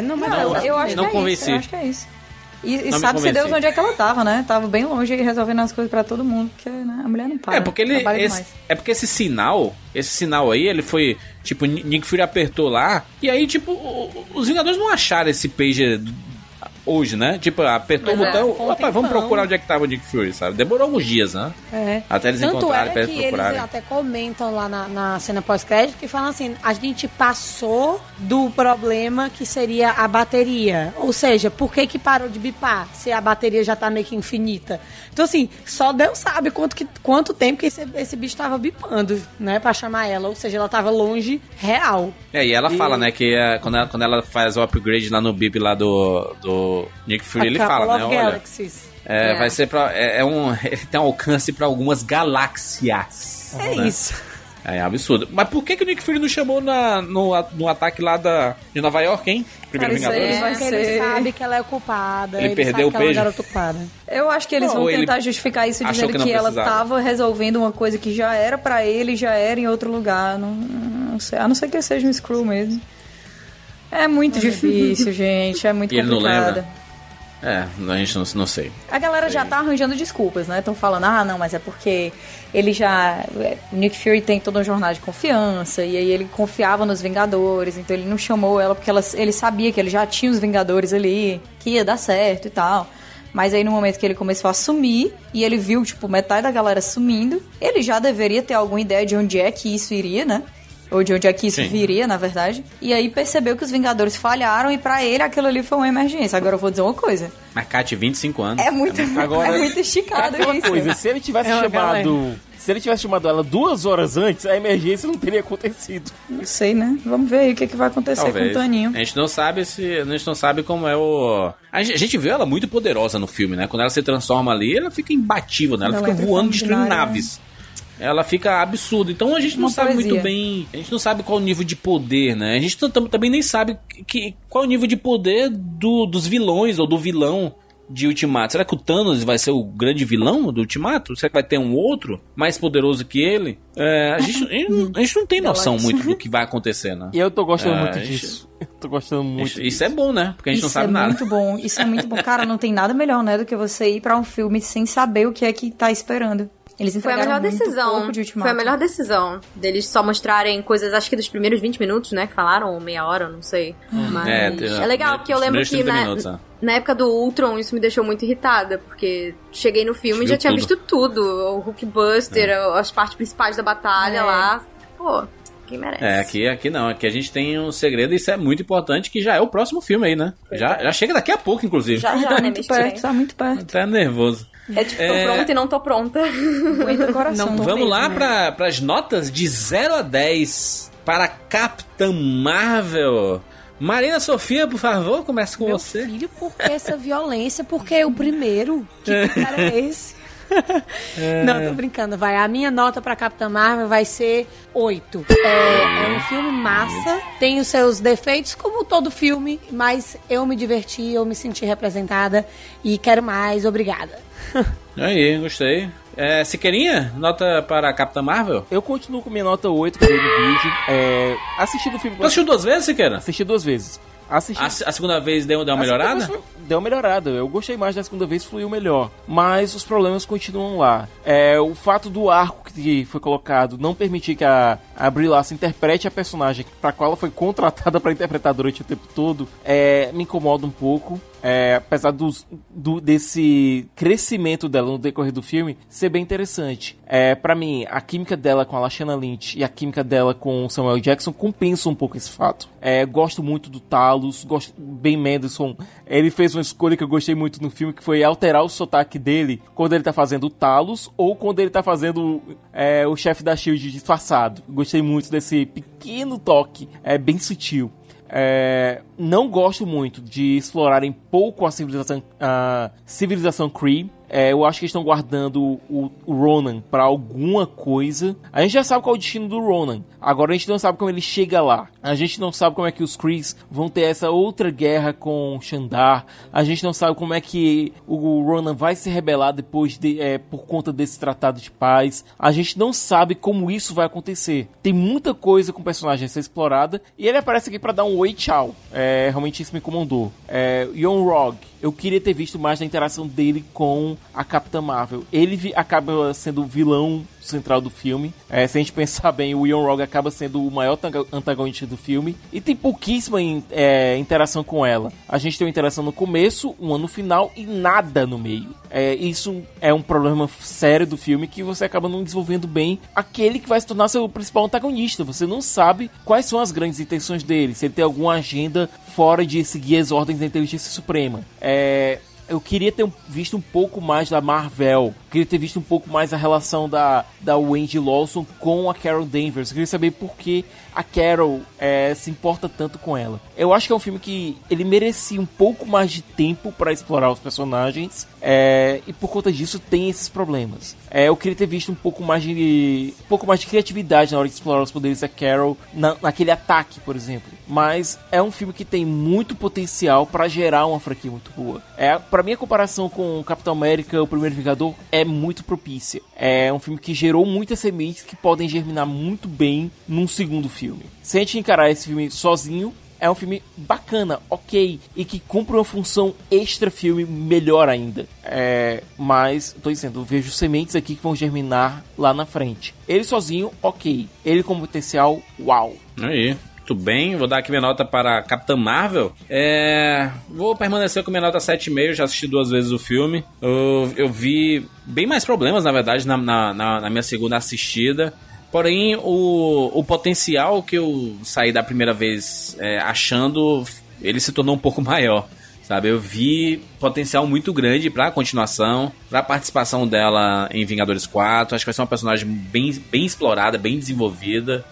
Eu acho não que convenci. é isso. Eu acho que é isso. E sabe-se Deus onde é que ela tava, né? Tava bem longe e resolvendo as coisas pra todo mundo, porque né, a mulher não para. Porque esse sinal aí, ele foi, tipo, Nick Fury apertou lá, e aí, tipo, os Vingadores não acharam esse pager hoje, né? Tipo, apertou o botão, opa, vamos procurar onde é que tava o Nick Fury, sabe? Demorou alguns dias, né? Até eles encontrarem, até eles procurarem. Eles até comentam lá na cena pós-crédito que falam assim, a gente passou do problema que seria a bateria. Ou seja, por que parou de bipar se a bateria já tá meio que infinita? Então, assim, só Deus sabe quanto tempo que esse bicho tava bipando, né? Pra chamar ela. Ou seja, ela tava longe real. E ela fala, né, que quando ela faz o upgrade lá no bip lá do Nick Fury, ele fala, né, olha... Vai ser ele tem um alcance pra algumas galáxias. Né? Isso. É absurdo. Mas por que o Nick Fury não chamou no ataque lá de Nova York, hein? Primeiro Vingadores. Porque ele sabe que ela é ocupada. Ele perdeu o peixe. Ela é uma garota ocupada. Eu acho que eles vão tentar justificar isso dizendo que ela tava resolvendo uma coisa que já era pra ele, já era em outro lugar. Não sei. A não ser que seja um Skrull mesmo. É muito difícil, gente. É muito E ele não complicado. lembra? A gente não sei. A galera já tá arranjando desculpas, né? Estão falando, não, mas é porque ele já... O Nick Fury tem toda uma jornada de confiança, e aí ele confiava nos Vingadores, então ele não chamou ela porque ele sabia que ele já tinha os Vingadores ali, que ia dar certo e tal. Mas aí no momento que ele começou a sumir, e ele viu, tipo, metade da galera sumindo, ele já deveria ter alguma ideia de onde é que isso iria, né? Ou de onde é que isso viria, na verdade. E aí percebeu que os Vingadores falharam e pra ele aquilo ali foi uma emergência. Agora eu vou dizer uma coisa. Mas, Kátia, 25 anos. É muito esticado isso. Coisa, se ele tivesse chamado... Se ele tivesse chamado ela 2 horas antes, a emergência não teria acontecido. Não sei, né? Vamos ver aí o que vai acontecer Talvez. com o Toninho. A gente não sabe como é o... A gente vê ela muito poderosa no filme, né? Quando ela se transforma ali, ela fica imbatível, né? Ela fica voando, destruindo naves. Ela fica absurda. Então a gente não sabe muito bem... A gente não sabe qual o nível de poder, né? A gente também nem sabe qual o nível de poder dos vilões ou do vilão de Ultimato. Será que o Thanos vai ser o grande vilão do Ultimato? Será que vai ter um outro mais poderoso que ele? A gente não tem noção muito do que vai acontecer, né? E eu tô gostando muito disso. Eu tô gostando muito Isso é bom, né? Porque a gente não sabe nada. Isso é muito bom. Cara, não tem nada melhor, né, do que você ir pra um filme sem saber o que é que tá esperando. Eles Foi a melhor decisão. De Foi a melhor decisão deles só mostrarem coisas, acho que dos primeiros 20 minutos, né? Que falaram, ou meia hora, não sei. Mas é legal, porque eu lembro que na época do Ultron isso me deixou muito irritada, porque cheguei no filme e já tinha visto tudo. O Hulkbuster, as partes principais da batalha lá. Pô, quem merece? Aqui não. Aqui a gente tem um segredo e isso é muito importante, que já é o próximo filme aí, né? Já chega daqui a pouco, inclusive. Já, tá né? muito perto, tá muito perto. Tá nervoso. É tipo, tô pronta e não tô pronta. Aguenta o coração. Vamos lá para as notas de 0 a 10 para Capitã Marvel. Marina Sofia, por favor, comece com você. Meu filho, por que essa violência? Porque o primeiro? Que cara é esse? Não, tô brincando. A minha nota pra Capitã Marvel vai ser 8. É um filme massa, tem os seus defeitos, como todo filme, mas eu me diverti, eu me senti representada e quero mais. Obrigada. Aí, gostei. Siqueirinha, nota para Capitã Marvel? Eu continuo com minha nota 8 que eu dei no vídeo. Assisti do filme... Tu assistiu 2 vezes, Siqueira? Assisti 2 vezes. A segunda vez deu uma melhorada? Deu uma melhorada. Eu gostei mais da segunda vez, fluiu melhor. Mas os problemas continuam lá. O fato do arco que foi colocado não permitir que a Brie Larson interprete a personagem para qual ela foi contratada para interpretar durante o tempo todo me incomoda um pouco. Apesar desse crescimento dela no decorrer do filme ser bem interessante. Pra mim, a química dela com a Lashana Lynch e a química dela com o Samuel Jackson compensam um pouco esse fato. Gosto muito do Talos, Ben Mendelsohn. Ele fez uma escolha que eu gostei muito no filme, que foi alterar o sotaque dele quando ele tá fazendo o Talos ou quando ele tá fazendo o chefe da SHIELD disfarçado. Gostei muito desse pequeno toque, bem sutil. Não gosto muito de explorarem pouco a civilização Kree. Eu acho que eles estão guardando o Ronan pra alguma coisa. A gente já sabe qual é o destino do Ronan. Agora a gente não sabe como ele chega lá. A gente não sabe como é que os Krees vão ter essa outra guerra com Xandar. A gente não sabe como é que o Ronan vai se rebelar depois por conta desse tratado de paz. A gente não sabe como isso vai acontecer. Tem muita coisa com o personagem a ser explorada. E ele aparece aqui pra dar um oi, tchau. Realmente isso me incomodou. Yon-Rogg. Eu queria ter visto mais da interação dele com a Capitã Marvel. Ele acaba sendo o vilão central do filme. Se a gente pensar bem, o Yon-Rogg acaba sendo o maior antagonista do filme. E tem pouquíssima interação com ela. A gente tem uma interação no começo, uma no final e nada no meio. Isso é um problema sério do filme, que você acaba não desenvolvendo bem aquele que vai se tornar seu principal antagonista. Você não sabe quais são as grandes intenções dele, se ele tem alguma agenda fora de seguir as ordens da Inteligência Suprema. Eu queria ter visto um pouco mais da Marvel. Queria ter visto um pouco mais a relação da Wendy Lawson com a Carol Danvers. Eu queria saber por que a Carol se importa tanto com ela. Eu acho que é um filme que ele merecia um pouco mais de tempo para explorar os personagens. E por conta disso tem esses problemas. Eu queria ter visto um pouco mais de criatividade na hora de explorar os poderes da Carol naquele ataque, por exemplo. Mas é um filme que tem muito potencial para gerar uma franquia muito boa. Pra mim, a comparação com Capitão América, o Primeiro Vingador, é muito propícia. É um filme que gerou muitas sementes que podem germinar muito bem num segundo filme. Se a gente encarar esse filme sozinho, é um filme bacana, ok, e que cumpre uma função extra filme melhor ainda. Mas, tô dizendo, eu vejo sementes aqui que vão germinar lá na frente. Ele sozinho, ok. Ele com potencial, uau. Aí. Muito bem, vou dar aqui minha nota para Capitã Marvel. Vou permanecer com minha nota 7,5, já assisti 2 vezes o filme. Eu vi bem mais problemas, na verdade, na minha segunda assistida. Porém, o potencial que eu saí da primeira vez achando, ele se tornou um pouco maior. Sabe, eu vi potencial muito grande pra continuação, pra participação dela em Vingadores 4. Acho que vai ser uma personagem bem explorada, bem desenvolvida.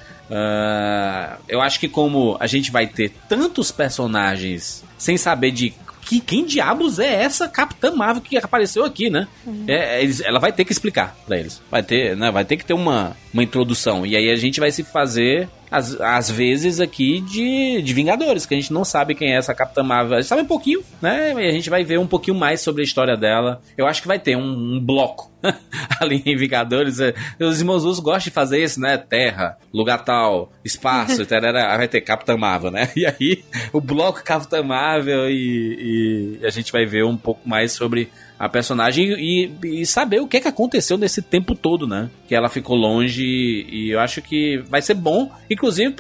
Eu acho que como a gente vai ter tantos personagens sem saber de quem diabos é essa Capitã Marvel que apareceu aqui, né? Ela vai ter que explicar pra eles. Vai ter que ter uma introdução. E aí a gente vai se fazer, às vezes, aqui de Vingadores, que a gente não sabe quem é essa Capitã Marvel. A gente sabe um pouquinho, né? E a gente vai ver um pouquinho mais sobre a história dela. Eu acho que vai ter um bloco ali em Vingadores. Os irmãos Russos gostam de fazer isso, né? Terra, lugar tal, espaço, vai ter Capitã Marvel, né? E aí, o bloco Capitã Marvel e a gente vai ver um pouco mais sobre a personagem e saber o que aconteceu nesse tempo todo, né? Que ela ficou longe e eu acho que vai ser bom, inclusive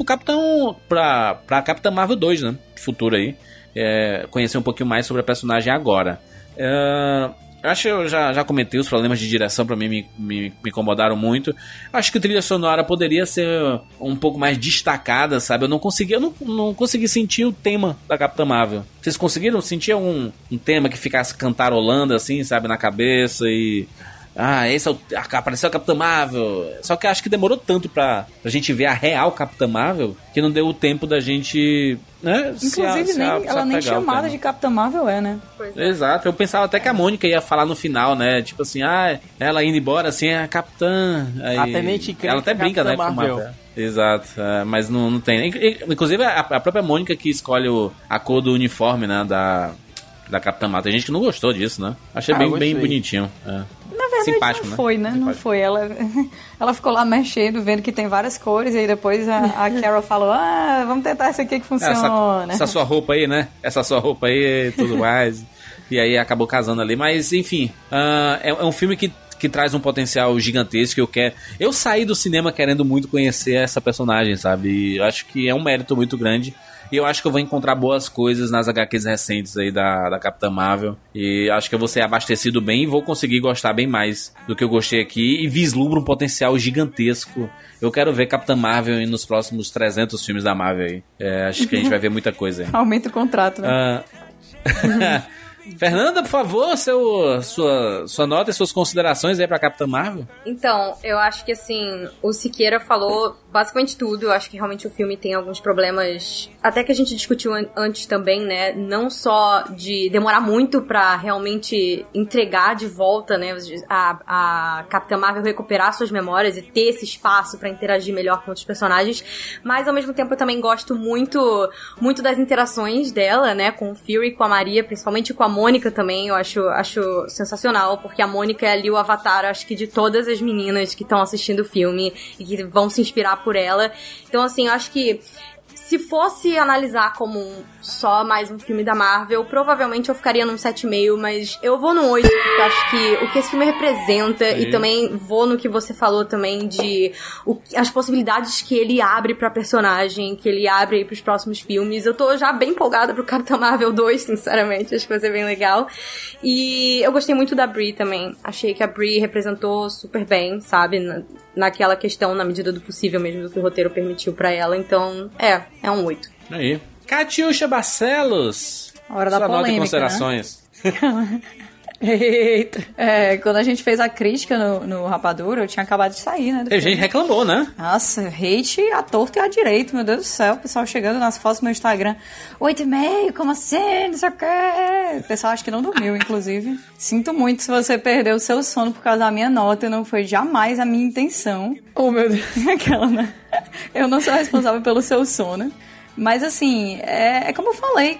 pra Capitã Marvel 2, né? Futuro aí. Conhecer um pouquinho mais sobre a personagem agora. Acho que eu já comentei os problemas de direção, pra mim me incomodaram muito. Acho que a trilha sonora poderia ser um pouco mais destacada, sabe? Eu não consegui sentir o tema da Capitã Marvel. Vocês conseguiram sentir um tema que ficasse cantarolando assim, sabe, na cabeça e... apareceu a Capitã Marvel. Só que acho que demorou tanto pra gente ver a real Capitã Marvel que não deu o tempo da gente, né? Inclusive, ela nem chamada de Capitã Marvel né? Exato, eu pensava até que a Mônica ia falar no final, né? Tipo assim, ela indo embora assim, a Capitã. Aí, a Tenente ela até brinca, né? Marvel. Com Exato, mas não tem. Inclusive, a própria Mônica que escolhe a cor do uniforme, né? Da Capitã Marvel. Tem gente que não gostou disso, né? Achei bem bonitinho. Na verdade simpático, não foi, né? Simpático. Não foi. Ela ficou lá mexendo, vendo que tem várias cores, e aí depois a Carol falou, vamos tentar essa aqui que funciona. Essa sua roupa aí, né? Essa sua roupa aí e tudo mais. E aí acabou casando ali. Mas, enfim, é um filme que traz um potencial gigantesco. Eu saí do cinema querendo muito conhecer essa personagem, sabe? E eu acho que é um mérito muito grande. E eu acho que eu vou encontrar boas coisas nas HQs recentes aí da Capitã Marvel. E acho que eu vou ser abastecido bem e vou conseguir gostar bem mais do que eu gostei aqui. E vislumbro um potencial gigantesco. Eu quero ver Capitã Marvel nos próximos 300 filmes da Marvel aí. Acho que a gente vai ver muita coisa aí. Aumenta o contrato, né? Fernanda, por favor, sua nota e suas considerações aí pra Capitã Marvel. Então, eu acho que assim, o Siqueira falou basicamente tudo. Eu acho que realmente o filme tem alguns problemas, até que a gente discutiu antes também, né? Não só de demorar muito pra realmente entregar de volta, né? A Capitã Marvel recuperar suas memórias e ter esse espaço pra interagir melhor com outros personagens. Mas ao mesmo tempo eu também gosto muito das interações dela, né? Com o Fury, com a Maria, principalmente com a Mônica também. Eu acho sensacional, porque a Mônica é ali o avatar, acho que de todas as meninas que estão assistindo o filme e que vão se inspirar por ela. Então, assim, eu acho que se fosse analisar como só mais um filme da Marvel, provavelmente eu ficaria num 7,5, mas eu vou no 8, porque eu acho que o que esse filme representa, e também vou no que você falou também de as possibilidades que ele abre pra personagem, que ele abre aí pros próximos filmes. Eu tô já bem empolgada pro Capitão Marvel 2, sinceramente, acho que vai ser bem legal. E eu gostei muito da Brie também, achei que a Brie representou super bem, sabe, naquela questão, na medida do possível mesmo, do que o roteiro permitiu pra ela. Então, é um 8. Aí. Catiuxa Barcelos. Hora da polêmica, nota e considerações. Né? Eita. Quando a gente fez a crítica no Rapadura, eu tinha acabado de sair, né? A gente reclamou, né? Nossa, hate à torta e à direita, meu Deus do céu. O pessoal chegando nas fotos do meu Instagram. 8,5, como assim? Não sei o quê. O pessoal acho que não dormiu, inclusive. Sinto muito se você perdeu o seu sono por causa da minha nota. Não foi jamais a minha intenção. Oh, meu Deus. Aquela, né? Eu não sou responsável pelo seu sono. Mas assim, é como eu falei,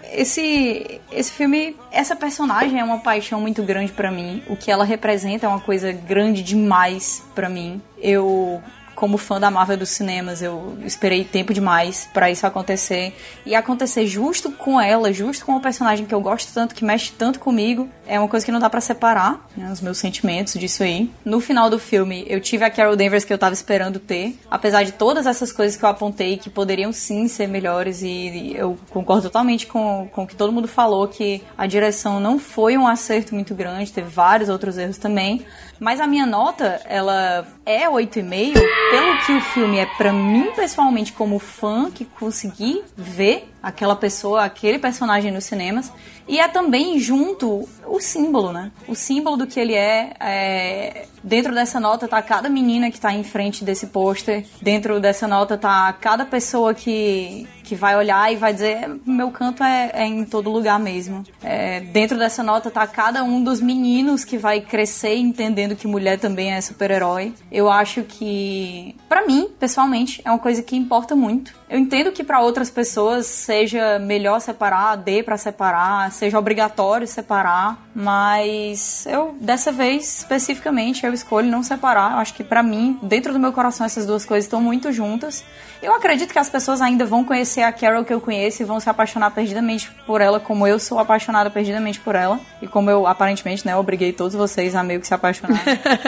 esse filme, essa personagem é uma paixão muito grande pra mim. O que ela representa é uma coisa grande demais pra mim. Eu como fã da Marvel dos cinemas, eu esperei tempo demais pra isso acontecer. E acontecer justo com ela, justo com o personagem que eu gosto tanto, que mexe tanto comigo, é uma coisa que não dá pra separar, né, os meus sentimentos disso aí. No final do filme, eu tive a Carol Danvers que eu tava esperando ter, apesar de todas essas coisas que eu apontei, que poderiam sim ser melhores, e eu concordo totalmente com o que todo mundo falou, que a direção não foi um acerto muito grande, teve vários outros erros também. Mas a minha nota, ela é 8,5, pelo que o filme é pra mim, pessoalmente, como fã, que consegui ver aquela pessoa, aquele personagem nos cinemas. E é também junto o símbolo, né? O símbolo do que ele é. Dentro dessa nota tá cada menina que tá em frente desse pôster. Dentro dessa nota tá cada pessoa que vai olhar e vai dizer, meu canto é em todo lugar mesmo. Dentro dessa nota tá cada um dos meninos que vai crescer entendendo que mulher também é super-herói. Eu acho que, pra mim, pessoalmente, é uma coisa que importa muito. Eu entendo que pra outras pessoas seja melhor separar, dê pra separar, seja obrigatório separar, mas eu, dessa vez, especificamente, eu escolho não separar. Eu acho que pra mim, dentro do meu coração, essas duas coisas estão muito juntas. Eu acredito que as pessoas ainda vão conhecer a Carol que eu conheço e vão se apaixonar perdidamente por ela, como eu sou apaixonada perdidamente por ela. E como eu, aparentemente, né, obriguei todos vocês a meio que se apaixonar.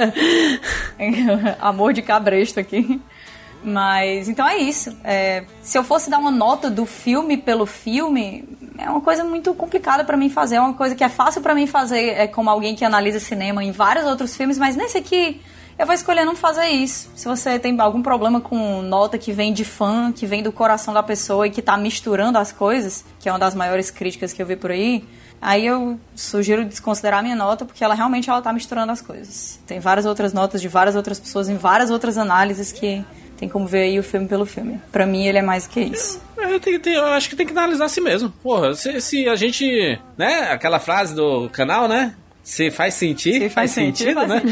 Amor de cabresto aqui. Mas, então é isso. Se eu fosse dar uma nota do filme pelo filme, é uma coisa muito complicada pra mim fazer. É uma coisa que é fácil pra mim fazer como alguém que analisa cinema em vários outros filmes, mas nesse aqui eu vou escolher não fazer isso. Se você tem algum problema com nota que vem de fã, que vem do coração da pessoa e que tá misturando as coisas, que é uma das maiores críticas que eu vi por aí eu sugiro desconsiderar a minha nota, porque ela realmente tá misturando as coisas. Tem várias outras notas de várias outras pessoas em várias outras análises que tem como ver aí o filme pelo filme. Pra mim, ele é mais do que isso. Eu acho que tem que analisar assim mesmo. Porra, se a gente... né? Aquela frase do canal, né? Se faz sentir, faz sentido, né?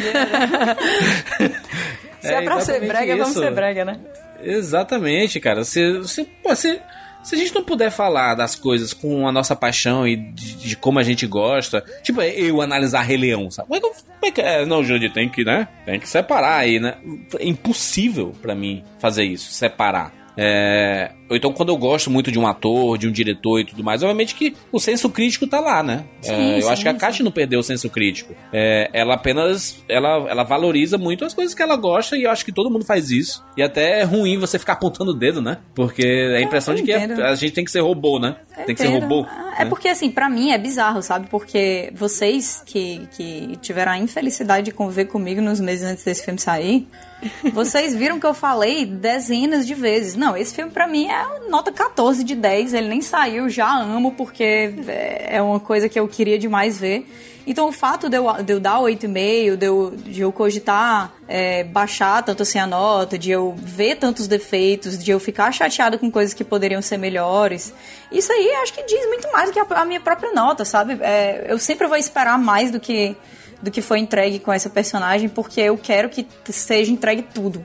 Se é pra ser brega, vamos ser brega, né? Exatamente, cara. Se a gente não puder falar das coisas com a nossa paixão e de como a gente gosta, tipo, eu analisar Rei Leão, sabe? Como é que não, Judy, tem que separar aí, né? É impossível pra mim fazer isso, separar. Ou então quando eu gosto muito de um ator, de um diretor e tudo mais, obviamente que o senso crítico tá lá, né? Eu acho que a Kátia não perdeu o senso crítico. Ela apenas ela valoriza muito as coisas que ela gosta, e eu acho que todo mundo faz isso. E até é ruim você ficar apontando o dedo, né? Porque é a impressão de que a gente tem que ser robô, né? Tem que ser robô. É porque, assim, pra mim é bizarro, sabe? Porque vocês que tiveram a infelicidade de conviver comigo nos meses antes desse filme sair, vocês viram que eu falei dezenas de vezes. Não, esse filme pra mim é nota 14 de 10. Ele nem saiu, já amo, porque é uma coisa que eu queria demais ver. Então o fato de eu dar 8,5, de eu cogitar baixar tanto assim a nota, de eu ver tantos defeitos, de eu ficar chateada com coisas que poderiam ser melhores, isso aí acho que diz muito mais do que a minha própria nota, sabe? Eu sempre vou esperar mais do que foi entregue com essa personagem, porque eu quero que seja entregue tudo.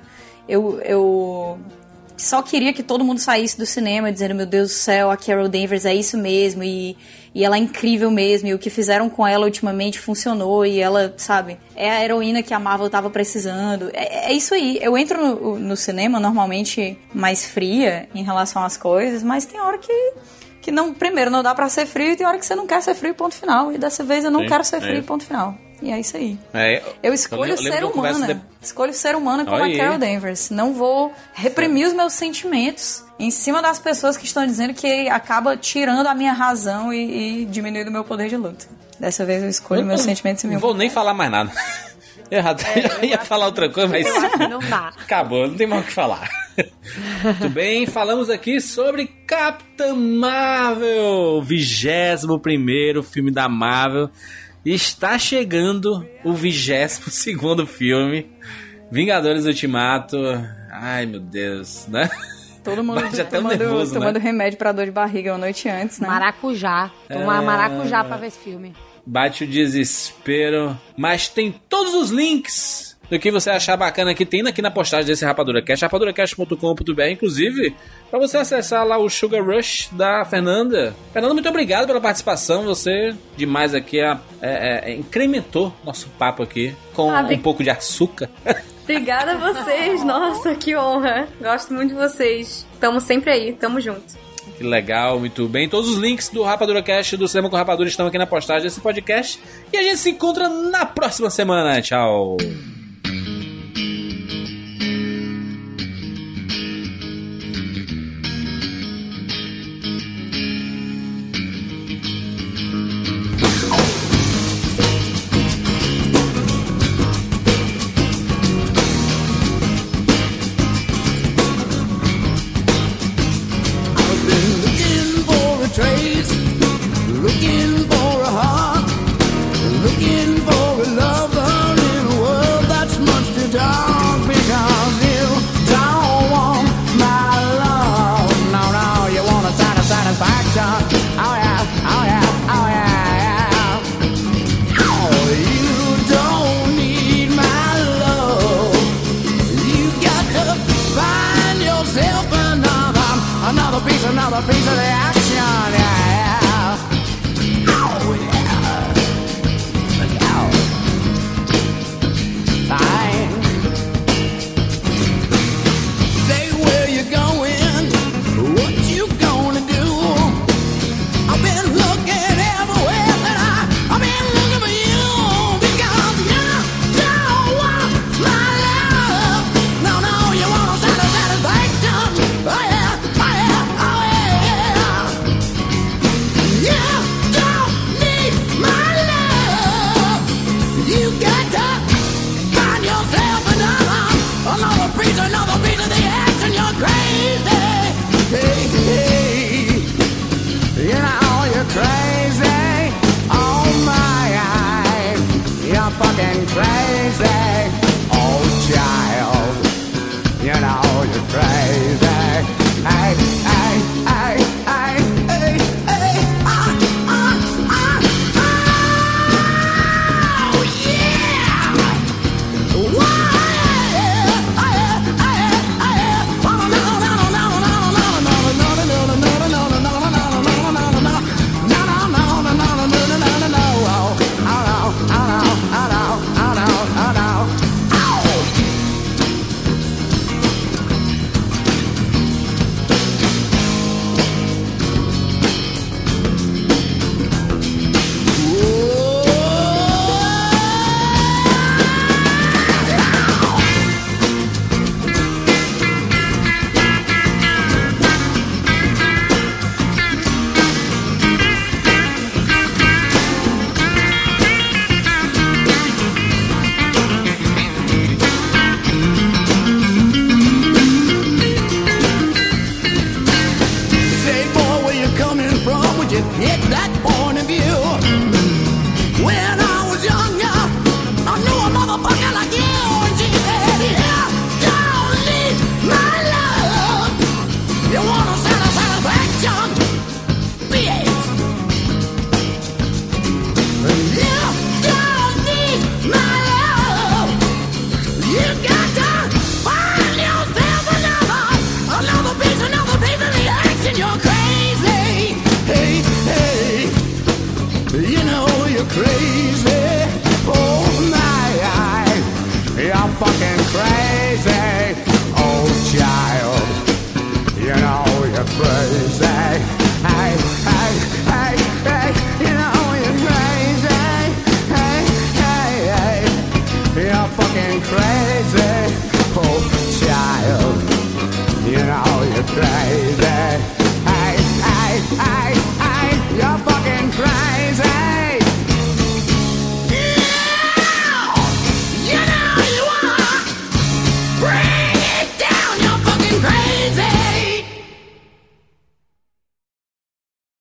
Eu só queria que todo mundo saísse do cinema dizendo, meu Deus do céu, a Carol Danvers é isso mesmo, e ela é incrível mesmo, e o que fizeram com ela ultimamente funcionou, e ela, sabe, é a heroína que a Marvel tava precisando. É isso aí. Eu entro no cinema normalmente mais fria em relação às coisas, mas tem hora que não, primeiro, não dá pra ser frio, e tem hora que você não quer ser frio, ponto final. E dessa vez eu não quero ser frio, ponto final. E é isso aí. Eu escolho ser humana. Escolho ser humana como a Carol Danvers. Não vou reprimir os meus sentimentos em cima das pessoas que estão dizendo que acaba tirando a minha razão e diminuindo o meu poder de luta. Dessa vez eu escolho meus sentimentos e meu... Não vou nem falar mais nada. Eu ia falar outra coisa, mas não dá. Acabou, não tem mais o que falar. Muito bem, falamos aqui sobre Capitã Marvel, 21º filme da Marvel. Está chegando o 22º filme, Vingadores Ultimato. Ai, meu Deus, né? Todo mundo tomando remédio pra dor de barriga uma noite antes, né? Maracujá. Tomar maracujá pra ver esse filme. Bate o desespero, mas tem todos os links do que você achar bacana que tem aqui na postagem desse RapaduraCast, rapaduracast.com.br, inclusive, para você acessar lá o Sugar Rush da Fernanda. Fernanda, muito obrigado pela participação, você demais aqui incrementou nosso papo aqui com um pouco de açúcar. Obrigada a vocês, nossa, que honra. Gosto muito de vocês. Tamo sempre aí, tamo junto. Que legal, muito bem. Todos os links do RapaduraCast, do Cinema com Rapadura, estão aqui na postagem desse podcast. E a gente se encontra na próxima semana. Tchau. Looking for a heart, looking for a lover in a world that's much too dark, because you don't want my love. No, no, you want a satisfaction. Oh yeah, oh yeah, oh yeah. Oh, you don't need my love. You got to find yourself another piece of the action. Yeah. Say where you're going, what you gonna do. I've been looking everywhere, but I've been looking for you, because you don't want my love. No, no, you want satisfaction. Oh yeah, oh yeah, oh yeah. You don't need my love. You got to find yourself another piece of the action. You're crazy. Hey, hey. You know you're crazy. Oh my, you're fucking crazy. Oh child, you know you're crazy. Hey, hey, hey, hey, hey, hey. Oh yeah. Whoa. Hit that point of view. When I was younger, I knew a motherfucker like you, and she said, yeah, don't need my love. You want a satisfaction, bitch. You don't need my love. You got to find yourself another piece of the action. You're crazy. Hey, hey, you know you're crazy. Oh my, you're fucking crazy. Oh child, you know you're crazy. Hey, hey, hey, hey, you know you're crazy. Hey, hey, hey, you're fucking crazy. Oh child, you know you're crazy.